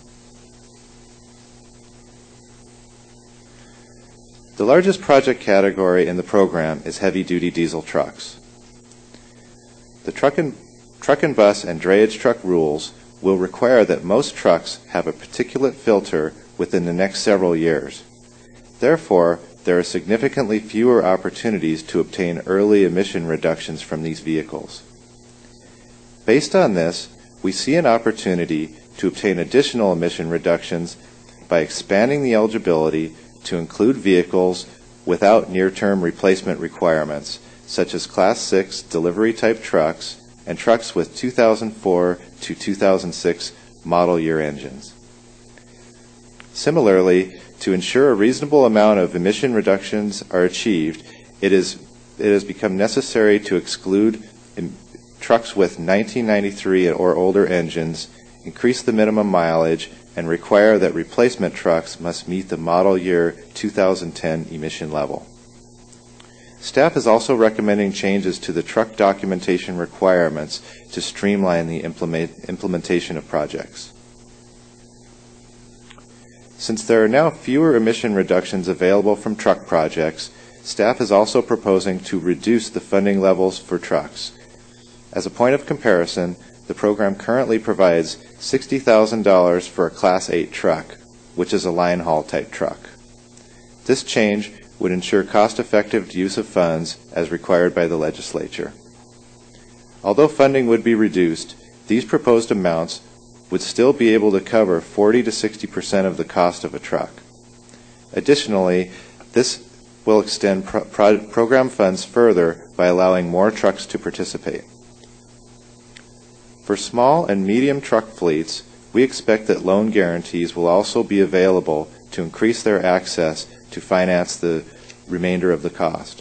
The largest project category in the program is heavy-duty diesel trucks. The truck and bus and drayage truck rules will require that most trucks have a particulate filter within the next several years. Therefore, there are significantly fewer opportunities to obtain early emission reductions from these vehicles. Based on this, we see an opportunity to obtain additional emission reductions by expanding the eligibility to include vehicles without near-term replacement requirements, such as Class 6 delivery-type trucks and trucks with 2004 to 2006 model year engines. Similarly, to ensure a reasonable amount of emission reductions are achieved, it has become necessary to exclude trucks with 1993 or older engines, increase the minimum mileage, and require that replacement trucks must meet the model year 2010 emission level. Staff is also recommending changes to the truck documentation requirements to streamline the implementation of projects. Since there are now fewer emission reductions available from truck projects, staff is also proposing to reduce the funding levels for trucks. As a point of comparison, the program currently provides $60,000 for a Class 8 truck, which is a line haul type truck. This change would ensure cost-effective use of funds as required by the legislature. Although funding would be reduced, these proposed amounts would still be able to cover 40 to 60% of the cost of a truck. Additionally, this will extend program funds further by allowing more trucks to participate. For small and medium truck fleets, we expect that loan guarantees will also be available to increase their access to finance the remainder of the cost.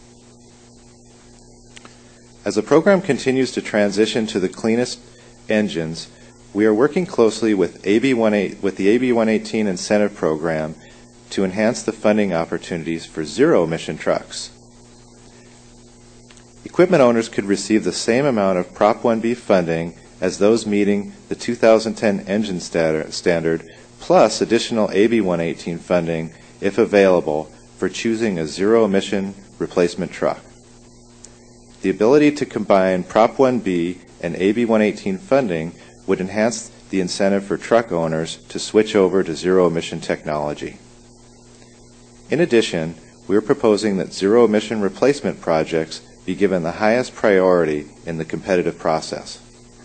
As the program continues to transition to the cleanest engines, we are working closely with the AB 118 incentive program to enhance the funding opportunities for zero-emission trucks. Equipment owners could receive the same amount of Prop 1B funding as those meeting the 2010 engine standard, plus additional AB 118 funding, if available, for choosing a zero-emission replacement truck. The ability to combine Prop 1B and AB 118 funding would enhance the incentive for truck owners to switch over to zero-emission technology. In addition, we are proposing that zero-emission replacement projects be given the highest priority in the competitive process.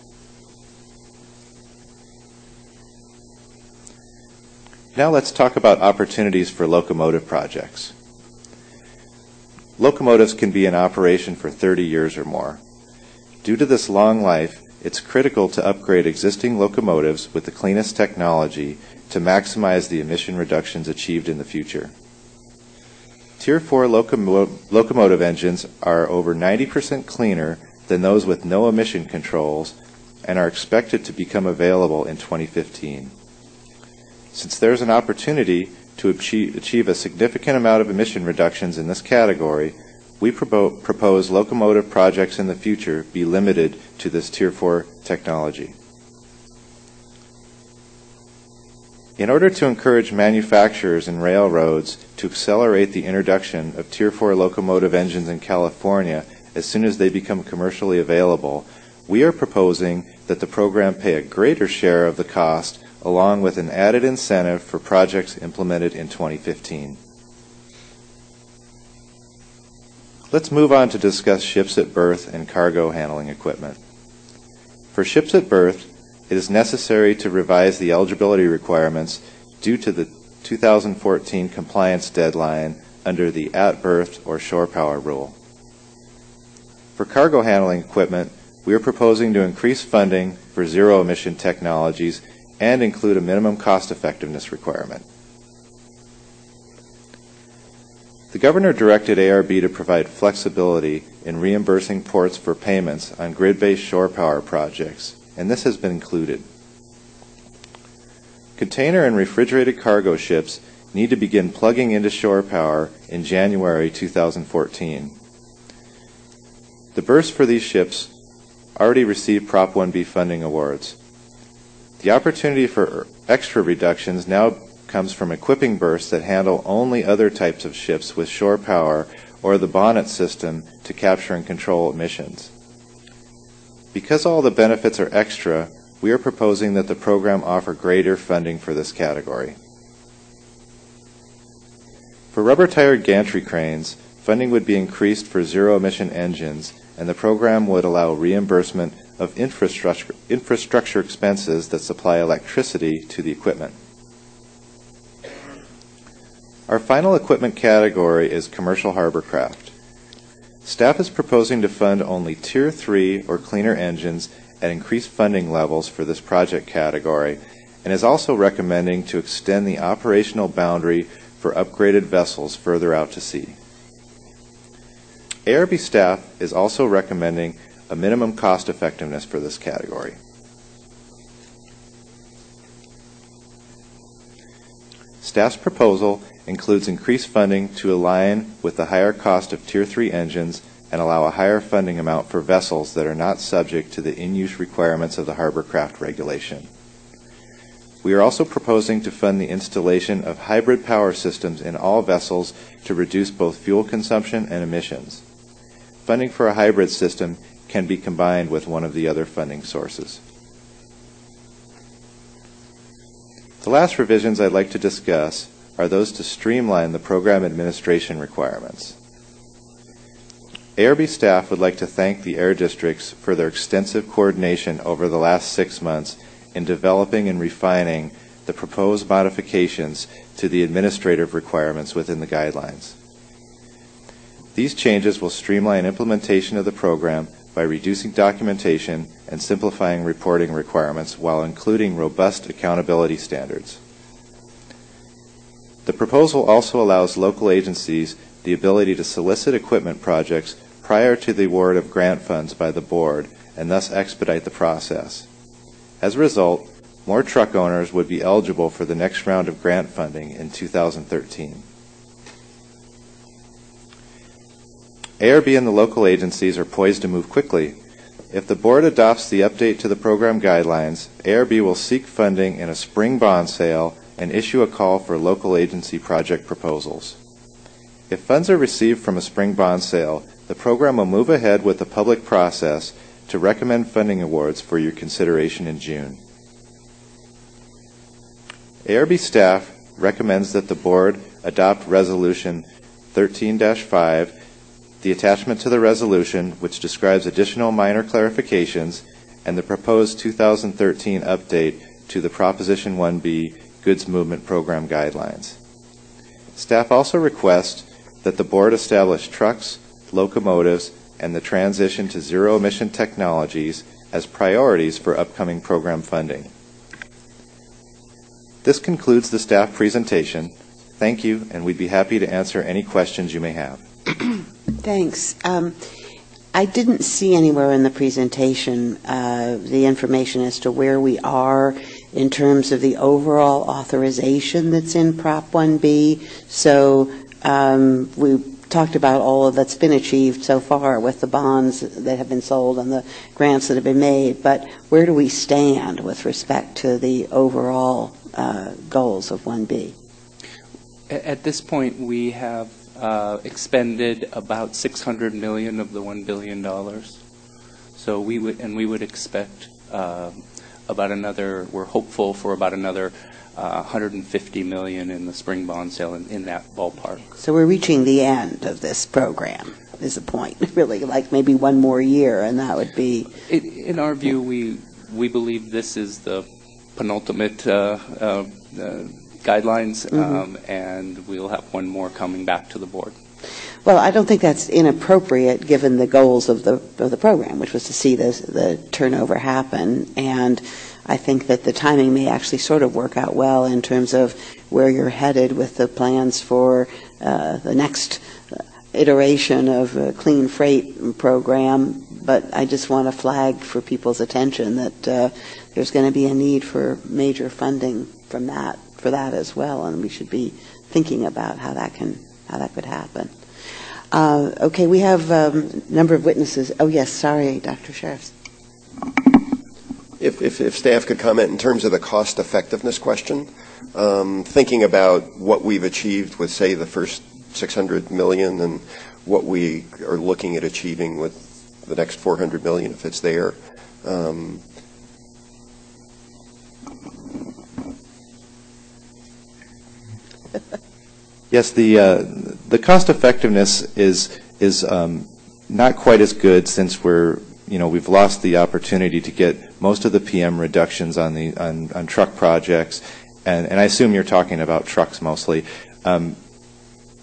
Now let's talk about opportunities for locomotive projects. Locomotives can be in operation for 30 years or more. Due to this long life, it's critical to upgrade existing locomotives with the cleanest technology to maximize the emission reductions achieved in the future. Tier 4 locomotive engines are over 90% cleaner than those with no emission controls and are expected to become available in 2015. Since there's an opportunity to achieve a significant amount of emission reductions in this category, we propose locomotive projects in the future be limited to this Tier 4 technology. In order to encourage manufacturers and railroads to accelerate the introduction of Tier 4 locomotive engines in California as soon as they become commercially available, we are proposing that the program pay a greater share of the cost along with an added incentive for projects implemented in 2015. Let's move on to discuss ships at berth and cargo handling equipment. For ships at berth, it is necessary to revise the eligibility requirements due to the 2014 compliance deadline under the at-berth or shore power rule. For cargo handling equipment, we are proposing to increase funding for zero-emission technologies and include a minimum cost-effectiveness requirement. The Governor directed ARB to provide flexibility in reimbursing ports for payments on grid-based shore power projects, and this has been included. Container and refrigerated cargo ships need to begin plugging into shore power in January 2014. The berths for these ships already received Prop 1B funding awards. The opportunity for extra reductions now comes from equipping berths that handle only other types of ships with shore power or the bonnet system to capture and control emissions. Because all the benefits are extra, we are proposing that the program offer greater funding for this category. For rubber-tired gantry cranes, funding would be increased for zero-emission engines, and the program would allow reimbursement of infrastructure expenses that supply electricity to the equipment. Our final equipment category is commercial hovercraft. Staff is proposing to fund only Tier 3 or cleaner engines at increased funding levels for this project category, and is also recommending to extend the operational boundary for upgraded vessels further out to sea. ARB staff is also recommending a minimum cost effectiveness for this category. Staff's proposal includes increased funding to align with the higher cost of Tier 3 engines and allow a higher funding amount for vessels that are not subject to the in-use requirements of the Harborcraft regulation. We are also proposing to fund the installation of hybrid power systems in all vessels to reduce both fuel consumption and emissions. Funding for a hybrid system can be combined with one of the other funding sources. The last revisions I'd like to discuss are those to streamline the program administration requirements. ARB staff would like to thank the air districts for their extensive coordination over the last 6 months in developing and refining the proposed modifications to the administrative requirements within the guidelines. These changes will streamline implementation of the program by reducing documentation and simplifying reporting requirements while including robust accountability standards. The proposal also allows local agencies the ability to solicit equipment projects prior to the award of grant funds by the board and thus expedite the process. As a result, more truck owners would be eligible for the next round of grant funding in 2013. ARB and the local agencies are poised to move quickly. If the board adopts the update to the program guidelines, ARB will seek funding in a spring bond sale and issue a call for local agency project proposals. If funds are received from a spring bond sale, the program will move ahead with the public process to recommend funding awards for your consideration in June. ARB staff recommends that the board adopt Resolution 13-5, the attachment to the resolution, which describes additional minor clarifications, and the proposed 2013 update to the Proposition 1B Goods Movement Program Guidelines. Staff also requests that the board establish trucks, locomotives, and the transition to zero-emission technologies as priorities for upcoming program funding. This concludes the staff presentation. Thank you, and we'd be happy to answer any questions you may have. Thanks. I didn't see anywhere in the presentation the information as to where we are in terms of the overall authorization that's in Prop 1B. So we talked about all of that's been achieved so far with the bonds that have been sold and the grants that have been made, but where do we stand with respect to the overall goals of 1B? At this point, we have expended about $600 million of the $1 billion. So we would expect about another, we're hopeful for about another $150 million in the spring bond sale in that ballpark. So we're reaching the end of this program, is the point, really, like maybe one more year, and that would be... In our view, we believe this is the penultimate guidelines, and we'll have one more coming back to the board. Well, I don't think that's inappropriate given the goals of the program, which was to see the turnover happen. And I think that the timing may actually sort of work out well in terms of where you're headed with the plans for the next iteration of a clean freight program. But I just want to flag for people's attention that there's going to be a need for major funding for that as well, and we should be thinking about how that could happen. Okay, we have a number of witnesses. Oh yes, sorry, Dr. Sheriff. If staff could comment in terms of the cost effectiveness question, thinking about what we've achieved with, say, the first $600 million and what we are looking at achieving with the next $400 million if it's there. Yes, the cost effectiveness is not quite as good since we've lost the opportunity to get most of the PM reductions on truck projects, and I assume you're talking about trucks mostly.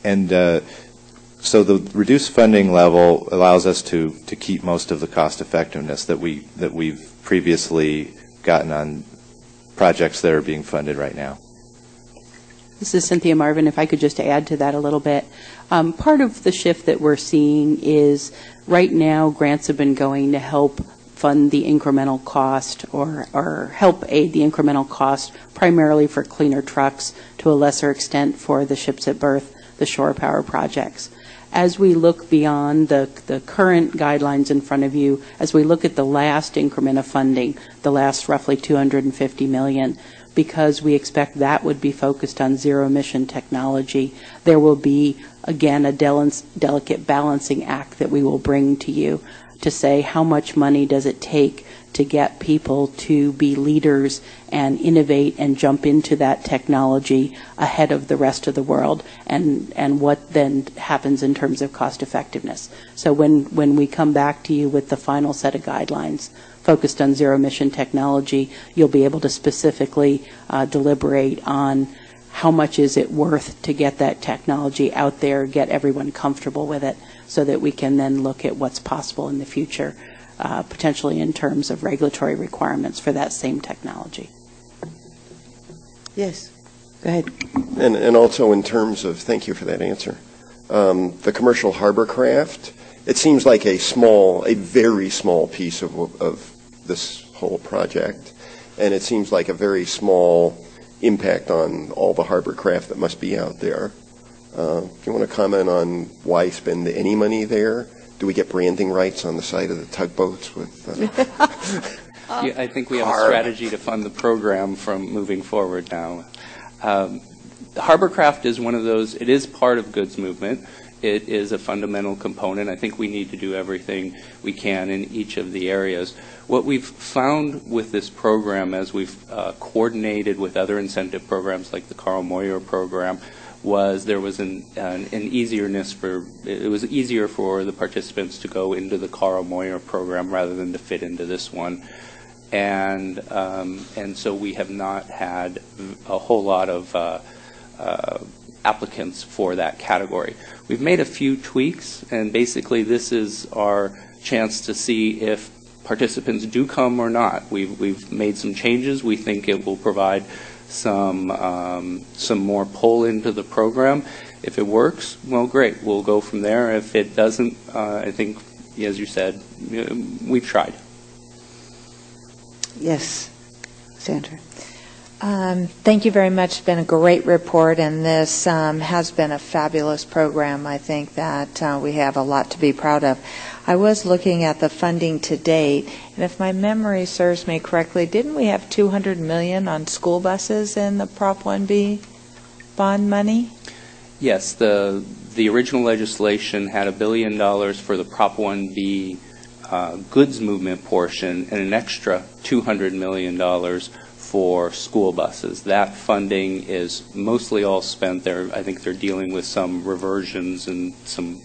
So the reduced funding level allows us to keep most of the cost effectiveness that we've previously gotten on projects that are being funded right now. This is Cynthia Marvin. If I could just add to that a little bit. Part of the shift that we're seeing is right now grants have been going to help fund the incremental cost or help aid the incremental cost primarily for cleaner trucks, to a lesser extent for the ships at berth, the shore power projects. As we look beyond the current guidelines in front of you, as we look at the last increment of funding, the last roughly $250 million, because we expect that would be focused on zero-emission technology, there will be, again, a delicate balancing act that we will bring to you to say how much money does it take to get people to be leaders and innovate and jump into that technology ahead of the rest of the world, and what then happens in terms of cost effectiveness. So when we come back to you with the final set of guidelines focused on zero-emission technology, you'll be able to specifically deliberate on how much is it worth to get that technology out there, get everyone comfortable with it, so that we can then look at what's possible in the future, potentially in terms of regulatory requirements for that same technology. Yes, go ahead. And also in terms of, thank you for that answer, the commercial harbor craft, it seems like a very small piece of this whole project, and it seems like a very small impact on all the harbor craft that must be out there. Do you want to comment on why spend any money there? Do we get branding rights on the side of the tugboats with? Yeah, I think we have a strategy to fund the program from moving forward now. Harborcraft is one of those. It is part of goods movement. It is a fundamental component. I think we need to do everything we can in each of the areas. What we've found with this program, as we've coordinated with other incentive programs like the Carl Moyer program, was there was an easierness it was easier for the participants to go into the Carl Moyer program rather than to fit into this one. And so we have not had a whole lot of applicants for that category. We've made a few tweaks, and basically this is our chance to see if participants do come or not. We've made some changes. We think it will provide some more pull into the program. If it works, well, great. We'll go from there. If it doesn't, I think, as you said, we've tried. Yes, Sandra. Thank you very much. It's been a great report, and this has been a fabulous program. I think that we have a lot to be proud of. I was looking at the funding to date, and if my memory serves me correctly, didn't we have $200 million on school buses in the Prop 1B bond money? Yes, the original legislation had $1 billion for the Prop 1B goods movement portion and an extra $200 million for school buses. That funding is mostly all spent there. I think they're dealing with some reversions and some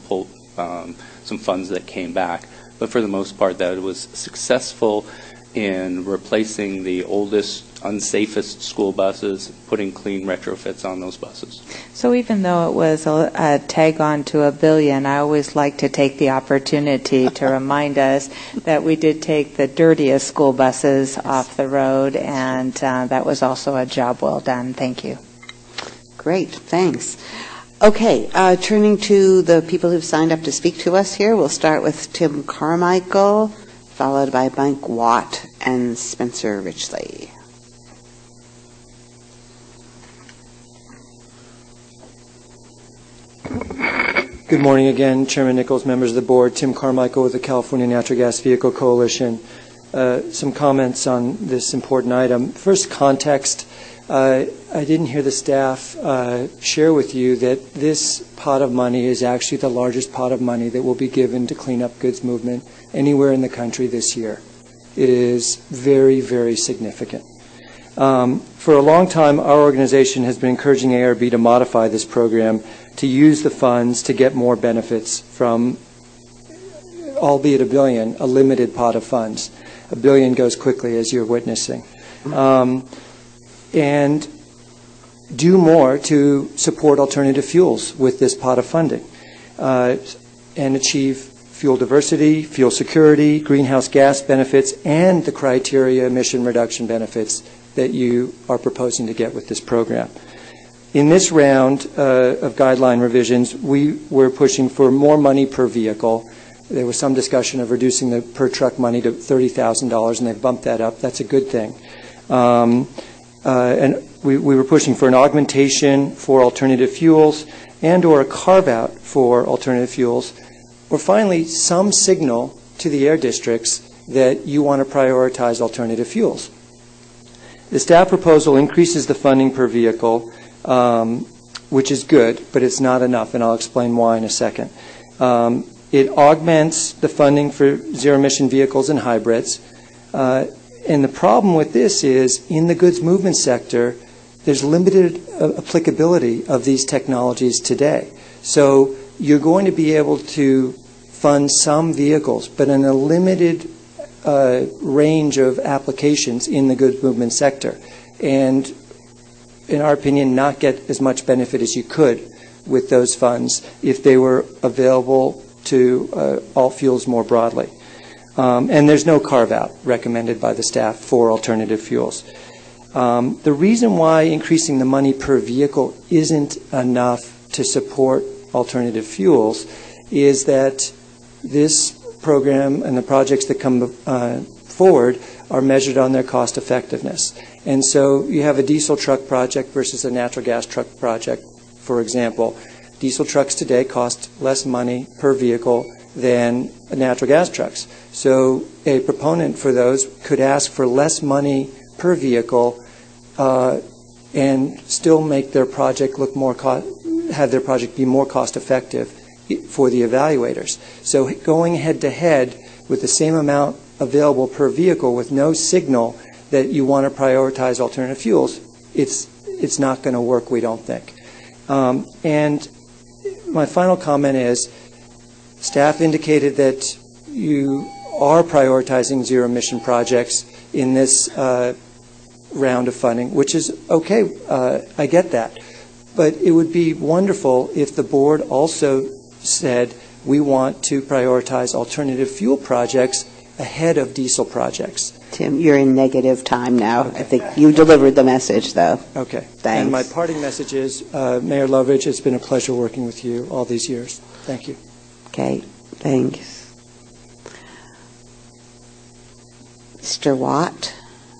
funds that came back. But for the most part, that was successful in replacing the oldest, unsafest school buses, putting clean retrofits on those buses. So even though it was a tag on to $1 billion, I always like to take the opportunity to remind us that we did take the dirtiest school buses off the road, and that was also a job well done. Thank you. Great, thanks. Okay, turning to the people who've signed up to speak to us here, we'll start with Tim Carmichael, followed by Mike Watt and Spencer Richley. Good morning again, Chairman Nichols, members of the board. Tim Carmichael with the California Natural Gas Vehicle Coalition. Some comments on this important item. First, context. I didn't hear the staff share with you that this pot of money is actually the largest pot of money that will be given to clean up goods movement anywhere in the country this year. It is very, very significant. For a long time, our organization has been encouraging ARB to modify this program to use the funds to get more benefits from, albeit $1 billion, a limited pot of funds. $1 billion goes quickly, as you're witnessing. And do more to support alternative fuels with this pot of funding and achieve fuel diversity, fuel security, greenhouse gas benefits, and the criteria emission reduction benefits that you are proposing to get with this program. In this round of guideline revisions, we were pushing for more money per vehicle. There was some discussion of reducing the per truck money to $30,000, and they've bumped that up. That's a good thing. And we were pushing for an augmentation for alternative fuels and or a carve-out for alternative fuels, or finally some signal to the air districts that you want to prioritize alternative fuels. The staff proposal increases the funding per vehicle, which is good, but it's not enough, and I'll explain why in a second. It augments the funding for zero-emission vehicles and hybrids. And the problem with this is, in the goods movement sector, there's limited applicability of these technologies today. So you're going to be able to fund some vehicles, but in a limited range of applications in the goods movement sector. And in our opinion, not get as much benefit as you could with those funds if they were available to all fuels more broadly. And there's no carve-out recommended by the staff for alternative fuels. The reason why increasing the money per vehicle isn't enough to support alternative fuels is that this program and the projects that come forward are measured on their cost effectiveness. And so you have a diesel truck project versus a natural gas truck project, for example. Diesel trucks today cost less money per vehicle than natural gas trucks. So a proponent for those could ask for less money per vehicle and still make their project look more have their project be more cost effective for the evaluators. So going head to head with the same amount available per vehicle with no signal that you want to prioritize alternative fuels, it's not going to work, we don't think. And my final comment is, staff indicated that you are prioritizing zero-emission projects in this round of funding, which is okay. I get that. But it would be wonderful if the board also said we want to prioritize alternative fuel projects ahead of diesel projects. Tim, you're in negative time now. Okay. I think you delivered the message, though. Okay. Thanks. And my parting message is, Mayor Loveridge, it's been a pleasure working with you all these years. Thank you. Okay. Thanks. Mr. Watt.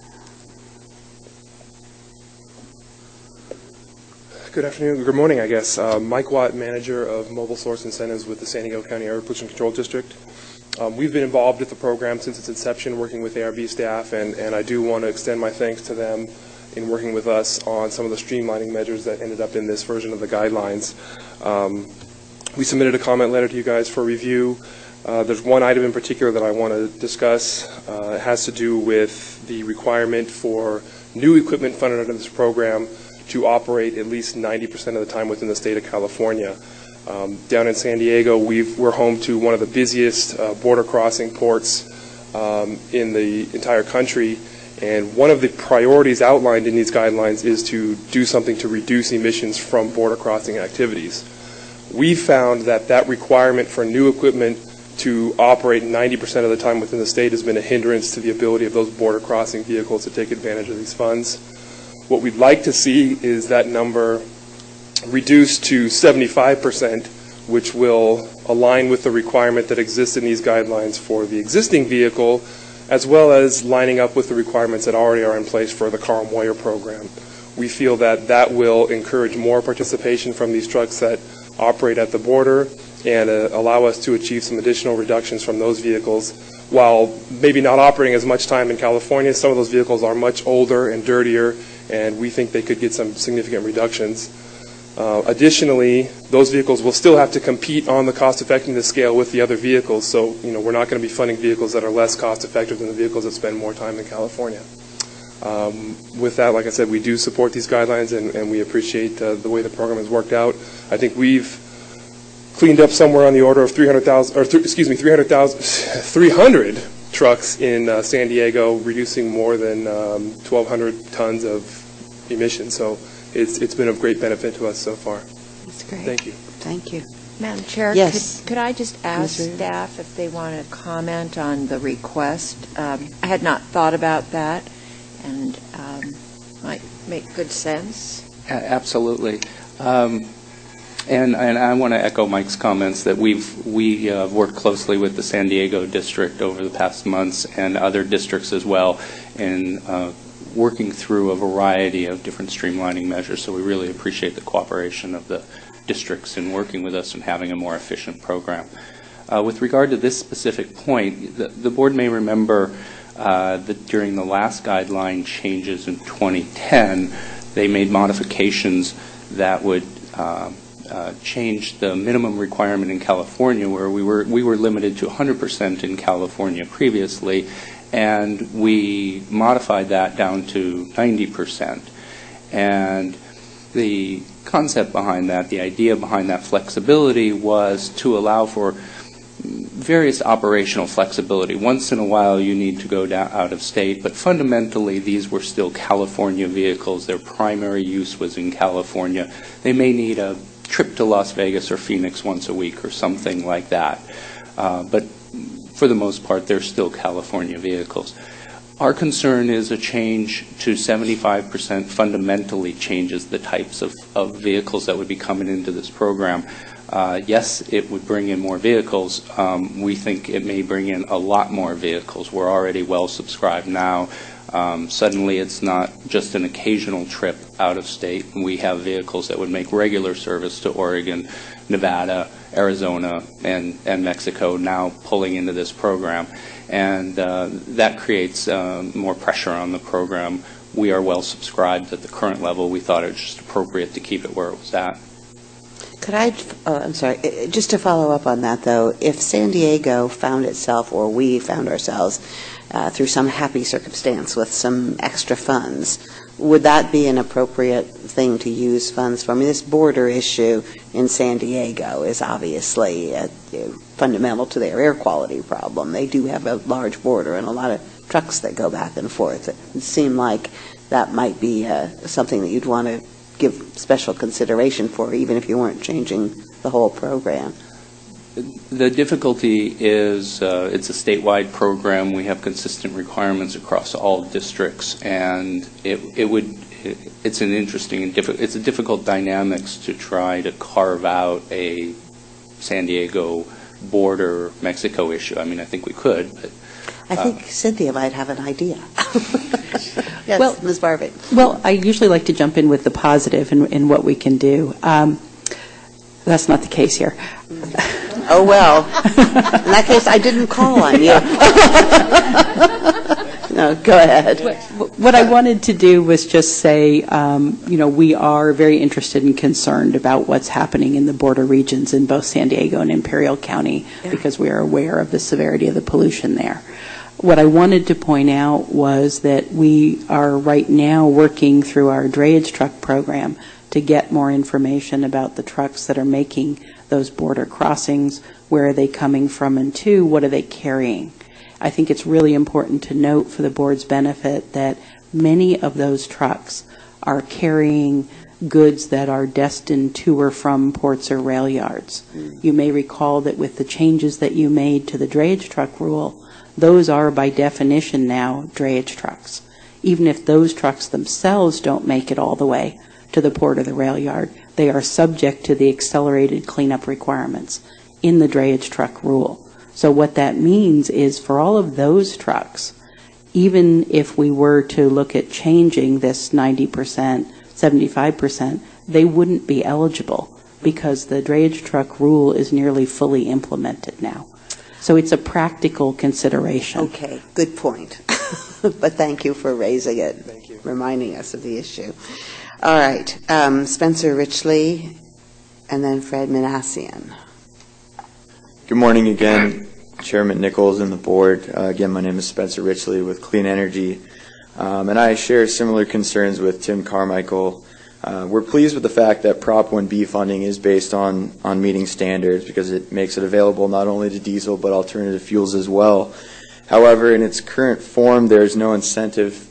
Good afternoon. Good morning, I guess. Mike Watt, manager of Mobile Source Incentives with the San Diego County Air Pollution Control District. We've been involved with the program since its inception, working with ARB staff, and I do want to extend my thanks to them in working with us on some of the streamlining measures that ended up in this version of the guidelines. We submitted a comment letter to you guys for review. There's one item in particular that I want to discuss. It has to do with the requirement for new equipment funded under this program to operate at least 90% of the time within the state of California. Down in San Diego, we're home to one of the busiest border crossing ports in the entire country, and one of the priorities outlined in these guidelines is to do something to reduce emissions from border crossing activities. We found that requirement for new equipment to operate 90% of the time within the state has been a hindrance to the ability of those border crossing vehicles to take advantage of these funds. What we'd like to see is that number reduced to 75%, which will align with the requirement that exists in these guidelines for the existing vehicle, as well as lining up with the requirements that already are in place for the Carl Moyer program. We feel that will encourage more participation from these trucks that operate at the border and allow us to achieve some additional reductions from those vehicles. While maybe not operating as much time in California, some of those vehicles are much older and dirtier, and we think they could get some significant reductions. Additionally, those vehicles will still have to compete on the cost effectiveness scale with the other vehicles, so we're not going to be funding vehicles that are less cost effective than the vehicles that spend more time in California. With that, like I said, we do support these guidelines, and we appreciate the way the program has worked out. I think we've cleaned up somewhere on the order of 300 trucks in San Diego, reducing more than 1,200 tons of emissions. So it's been of great benefit to us so far. That's great. Thank you. Thank you. Madam Chair, Yes. could I just ask staff if they want to comment on the request? I had not thought about that, and might make good sense. Absolutely. And I want to echo Mike's comments that we worked closely with the San Diego district over the past months and other districts as well in working through a variety of different streamlining measures. So we really appreciate the cooperation of the districts in working with us and having a more efficient program. With regard to this specific point, the board may remember that during the last guideline changes in 2010, they made modifications that would change the minimum requirement in California, where we were limited to 100% in California previously, and we modified that down to 90%. And the concept behind that, the idea behind that flexibility, was to allow for various operational flexibility. Once in a while you need to go out of state, but fundamentally these were still California vehicles. Their primary use was in California. They may need a trip to Las Vegas or Phoenix once a week or something like that. But for the most part, they're still California vehicles. Our concern is a change to 75% fundamentally changes the types of vehicles that would be coming into this program. Yes, it would bring in more vehicles. We think it may bring in a lot more vehicles. We're already well subscribed now. Suddenly it's not just an occasional trip out of state. We have vehicles that would make regular service to Oregon, Nevada, Arizona, and Mexico now pulling into this program. And that creates more pressure on the program. We are well subscribed at the current level. We thought it was just appropriate to keep it where it was at. Could I, I'm sorry, just to follow up on that, though, if San Diego found itself, or we found ourselves, through some happy circumstance with some extra funds, would that be an appropriate thing to use funds for? I mean, this border issue in San Diego is obviously fundamental to their air quality problem. They do have a large border and a lot of trucks that go back and forth. It seemed like that might be something that you'd want to give special consideration for, even if you weren't changing the whole program. The difficulty is it's a statewide program. We have consistent requirements across all districts, and it's an interesting and it's a difficult dynamics to try to carve out a San Diego border Mexico issue. I mean, I think we could, but I think Cynthia might have an idea. Yes, well, Ms. Barbic. Well, I usually like to jump in with the positive in what we can do. That's not the case here. Oh, well. In that case, I didn't call on you. No, go ahead. What I wanted to do was just say, we are very interested and concerned about what's happening in the border regions in both San Diego and Imperial County, because we are aware of the severity of the pollution there. What I wanted to point out was that we are right now working through our drayage truck program to get more information about the trucks that are making those border crossings. Where are they coming from and to? What are they carrying? I think it's really important to note for the board's benefit that many of those trucks are carrying goods that are destined to or from ports or rail yards. You may recall that with the changes that you made to the drayage truck rule, those are by definition now drayage trucks. Even if those trucks themselves don't make it all the way to the port or the rail yard, they are subject to the accelerated cleanup requirements in the drayage truck rule. So what that means is for all of those trucks, even if we were to look at changing this 90%, 75%, they wouldn't be eligible because the drayage truck rule is nearly fully implemented now. So it's a practical consideration. Okay, good point. But thank you for raising it, reminding us of the issue. All right, Spencer Richley, and then Fred Manassian. Good morning again, Chairman Nichols and the board. Again, my name is Spencer Richley with Clean Energy, and I share similar concerns with Tim Carmichael. We're pleased with the fact that Prop 1B funding is based on meeting standards because it makes it available not only to diesel but alternative fuels as well. However, in its current form, there is no incentive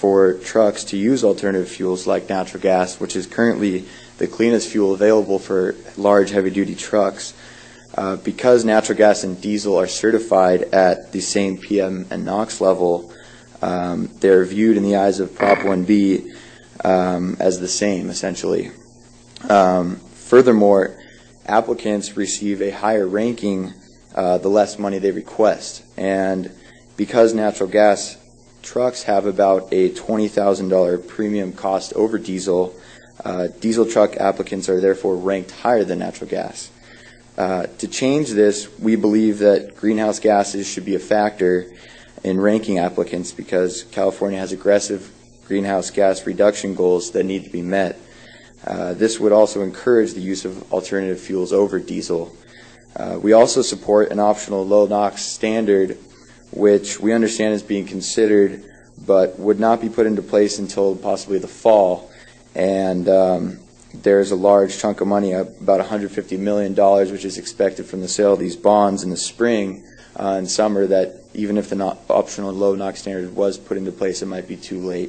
for trucks to use alternative fuels like natural gas, which is currently the cleanest fuel available for large heavy-duty trucks. Because natural gas and diesel are certified at the same PM and NOx level, they're viewed in the eyes of Prop 1B as the same, essentially. Furthermore, applicants receive a higher ranking the less money they request. And because natural gas trucks have about a $20,000 premium cost over diesel, diesel truck applicants are therefore ranked higher than natural gas. To change this, we believe that greenhouse gases should be a factor in ranking applicants because California has aggressive greenhouse gas reduction goals that need to be met. This would also encourage the use of alternative fuels over diesel. We also support an optional low NOx standard, which we understand is being considered, but would not be put into place until possibly the fall. And there's a large chunk of money, about $150 million, which is expected from the sale of these bonds in the spring and summer, that even if the optional low NOx standard was put into place, it might be too late.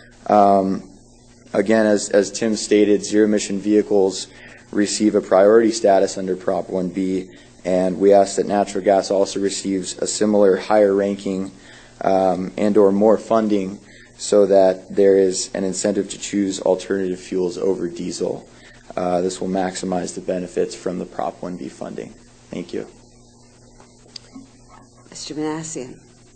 Again, as Tim stated, zero-emission vehicles receive a priority status under Prop 1B, and we ask that natural gas also receives a similar higher ranking and or more funding so that there is an incentive to choose alternative fuels over diesel. This will maximize the benefits from the Prop 1B funding. Thank you. Mr. Manassian.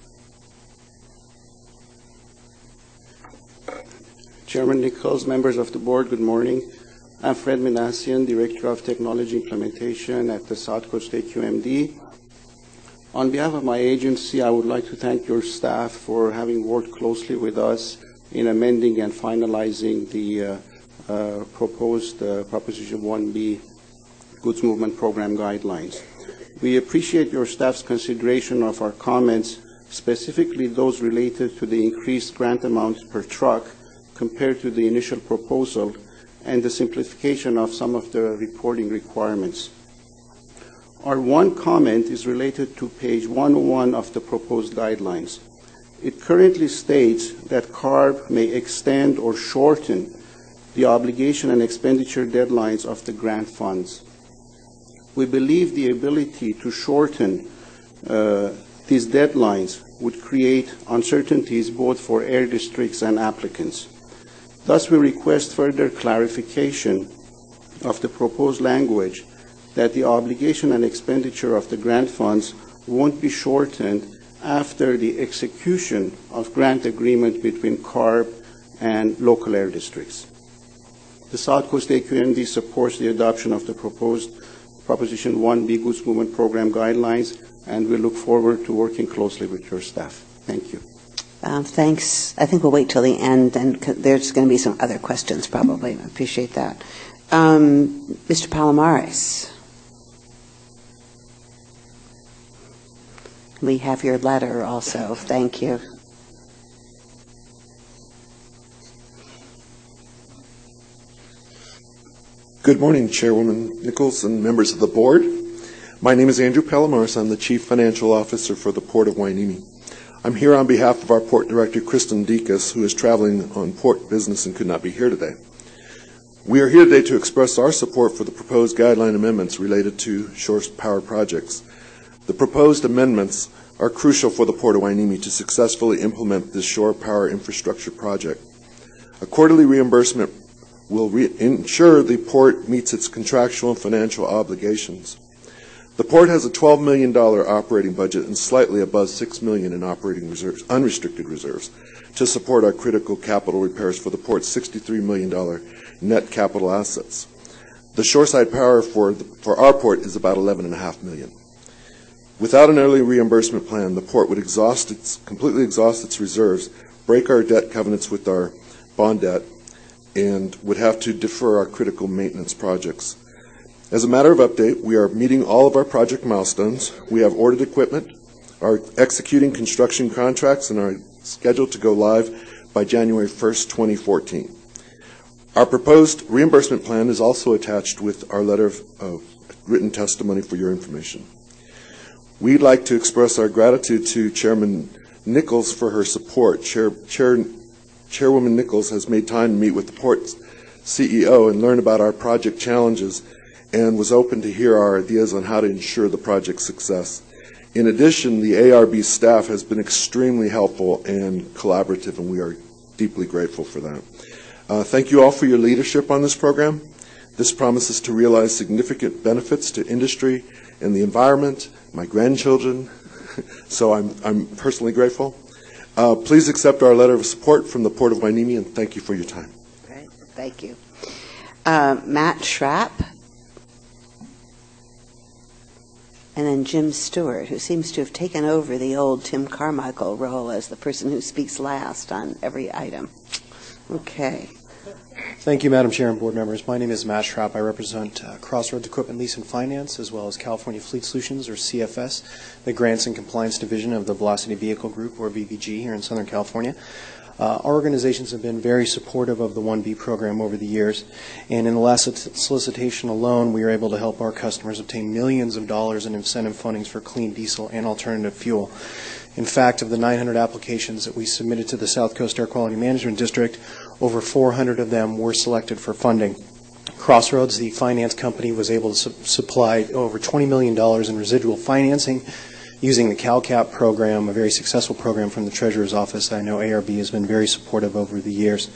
Chairman Nichols, members of the board, good morning. I'm Fred Manassian, Director of Technology Implementation at the South Coast AQMD. On behalf of my agency, I would like to thank your staff for having worked closely with us in amending and finalizing the proposed Proposition 1B Goods Movement Program guidelines. We appreciate your staff's consideration of our comments, specifically those related to the increased grant amount per truck compared to the initial proposal and the simplification of some of the reporting requirements. Our one comment is related to page 101 of the proposed guidelines. It currently states that CARB may extend or shorten the obligation and expenditure deadlines of the grant funds. We believe the ability to shorten these deadlines would create uncertainties both for air districts and applicants. Thus, we request further clarification of the proposed language that the obligation and expenditure of the grant funds won't be shortened after the execution of grant agreement between CARB and local air districts. The South Coast AQMD supports the adoption of the proposed Proposition 1B Goods Movement Program guidelines, and we look forward to working closely with your staff. Thank you. Thanks. I think we'll wait till the end, and there's going to be some other questions probably. I appreciate that. Mr. Palomares. We have your letter also. Thank you. Good morning, Chairwoman Nichols and members of the board. My name is Andrew Palomares. I'm the Chief Financial Officer for the Port of Hueneme. I'm here on behalf of our Port Director, Kristen Dekas, who is traveling on port business and could not be here today. We are here today to express our support for the proposed guideline amendments related to shore power projects. The proposed amendments are crucial for the Port of Hueneme to successfully implement this shore power infrastructure project. A quarterly reimbursement will ensure the port meets its contractual and financial obligations. The port has a $12 million operating budget and slightly above $6 million in operating reserves, unrestricted reserves, to support our critical capital repairs for the port's $63 million net capital assets. The shoreside power for our port is about $11.5 million. Without an early reimbursement plan, the port would completely exhaust its reserves, break our debt covenants with our bond debt, and would have to defer our critical maintenance projects. As a matter of update, we are meeting all of our project milestones. We have ordered equipment, are executing construction contracts, and are scheduled to go live by January 1st, 2014. Our proposed reimbursement plan is also attached with our letter of written testimony for your information. We'd like to express our gratitude to Chairman Nichols for her support. Chair Chairwoman Nichols has made time to meet with the Port's CEO and learn about our project challenges and was open to hear our ideas on how to ensure the project's success. In addition, the ARB staff has been extremely helpful and collaborative, and we are deeply grateful for that. Thank you all for your leadership on this program. This promises to realize significant benefits to industry and the environment, my grandchildren, so I'm personally grateful. Please accept our letter of support from the Port of Hueneme, and thank you for your time. Great. Thank you. Matt Schrapp, and then Jim Stewart, who seems to have taken over the old Tim Carmichael role as the person who speaks last on every item. Okay. Thank you, Madam Chair and board members. My name is Matt Schrapp. I represent Crossroads Equipment Lease and Finance, as well as California Fleet Solutions, or CFS, the Grants and Compliance Division of the Velocity Vehicle Group, or VVG, here in Southern California. Our organizations have been very supportive of the 1B program over the years, and in the last solicitation alone, we were able to help our customers obtain millions of dollars in incentive fundings for clean diesel and alternative fuel. In fact, of the 900 applications that we submitted to the South Coast Air Quality Management District, over 400 of them were selected for funding. Crossroads, the finance company, was able to supply over $20 million in residual financing using the CalCap program, a very successful program from the Treasurer's Office. I know ARB has been very supportive over the years.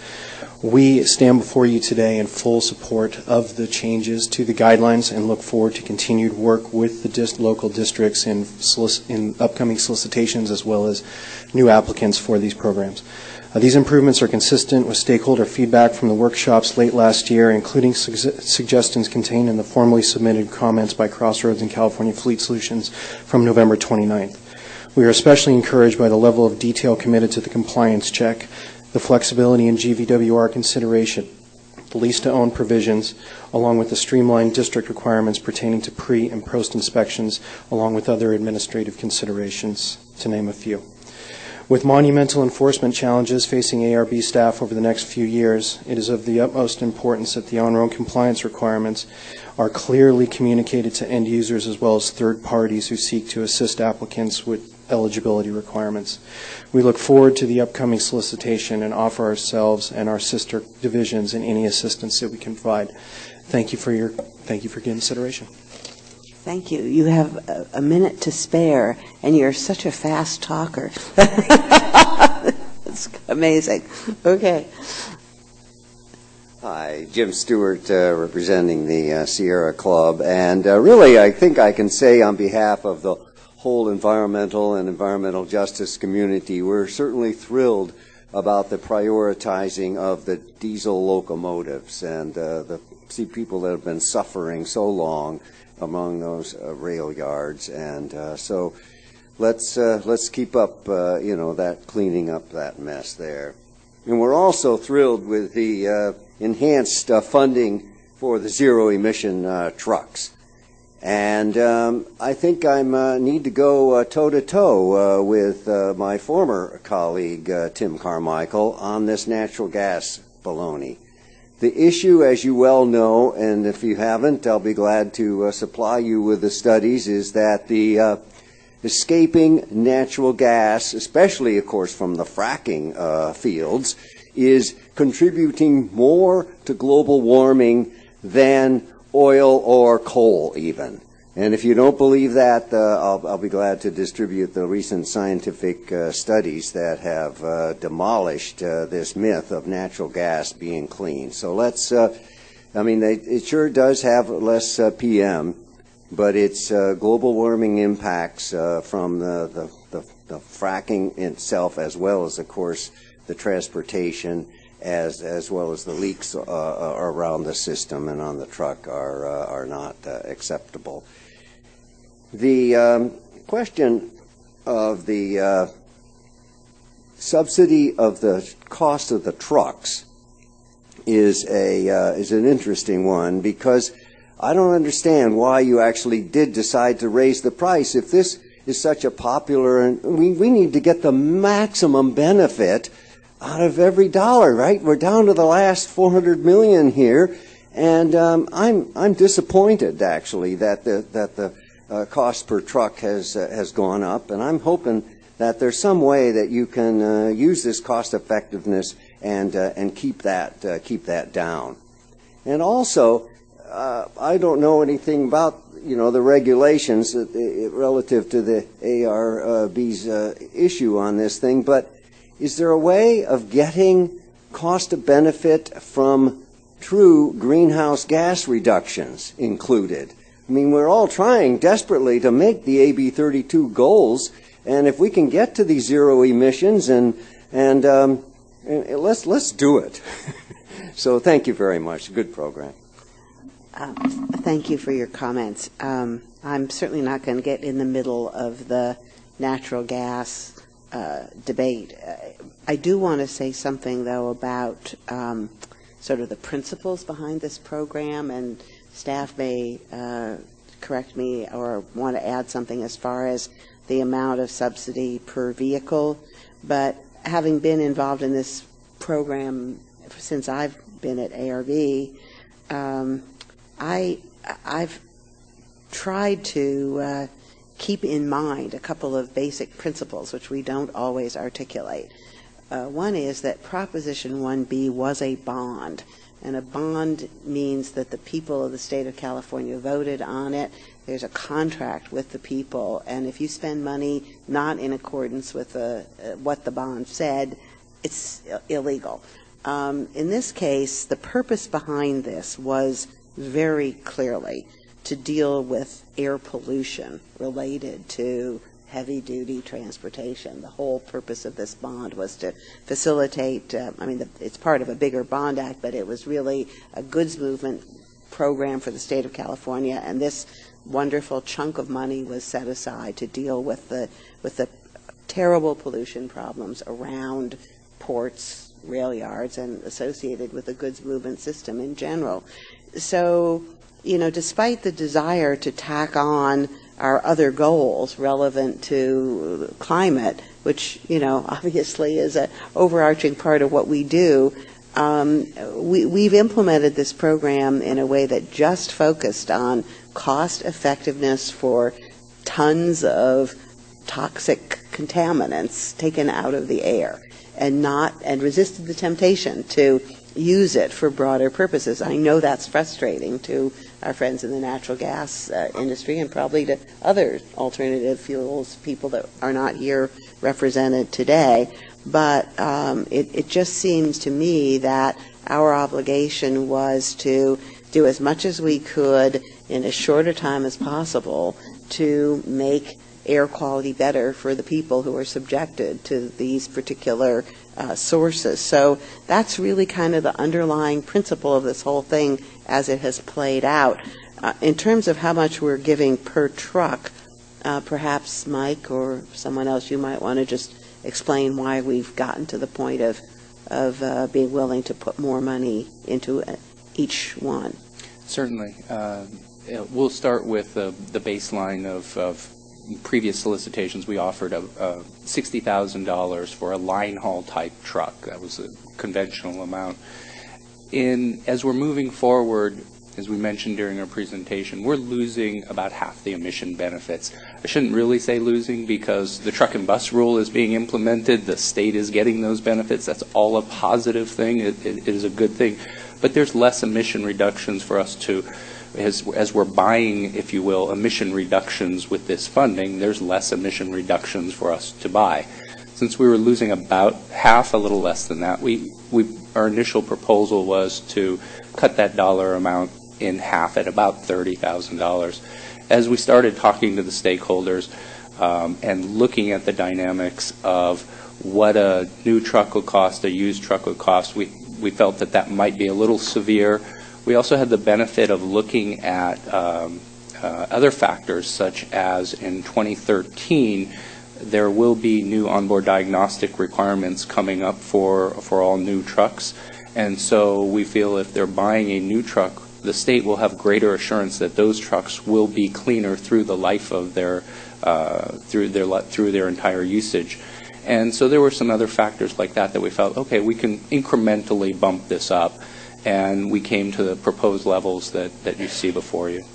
We stand before you today in full support of the changes to the guidelines and look forward to continued work with the local districts in upcoming solicitations as well as new applicants for these programs. These improvements are consistent with stakeholder feedback from the workshops late last year, including suggestions contained in the formally submitted comments by Crossroads and California Fleet Solutions from November 29th. We are especially encouraged by the level of detail committed to the compliance check, the flexibility in GVWR consideration, the lease-to-own provisions, along with the streamlined district requirements pertaining to pre- and post-inspections, along with other administrative considerations, to name a few. With monumental enforcement challenges facing ARB staff over the next few years, it is of the utmost importance that the on-road compliance requirements are clearly communicated to end users as well as third parties who seek to assist applicants with eligibility requirements. We look forward to the upcoming solicitation and offer ourselves and our sister divisions in any assistance that we can provide. Thank you for your consideration. Thank you. You have a minute to spare, and you're such a fast talker. It's amazing. Okay. Hi, Jim Stewart, representing the Sierra Club. And really, I think I can say on behalf of the whole environmental and environmental justice community, we're certainly thrilled about the prioritizing of the diesel locomotives and the people that have been suffering so long among those rail yards, and so let's keep up that cleaning up that mess there. And we're also thrilled with the enhanced funding for the zero emission trucks. And I think I need to go toe to toe with my former colleague Tim Carmichael on this natural gas baloney. The issue, as you well know, and if you haven't, I'll be glad to supply you with the studies, is that the escaping natural gas, especially, of course, from the fracking fields, is contributing more to global warming than oil or coal even. And if you don't believe that, I'll be glad to distribute the recent scientific studies that have demolished this myth of natural gas being clean. So let's, it sure does have less PM, but it's global warming impacts from the fracking itself, as well as, of course, the transportation, as well as the leaks around the system and on the truck are not acceptable. The question of the subsidy of the cost of the trucks is an interesting one, because I don't understand why you actually did decide to raise the price if this is such a popular, and we need to get the maximum benefit out of every dollar, right? We're down to the last $400 million here, and I'm disappointed actually that the cost per truck has gone up, and I'm hoping that there's some way that you can use this cost effectiveness and keep that down. And also, I don't know anything about the regulations relative to the ARB's issue on this thing, but is there a way of getting cost of benefit from true greenhouse gas reductions included? I mean, we're all trying desperately to make the AB 32 goals, and if we can get to these zero emissions, and let's do it. So thank you very much. Good program. Thank you for your comments. I'm certainly not going to get in the middle of the natural gas debate. I do want to say something, though, about sort of the principles behind this program, and staff may correct me or want to add something as far as the amount of subsidy per vehicle. But having been involved in this program since I've been at ARB, I've tried to keep in mind a couple of basic principles which we don't always articulate. One is that Proposition 1B was a bond, and a bond means that the people of the state of California voted on it. There's a contract with the people, and if you spend money not in accordance with what the bond said, it's illegal. In this case, the purpose behind this was very clearly to deal with air pollution related to heavy-duty transportation. The whole purpose of this bond was to facilitate, it's part of a bigger bond act, but it was really a goods movement program for the state of California, and this wonderful chunk of money was set aside to deal with the terrible pollution problems around ports, rail yards, and associated with the goods movement system in general. So, despite the desire to tack on our other goals relevant to climate, which, obviously is an overarching part of what we do, we've implemented this program in a way that just focused on cost effectiveness for tons of toxic contaminants taken out of the air, and resisted the temptation to use it for broader purposes. I know that's frustrating to our friends in the natural gas industry, and probably to other alternative fuels people that are not here represented today. But it just seems to me that our obligation was to do as much as we could in as short a time as possible to make air quality better for the people who are subjected to these particular sources. So that's really kind of the underlying principle of this whole thing as it has played out. In terms of how much we're giving per truck, perhaps Mike or someone else, you might want to just explain why we've gotten to the point of being willing to put more money into each one. Certainly. We'll start with the baseline of previous solicitations. We offered $60,000 for a line haul type truck. That was a conventional amount. As we're moving forward, as we mentioned during our presentation, we're losing about half the emission benefits. I shouldn't really say losing, because the truck and bus rule is being implemented. The state is getting those benefits. That's all a positive thing. It is a good thing. But there's less emission reductions for us to, as we're buying, if you will, emission reductions with this funding, there's less emission reductions for us to buy. Since we were losing about half, a little less than that, our initial proposal was to cut that dollar amount in half at about $30,000. As we started talking to the stakeholders and looking at the dynamics of what a new truck would cost, a used truck would cost, we felt that might be a little severe. We also had the benefit of looking at other factors, such as in 2013, there will be new onboard diagnostic requirements coming up for all new trucks. And so we feel if they're buying a new truck, the state will have greater assurance that those trucks will be cleaner through the life of their through their entire usage. And so there were some other factors like that we felt, okay, we can incrementally bump this up, and we came to the proposed levels that you see before you.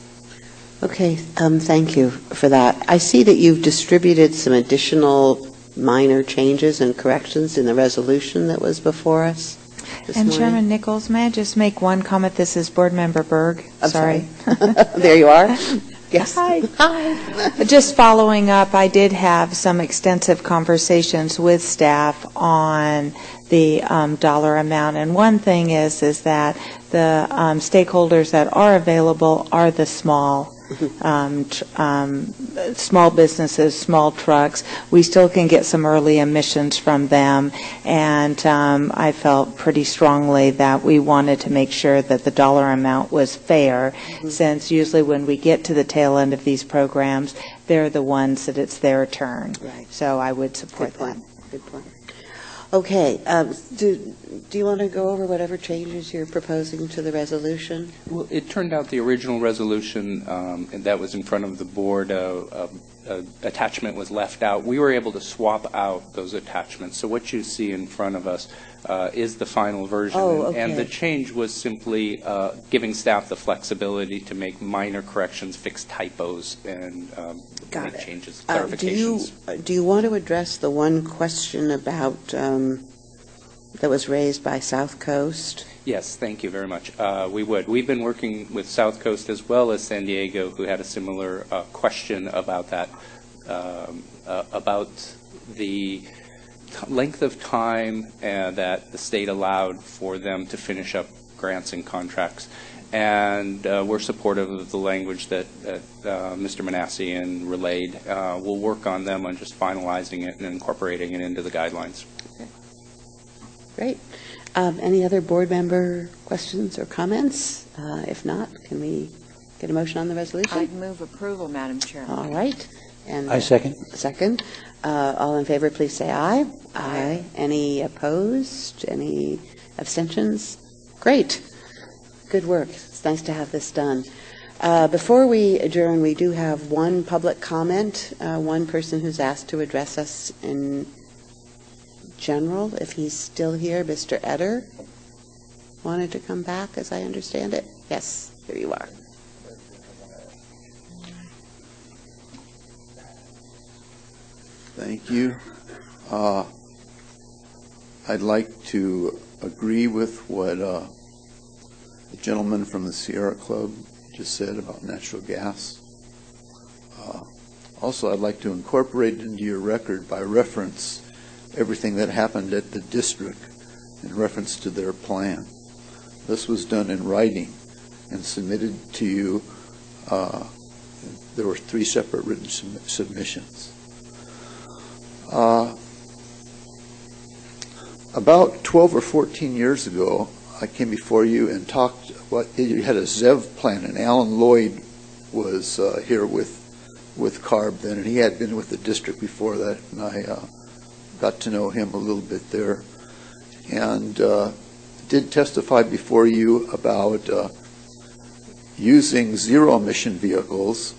Okay, thank you for that. I see that you've distributed some additional minor changes and corrections in the resolution that was before us this And morning. Chairman Nichols, may I just make one comment? This is Board Member Berg. I'm sorry. There you are. Yes. Hi. Just following up, I did have some extensive conversations with staff on the dollar amount, and one thing is that the stakeholders that are available are the small businesses, small trucks. We still can get some early emissions from them, and I felt pretty strongly that we wanted to make sure that the dollar amount was fair, since usually when we get to the tail end of these programs, they're the ones that it's their turn. Right. So I would support that. Good point. Okay. Do you want to go over whatever changes you're proposing to the resolution? Well, it turned out the original resolution that was in front of the board, attachment was left out. We were able to swap out those attachments. So what you see in front of us is the final version. Oh, okay. And the change was simply giving staff the flexibility to make minor corrections, fix typos, and make changes, clarifications. Do you want to address the one question about that was raised by South Coast? Yes, thank you very much. We would. We've been working with South Coast as well as San Diego, who had a similar question about that, about the length of time that the state allowed for them to finish up grants and contracts. And we're supportive of the language that Mr. Manassian relayed. We'll work on them on just finalizing it and incorporating it into the guidelines. Okay. Great. Any other board member questions or comments? If not, can we get a motion on the resolution? I'd move approval, Madam Chair. All right. And I second. Second. All in favor, please say aye. Aye. Any opposed? Any abstentions? Great. Good work. It's nice to have this done. Before we adjourn, we do have one public comment, one person who's asked to address us in general. If he's still here, Mr. Etter wanted to come back, as I understand it. Yes, here you are. Thank you. I'd like to agree with what the gentleman from the Sierra Club just said about natural gas. Also, I'd like to incorporate into your record by reference everything that happened at the district in reference to their plan. This was done in writing and submitted to you. There were 3 separate written submissions. About 12 or 14 years ago, I came before you and talked. You had a ZEV plan, and Alan Lloyd was here with CARB then, and he had been with the district before that, and I got to know him a little bit there, and did testify before you about using zero-emission vehicles,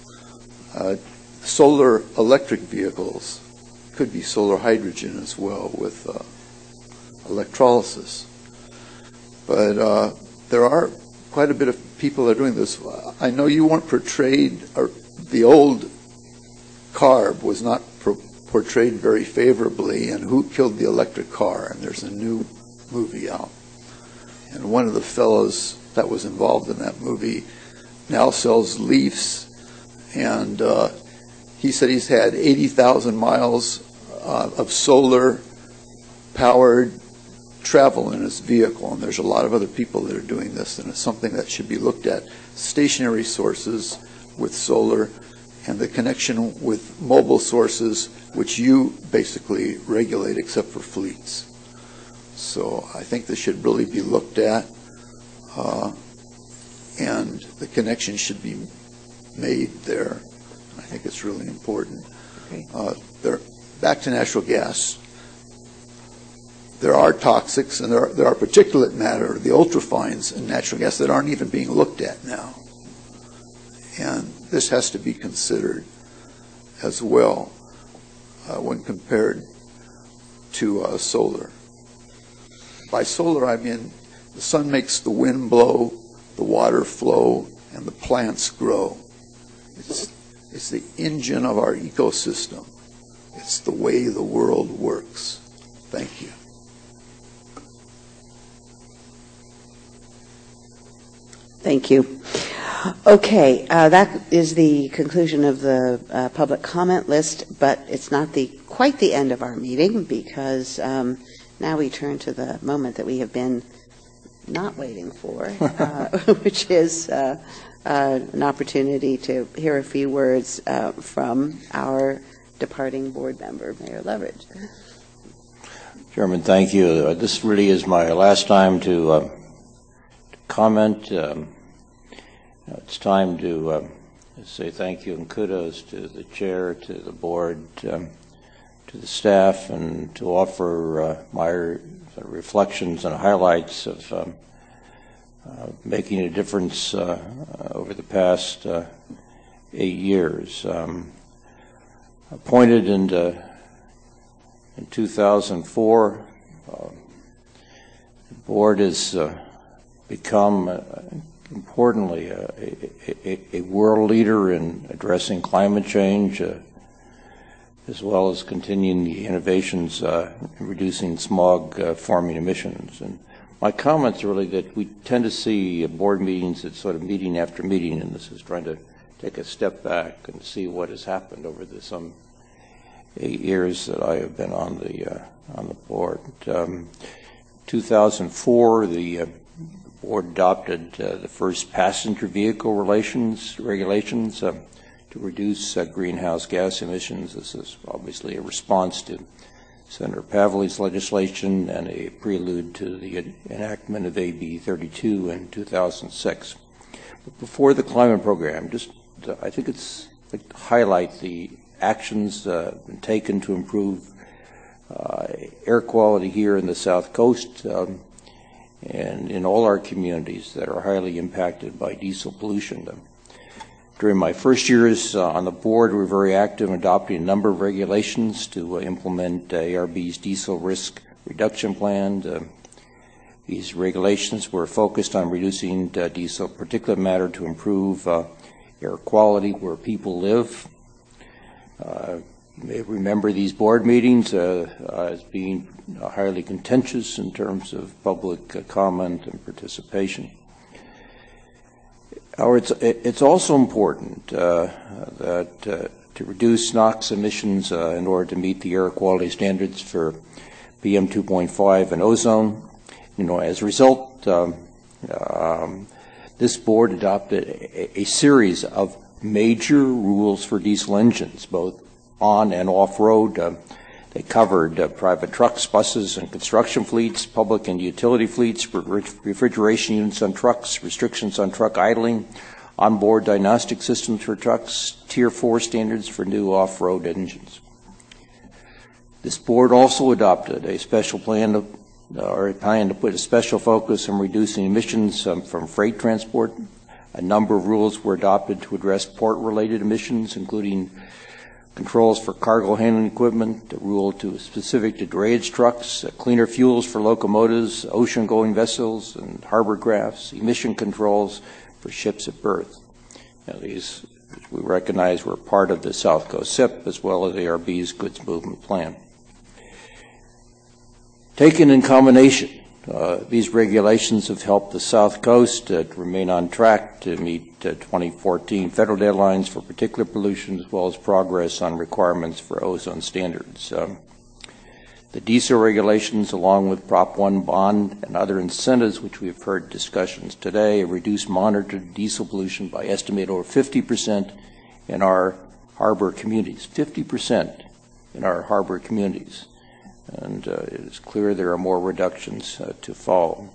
solar electric vehicles, could be solar hydrogen as well with electrolysis. But there are quite a bit of people that are doing this. I know you weren't portrayed, or the old CARB was not portrayed very favorably in Who Killed the Electric Car, and there's a new movie out. And one of the fellows that was involved in that movie now sells Leafs, and he said he's had 80,000 miles of solar-powered travel in his vehicle, and there's a lot of other people that are doing this, and it's something that should be looked at. Stationary sources with solar and the connection with mobile sources, which you basically regulate except for fleets. So I think this should really be looked at, and the connection should be made there. I think it's really important. Back to natural gas. There are toxics and there are particulate matter, the ultrafines in natural gas that aren't even being looked at now. And this has to be considered as well when compared to solar. By solar, I mean the sun makes the wind blow, the water flow, and the plants grow. It's the engine of our ecosystem. It's the way the world works. Thank you. Thank you. Okay, that is the conclusion of the public comment list, but it's not quite the end of our meeting, because now we turn to the moment that we have been not waiting for, which is an opportunity to hear a few words from our departing board member, Mayor Leverage. Chairman, thank you. This really is my last time to comment. It's time to say thank you and kudos to the chair, to the board, to the staff, and to offer my reflections and highlights of making a difference over the past 8 years. Appointed in 2004, the board has become importantly a world leader in addressing climate change, as well as continuing the innovations in reducing smog-forming emissions. And my comments are really that we tend to see board meetings as sort of meeting after meeting, and this is trying to take a step back and see what has happened over the some 8 years that I have been on the board. 2004, the board adopted the first passenger vehicle regulations to reduce greenhouse gas emissions. This is obviously a response to Senator Pavley's legislation and a prelude to the enactment of AB 32 in 2006. But before the climate program, I think it's like to highlight the actions been taken to improve air quality here in the South Coast and in all our communities that are highly impacted by diesel pollution. During my first years on the board, we were very active in adopting a number of regulations to implement ARB's diesel risk reduction plan. These regulations were focused on reducing diesel particulate matter to improve air quality where people live. You may remember these board meetings as being highly contentious in terms of public comment and participation. It's also important that to reduce NOx emissions in order to meet the air quality standards for PM 2.5 and ozone. As a result, this board adopted a series of major rules for diesel engines, both on and off-road. They covered private trucks, buses, and construction fleets, public and utility fleets, refrigeration units on trucks, restrictions on truck idling, onboard diagnostic systems for trucks, Tier 4 standards for new off-road engines. This board also adopted a special plan to put a special focus on reducing emissions from freight transport. A number of rules were adopted to address port-related emissions, including controls for cargo handling equipment, a rule specific to drayage trucks, cleaner fuels for locomotives, ocean-going vessels, and harbor crafts, emission controls for ships at berth. These, we recognize, were part of the South Coast SIP as well as ARB's Goods Movement Plan. Taken in combination, these regulations have helped the South Coast to remain on track to meet 2014 federal deadlines for particulate pollution, as well as progress on requirements for ozone standards. The diesel regulations, along with Prop 1 bond and other incentives, which we've heard discussions today, reduce monitored diesel pollution by estimated over 50% in our harbor communities. 50% in our harbor communities. And it is clear there are more reductions to follow.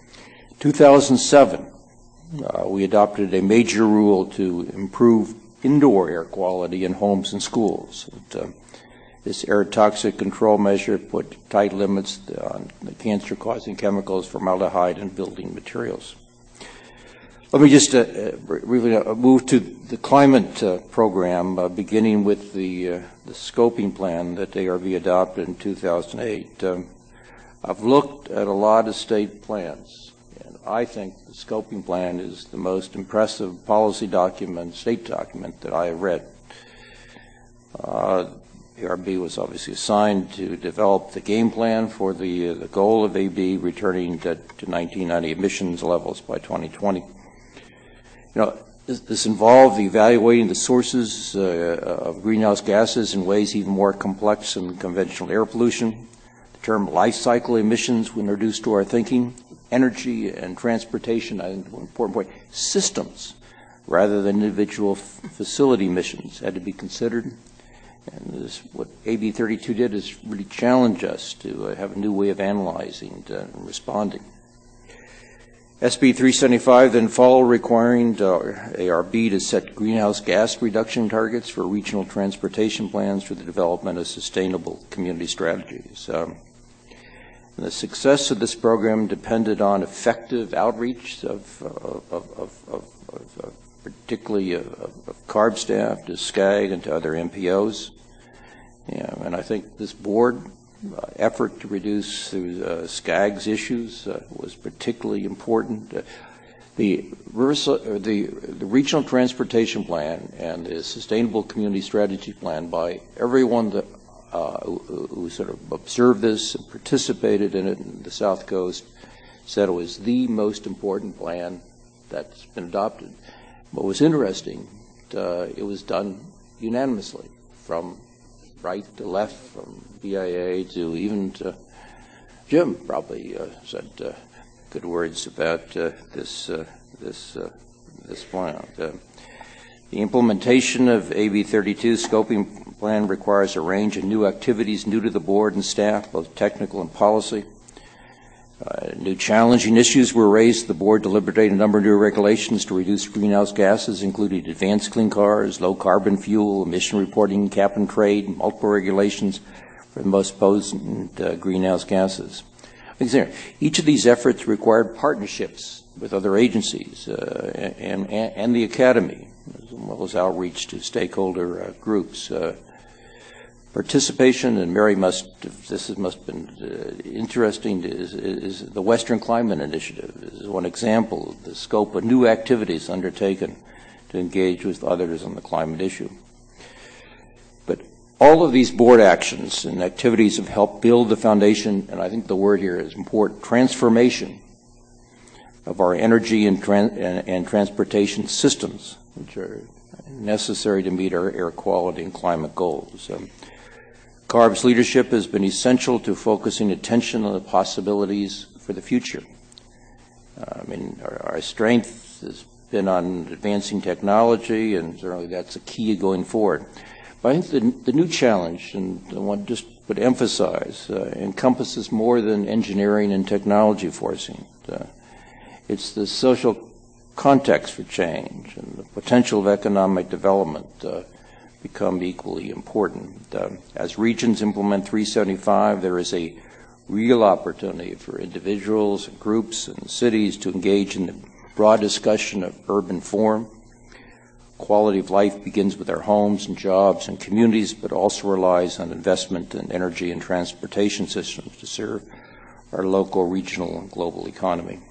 2007, we adopted a major rule to improve indoor air quality in homes and schools. This air toxic control measure put tight limits on the cancer-causing chemicals, formaldehyde, and building materials. Let me just really move to the climate program, beginning with the scoping plan that ARB adopted in 2008. I've looked at a lot of state plans, and I think the scoping plan is the most impressive policy document, state document that I have read. ARB was obviously assigned to develop the game plan for the goal of AB returning to 1990 emissions levels by 2020. This involved evaluating the sources of greenhouse gases in ways even more complex than conventional air pollution. The term life cycle emissions were introduced to our thinking. Energy and transportation, I think the important point, systems rather than individual facility emissions had to be considered. And what AB 32 did is really challenge us to have a new way of analyzing and responding. SB 375 then followed, requiring ARB to set greenhouse gas reduction targets for regional transportation plans for the development of sustainable community strategies. And the success of this program depended on effective outreach of particularly of CARB staff to SCAG and to other MPOs. And I think this board effort to reduce SCAG's issues was particularly important. The Regional Transportation Plan and the Sustainable Community Strategy Plan, by everyone that who sort of observed this and participated in it in the South Coast, said it was the most important plan that's been adopted. What was interesting, it was done unanimously, from right to left, from BIA to even to Jim probably said good words about this plan. The implementation of AB 32 scoping plan requires a range of new activities new to the board and staff, both technical and policy. New challenging issues were raised. The board deliberated a number of new regulations to reduce greenhouse gases, including advanced clean cars, low carbon fuel, emission reporting, cap and trade, multiple regulations for the most potent greenhouse gases. Each of these efforts required partnerships with other agencies and the Academy, as well as outreach to stakeholder groups. Participation, and Mary must have been interesting, is the Western Climate Initiative is one example of the scope of new activities undertaken to engage with others on the climate issue. But all of these board actions and activities have helped build the foundation, and I think the word here is important, transformation of our energy and transportation systems, which are necessary to meet our air quality and climate goals. CARB's leadership has been essential to focusing attention on the possibilities for the future. Our strength has been on advancing technology, and certainly that's a key going forward. But I think the new challenge, and I want to just emphasize, encompasses more than engineering and technology forcing. It's the social context for change and the potential of economic development become equally important. As regions implement 375, there is a real opportunity for individuals and groups and cities to engage in the broad discussion of urban form. Quality of life begins with our homes and jobs and communities, but also relies on investment in energy and transportation systems to serve our local, regional, and global economy.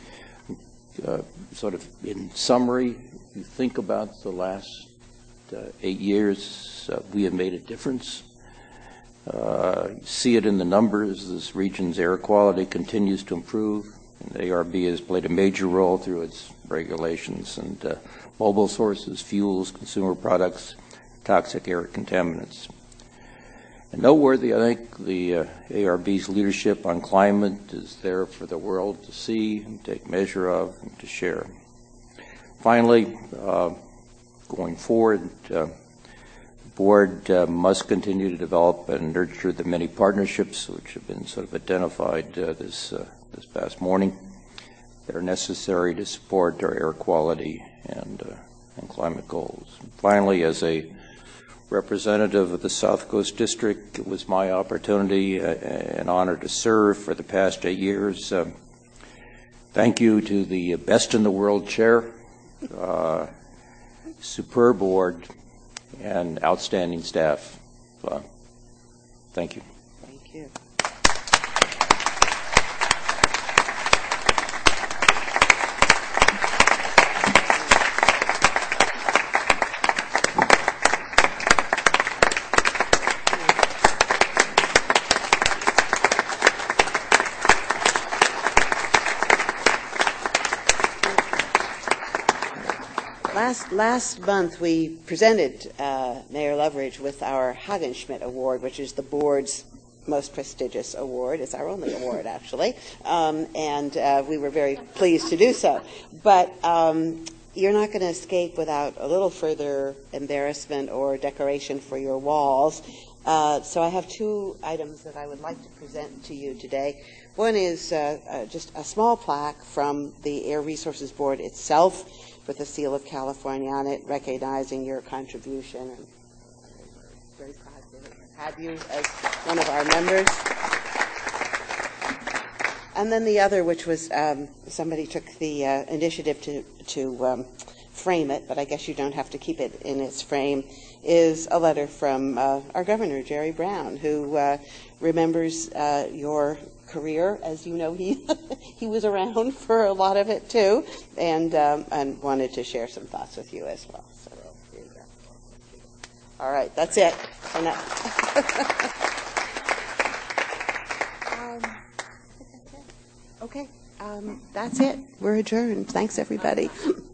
Sort of in summary, if you think about the last 8 years, we have made a difference. You see it in the numbers. This region's air quality continues to improve, and ARB has played a major role through its regulations and mobile sources, fuels, consumer products, toxic air contaminants. And noteworthy, I think, the ARB's leadership on climate is there for the world to see and take measure of and to share. Finally, going forward, the board must continue to develop and nurture the many partnerships which have been sort of identified this past morning that are necessary to support our air quality and climate goals. And finally, as a representative of the South Coast District, it was my opportunity and honor to serve for the past 8 years. Thank you to the Best in the World Chair, superb board, and outstanding staff. Thank you. Thank you. last month we presented Mayor Loveridge with our Hagenschmidt Award, which is the board's most prestigious award. It's our only award, actually, and we were very pleased to do so. But you're not going to escape without a little further embarrassment or decoration for your walls. So I have two items that I would like to present to you today. One is just a small plaque from the Air Resources Board itself with the seal of California on it, recognizing your contribution. And very proud to have you as one of our members. And then the other, which was somebody took the initiative to frame it, but I guess you don't have to keep it in its frame, is a letter from our governor, Jerry Brown, who remembers your career. As you know, he was around for a lot of it too, and wanted to share some thoughts with you as well. So here you go. All right, that's it for now. Okay, that's it. We're adjourned. Thanks, everybody.